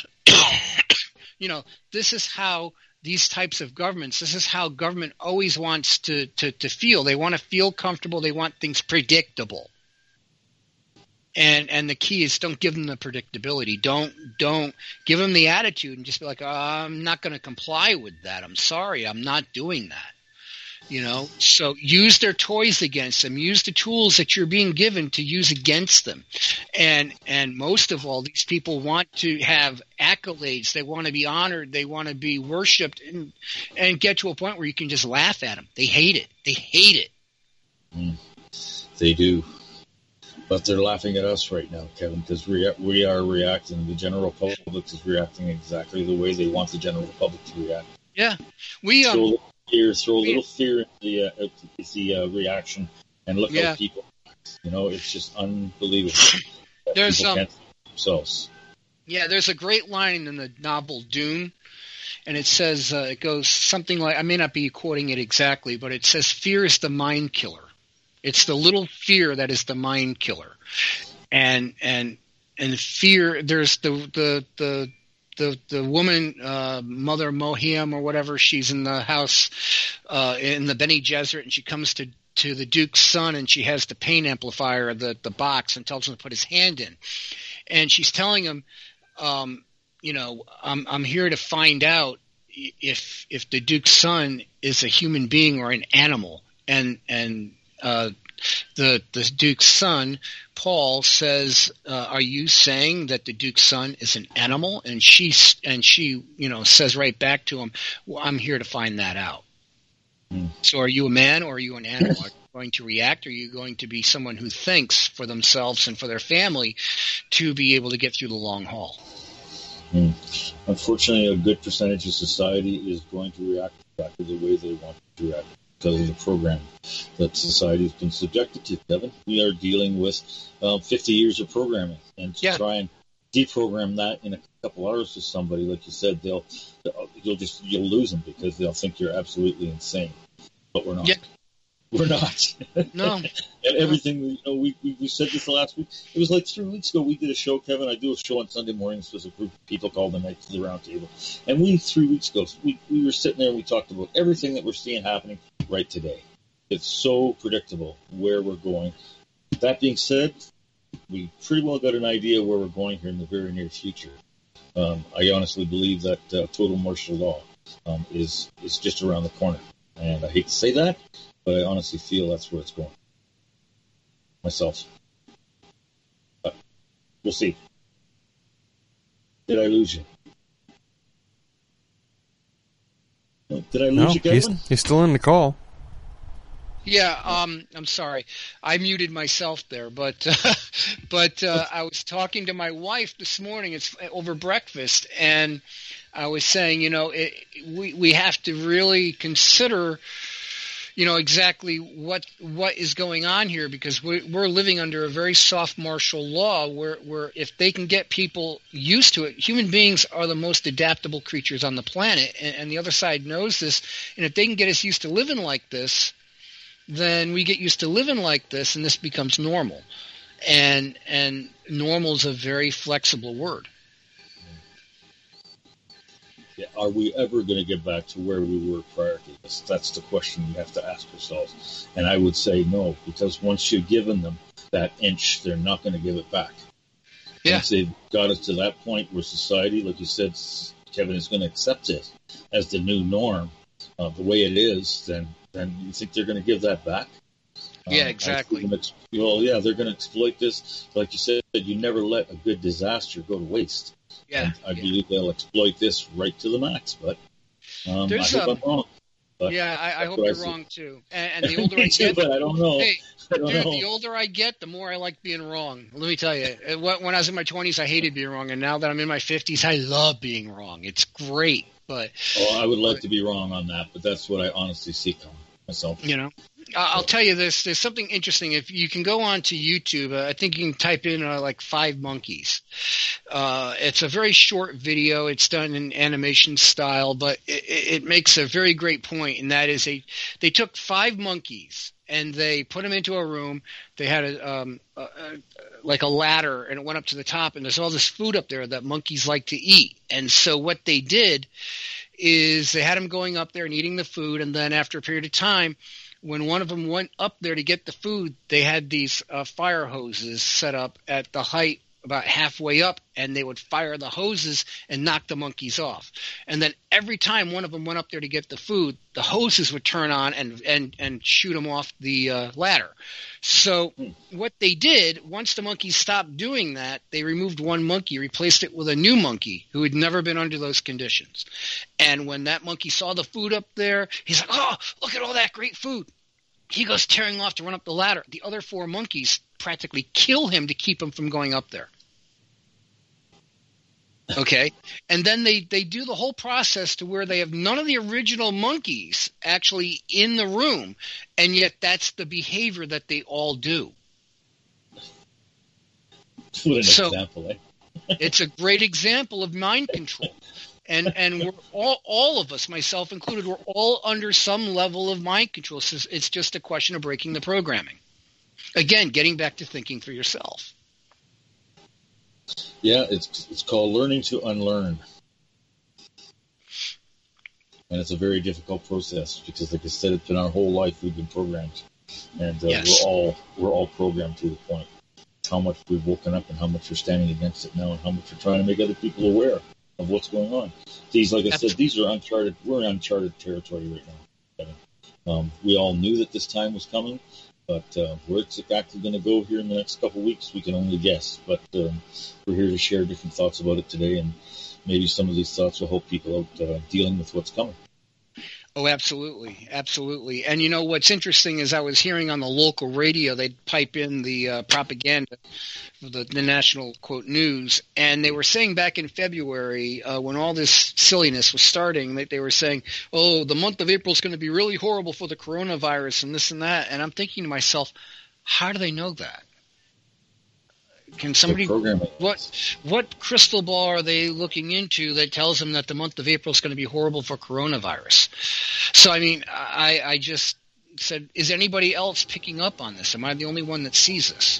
Speaker 5: you know, this is how these types of governments, this is how government always wants to, to, to feel. They want to feel comfortable. They want things predictable. And and the key is don't give them the predictability. Don't don't give them the attitude and just be like, oh, I'm not going to comply with that. I'm sorry. I'm not doing that. You know, so use their toys against them. Use the tools that you're being given to use against them. And and most of all, these people want to have accolades. They want to be honored. They want to be worshipped, and and get to a point where you can just laugh at them. They hate it. They hate it.
Speaker 1: Mm, they do. But they're laughing at us right now, Kevin, because we are, we are reacting. The general public is reacting exactly the way they want the general public to react.
Speaker 5: Yeah. We um,
Speaker 1: So Fear, throw a little fear into the, uh, into the uh, reaction, and look
Speaker 5: Yeah.
Speaker 1: how people, you know, it's just unbelievable. that
Speaker 5: There's
Speaker 1: people
Speaker 5: um,
Speaker 1: can't themselves.
Speaker 5: yeah, there's a great line in the novel Dune, and it says uh, it goes something like, I may not be quoting it exactly, but it says, "Fear is the mind killer. It's the little fear that is the mind killer." And and and fear. There's the the the the the woman, uh, Mother Mohiam or whatever. She's in the house uh, in the Bene Gesserit, and she comes to, to the Duke's son, and she has the pain amplifier, the the box, and tells him to put his hand in. And she's telling him, um, you know, I'm I'm here to find out if if the Duke's son is a human being or an animal. And and uh, the the Duke's son, Paul, says, uh, "Are you saying that the Duke's son is an animal?" And she and she, you know, says right back to him, "Well, I'm here to find that out." Mm. So, are you a man or are you an animal? Are you going to react? Or are you going to be someone who thinks for themselves and for their family to be able to get through the long haul?
Speaker 1: Mm. Unfortunately, a good percentage of society is going to react exactly the way they want to react, because of the program that society has been subjected to, Kevin. We are dealing with um, fifty years of programming, and to
Speaker 5: yeah.
Speaker 1: try and deprogram that in a couple hours to somebody, like you said, they'll you'll just you'll lose them because they'll think you're absolutely insane. But we're not.
Speaker 5: Yeah.
Speaker 1: We're not.
Speaker 5: No.
Speaker 1: And everything, you know, we, we we said this the last week. It was like three weeks ago. We did a show, Kevin. I do a show on Sunday mornings with a group of people called the Knights of the Round Table. And we, three weeks ago, we, we were sitting there and we talked about everything that we're seeing happening right today. It's so predictable where we're going. That being said, we pretty well got an idea where we're going here in the very near future. Um, I honestly believe that uh, total martial law um, is is just around the corner. And I hate to say that, but I honestly feel that's where it's going. Myself. But we'll see. Did I lose you? Did I lose
Speaker 4: no,
Speaker 1: you, Kevin?
Speaker 4: He's, he's still in the call.
Speaker 5: Yeah, um, I'm sorry. I muted myself there, but uh, but uh, I was talking to my wife this morning. It's over breakfast, and I was saying, you know, it, we we have to really consider, you know, exactly what what is going on here, because we're, we're living under a very soft martial law where, where if they can get people used to it, human beings are the most adaptable creatures on the planet, and, and the other side knows this, and if they can get us used to living like this, then we get used to living like this, and this becomes normal. And and normal is a very flexible word.
Speaker 1: Yeah, are we ever going to get back to where we were prior to this? That's the question we have to ask ourselves. And I would say no, because once you've given them that inch, they're not going to give it back.
Speaker 5: Yeah.
Speaker 1: Once they've got us to that point where society, like you said, Kevin, is going to accept it as the new norm, uh, the way it is, then then you think they're going to give that back?
Speaker 5: Yeah,
Speaker 1: um,
Speaker 5: exactly.
Speaker 1: Gonna, well, yeah, they're going to exploit this. Like you said, you never let a good disaster go to waste.
Speaker 5: Yeah,
Speaker 1: and I
Speaker 5: yeah.
Speaker 1: believe they'll exploit this right to the max, but um, I
Speaker 5: There's
Speaker 1: hope
Speaker 5: a-
Speaker 1: I'm wrong. But
Speaker 5: Yeah, I, I
Speaker 1: that's
Speaker 5: hope
Speaker 1: what
Speaker 5: you're
Speaker 1: see.
Speaker 5: wrong too. And, and the older I
Speaker 1: Me too,
Speaker 5: get,
Speaker 1: but I don't know.
Speaker 5: hey,
Speaker 1: I don't
Speaker 5: dude,
Speaker 1: know.
Speaker 5: the older I get, the more I like being wrong. Let me tell you, uh, when I was in my twenties, I hated being wrong, and now that I'm in my fifties, I love being wrong. It's great, but
Speaker 1: Oh, I would like to be wrong on that, but that's what I honestly see coming myself.
Speaker 5: you know, I- I'll tell you this. There's something interesting. If you can go on to YouTube, uh, I think you can type in uh, like five monkeys. Uh, it's a very short video. It's done in animation style, but it, it makes a very great point, and that is a they took five monkeys and they put them into a room. They had a, um, a, a like a ladder, and it went up to the top, and there's all this food up there that monkeys like to eat. And so what they did is they had them going up there and eating the food, and then after a period of time, when one of them went up there to get the food, they had these uh, fire hoses set up at the height about halfway up, and they would fire the hoses and knock the monkeys off. And then every time one of them went up there to get the food, the hoses would turn on and and, and shoot them off the uh, ladder. So what they did, once the monkeys stopped doing that, they removed one monkey, replaced it with a new monkey who had never been under those conditions. And when that monkey saw the food up there, he's like, oh, look at all that great food. He goes tearing off to run up the ladder. The other four monkeys practically kill him to keep him from going up there. Okay. And then they, they do the whole process to where they have none of the original monkeys actually in the room. And yet that's the behavior that they all do.
Speaker 1: What an
Speaker 5: So-
Speaker 1: example, eh?
Speaker 5: It's a great example of mind control. And and we're all, all of us, myself included, we're all under some level of mind control. It's, it's just a question of breaking the programming. Again, getting back to thinking for yourself.
Speaker 1: Yeah, it's it's called learning to unlearn. And it's a very difficult process because, like I said, it's been our whole life we've been programmed. And uh,
Speaker 5: Yes.
Speaker 1: we're all we're all programmed to the point. How much we've woken up and how much we're standing against it now and how much we're trying to make other people aware of what's going on. These, like I said, these are uncharted. We're in uncharted territory right now. Kevin. Um, we all knew that this time was coming, but uh, where it's exactly going to go here in the next couple of weeks, we can only guess. But um, we're here to share different thoughts about it today, and maybe some of these thoughts will help people out uh, dealing with what's coming.
Speaker 5: Oh, absolutely. Absolutely. And you know, what's interesting is I was hearing on the local radio, they'd pipe in the uh, propaganda, the, the national, quote, news, and they were saying back in February uh, when all this silliness was starting, that they were saying, oh, the month of April is going to be really horrible for the coronavirus and this and that. And I'm thinking to myself, how do they know that? Can somebody
Speaker 1: programming.
Speaker 5: what what crystal ball are they looking into that tells them that the month of April is going to be horrible for coronavirus? So I mean, I I just said, is anybody else picking up on this? Am I the only one that sees this?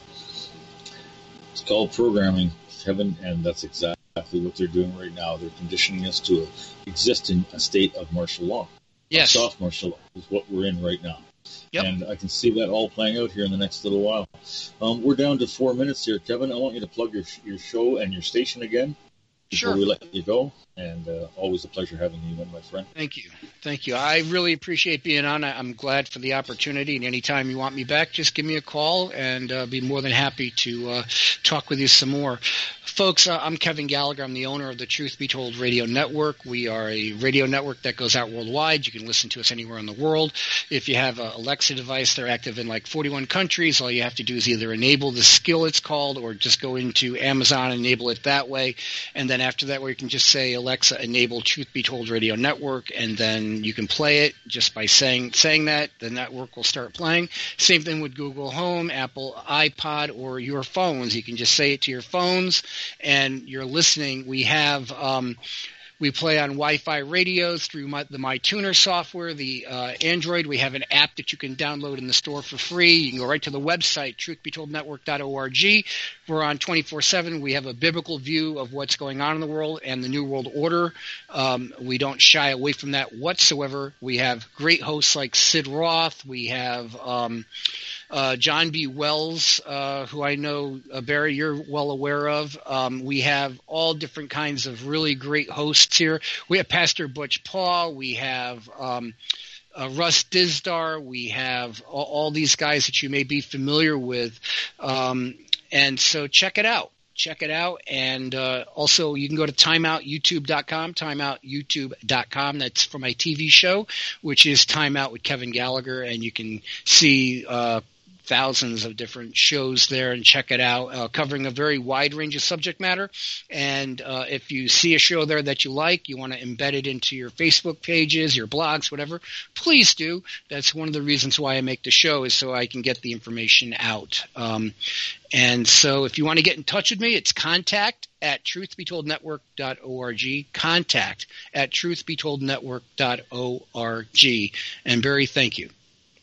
Speaker 1: It's called programming, Kevin, and that's exactly what they're doing right now. They're conditioning us to exist in a state of martial law.
Speaker 5: Yes.
Speaker 1: Soft martial law is what we're in right now.
Speaker 5: Yep.
Speaker 1: And I can see that all playing out here in the next little while. Um, we're down to four minutes here, Kevin. I want you to plug your your show and your station again before
Speaker 5: Sure.
Speaker 1: we let you go. And uh, always a pleasure having you in, my friend.
Speaker 5: Thank you. Thank you. I really appreciate being on. I- I'm glad for the opportunity, and anytime you want me back, just give me a call, and uh, be more than happy to uh, talk with you some more. Folks, uh, I'm Kevin Gallagher. I'm the owner of the Truth Be Told Radio Network. We are a radio network that goes out worldwide. You can listen to us anywhere in the world. If you have an Alexa device, they're active in like forty-one countries. All you have to do is either enable the skill, it's called, or just go into Amazon and enable it that way. And then after that, where you can just say, Alexa, enable Truth Be Told Radio Network, and then you can play it just by saying saying that. The network will start playing. Same thing with Google Home, Apple iPod, or your phones. You can just say it to your phones, and you're listening. We have um, we play on Wi-Fi radios through my, the MyTuner software, the uh, Android. We have an app that you can download in the store for free. You can go right to the website, truth be told network dot org. We're on twenty-four seven. We have a biblical view of what's going on in the world and the New World Order. Um, we don't shy away from that whatsoever. We have great hosts like Sid Roth. We have um, uh, John B. Wells, uh, who I know, uh, Barry, you're well aware of. Um, we have all different kinds of really great hosts here. We have Pastor Butch Paul. We have um, uh, Russ Dizdar. We have all, all these guys that you may be familiar with. Um, and so check it out. Check it out. And uh, also you can go to time out youtube dot com, time out youtube dot com. That's for my T V show, which is Time Out with Kevin Gallagher. And you can see uh, thousands of different shows there and check it out, uh, covering a very wide range of subject matter. And uh, if you see a show there that you like, you want to embed it into your Facebook pages, your blogs, whatever, please do. That's one of the reasons why I make the show, is so I can get the information out. Um, and so if you want to get in touch with me, it's contact at truth be told network dot org, contact at truth be told network dot org. And Barry, thank you.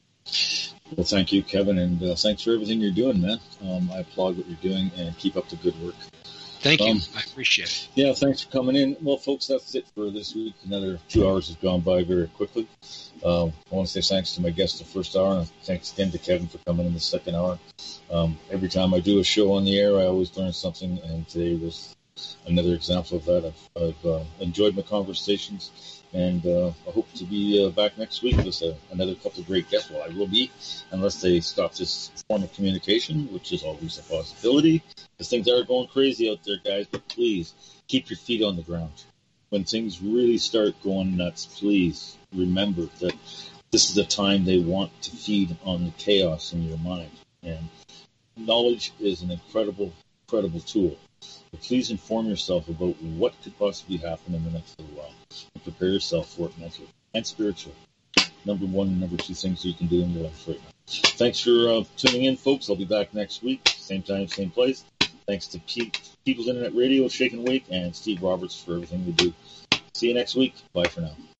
Speaker 1: Well, thank you, Kevin, and uh, thanks for everything you're doing, man. Um, I applaud what you're doing, and keep up the good work.
Speaker 5: Thank you.
Speaker 1: Um,
Speaker 5: I appreciate it.
Speaker 1: Yeah, thanks for coming in. Well, folks, that's it for this week. Another two hours has gone by very quickly. Uh, I want to say thanks to my guest the first hour, and thanks again to Kevin for coming in the second hour. Um, every time I do a show on the air, I always learn something, and today was another example of that. I've, I've uh, enjoyed my conversations, and uh, I hope to be uh, back next week with uh, another couple of great guests. Well, I will be, unless they stop this form of communication, which is always a possibility, because things are going crazy out there, guys. But please, keep your feet on the ground. When things really start going nuts, please remember that this is the time they want to feed on the chaos in your mind. And knowledge is an incredible, incredible tool. But please inform yourself about what could possibly happen in the next little while and prepare yourself for it mentally and spiritually. Number one and number two things you can do in your life right now. Thanks for uh, tuning in, folks. I'll be back next week, same time, same place. Thanks to Pete, People's Internet Radio, Shake and Wake, and Steve Roberts for everything we do. See you next week. Bye for now.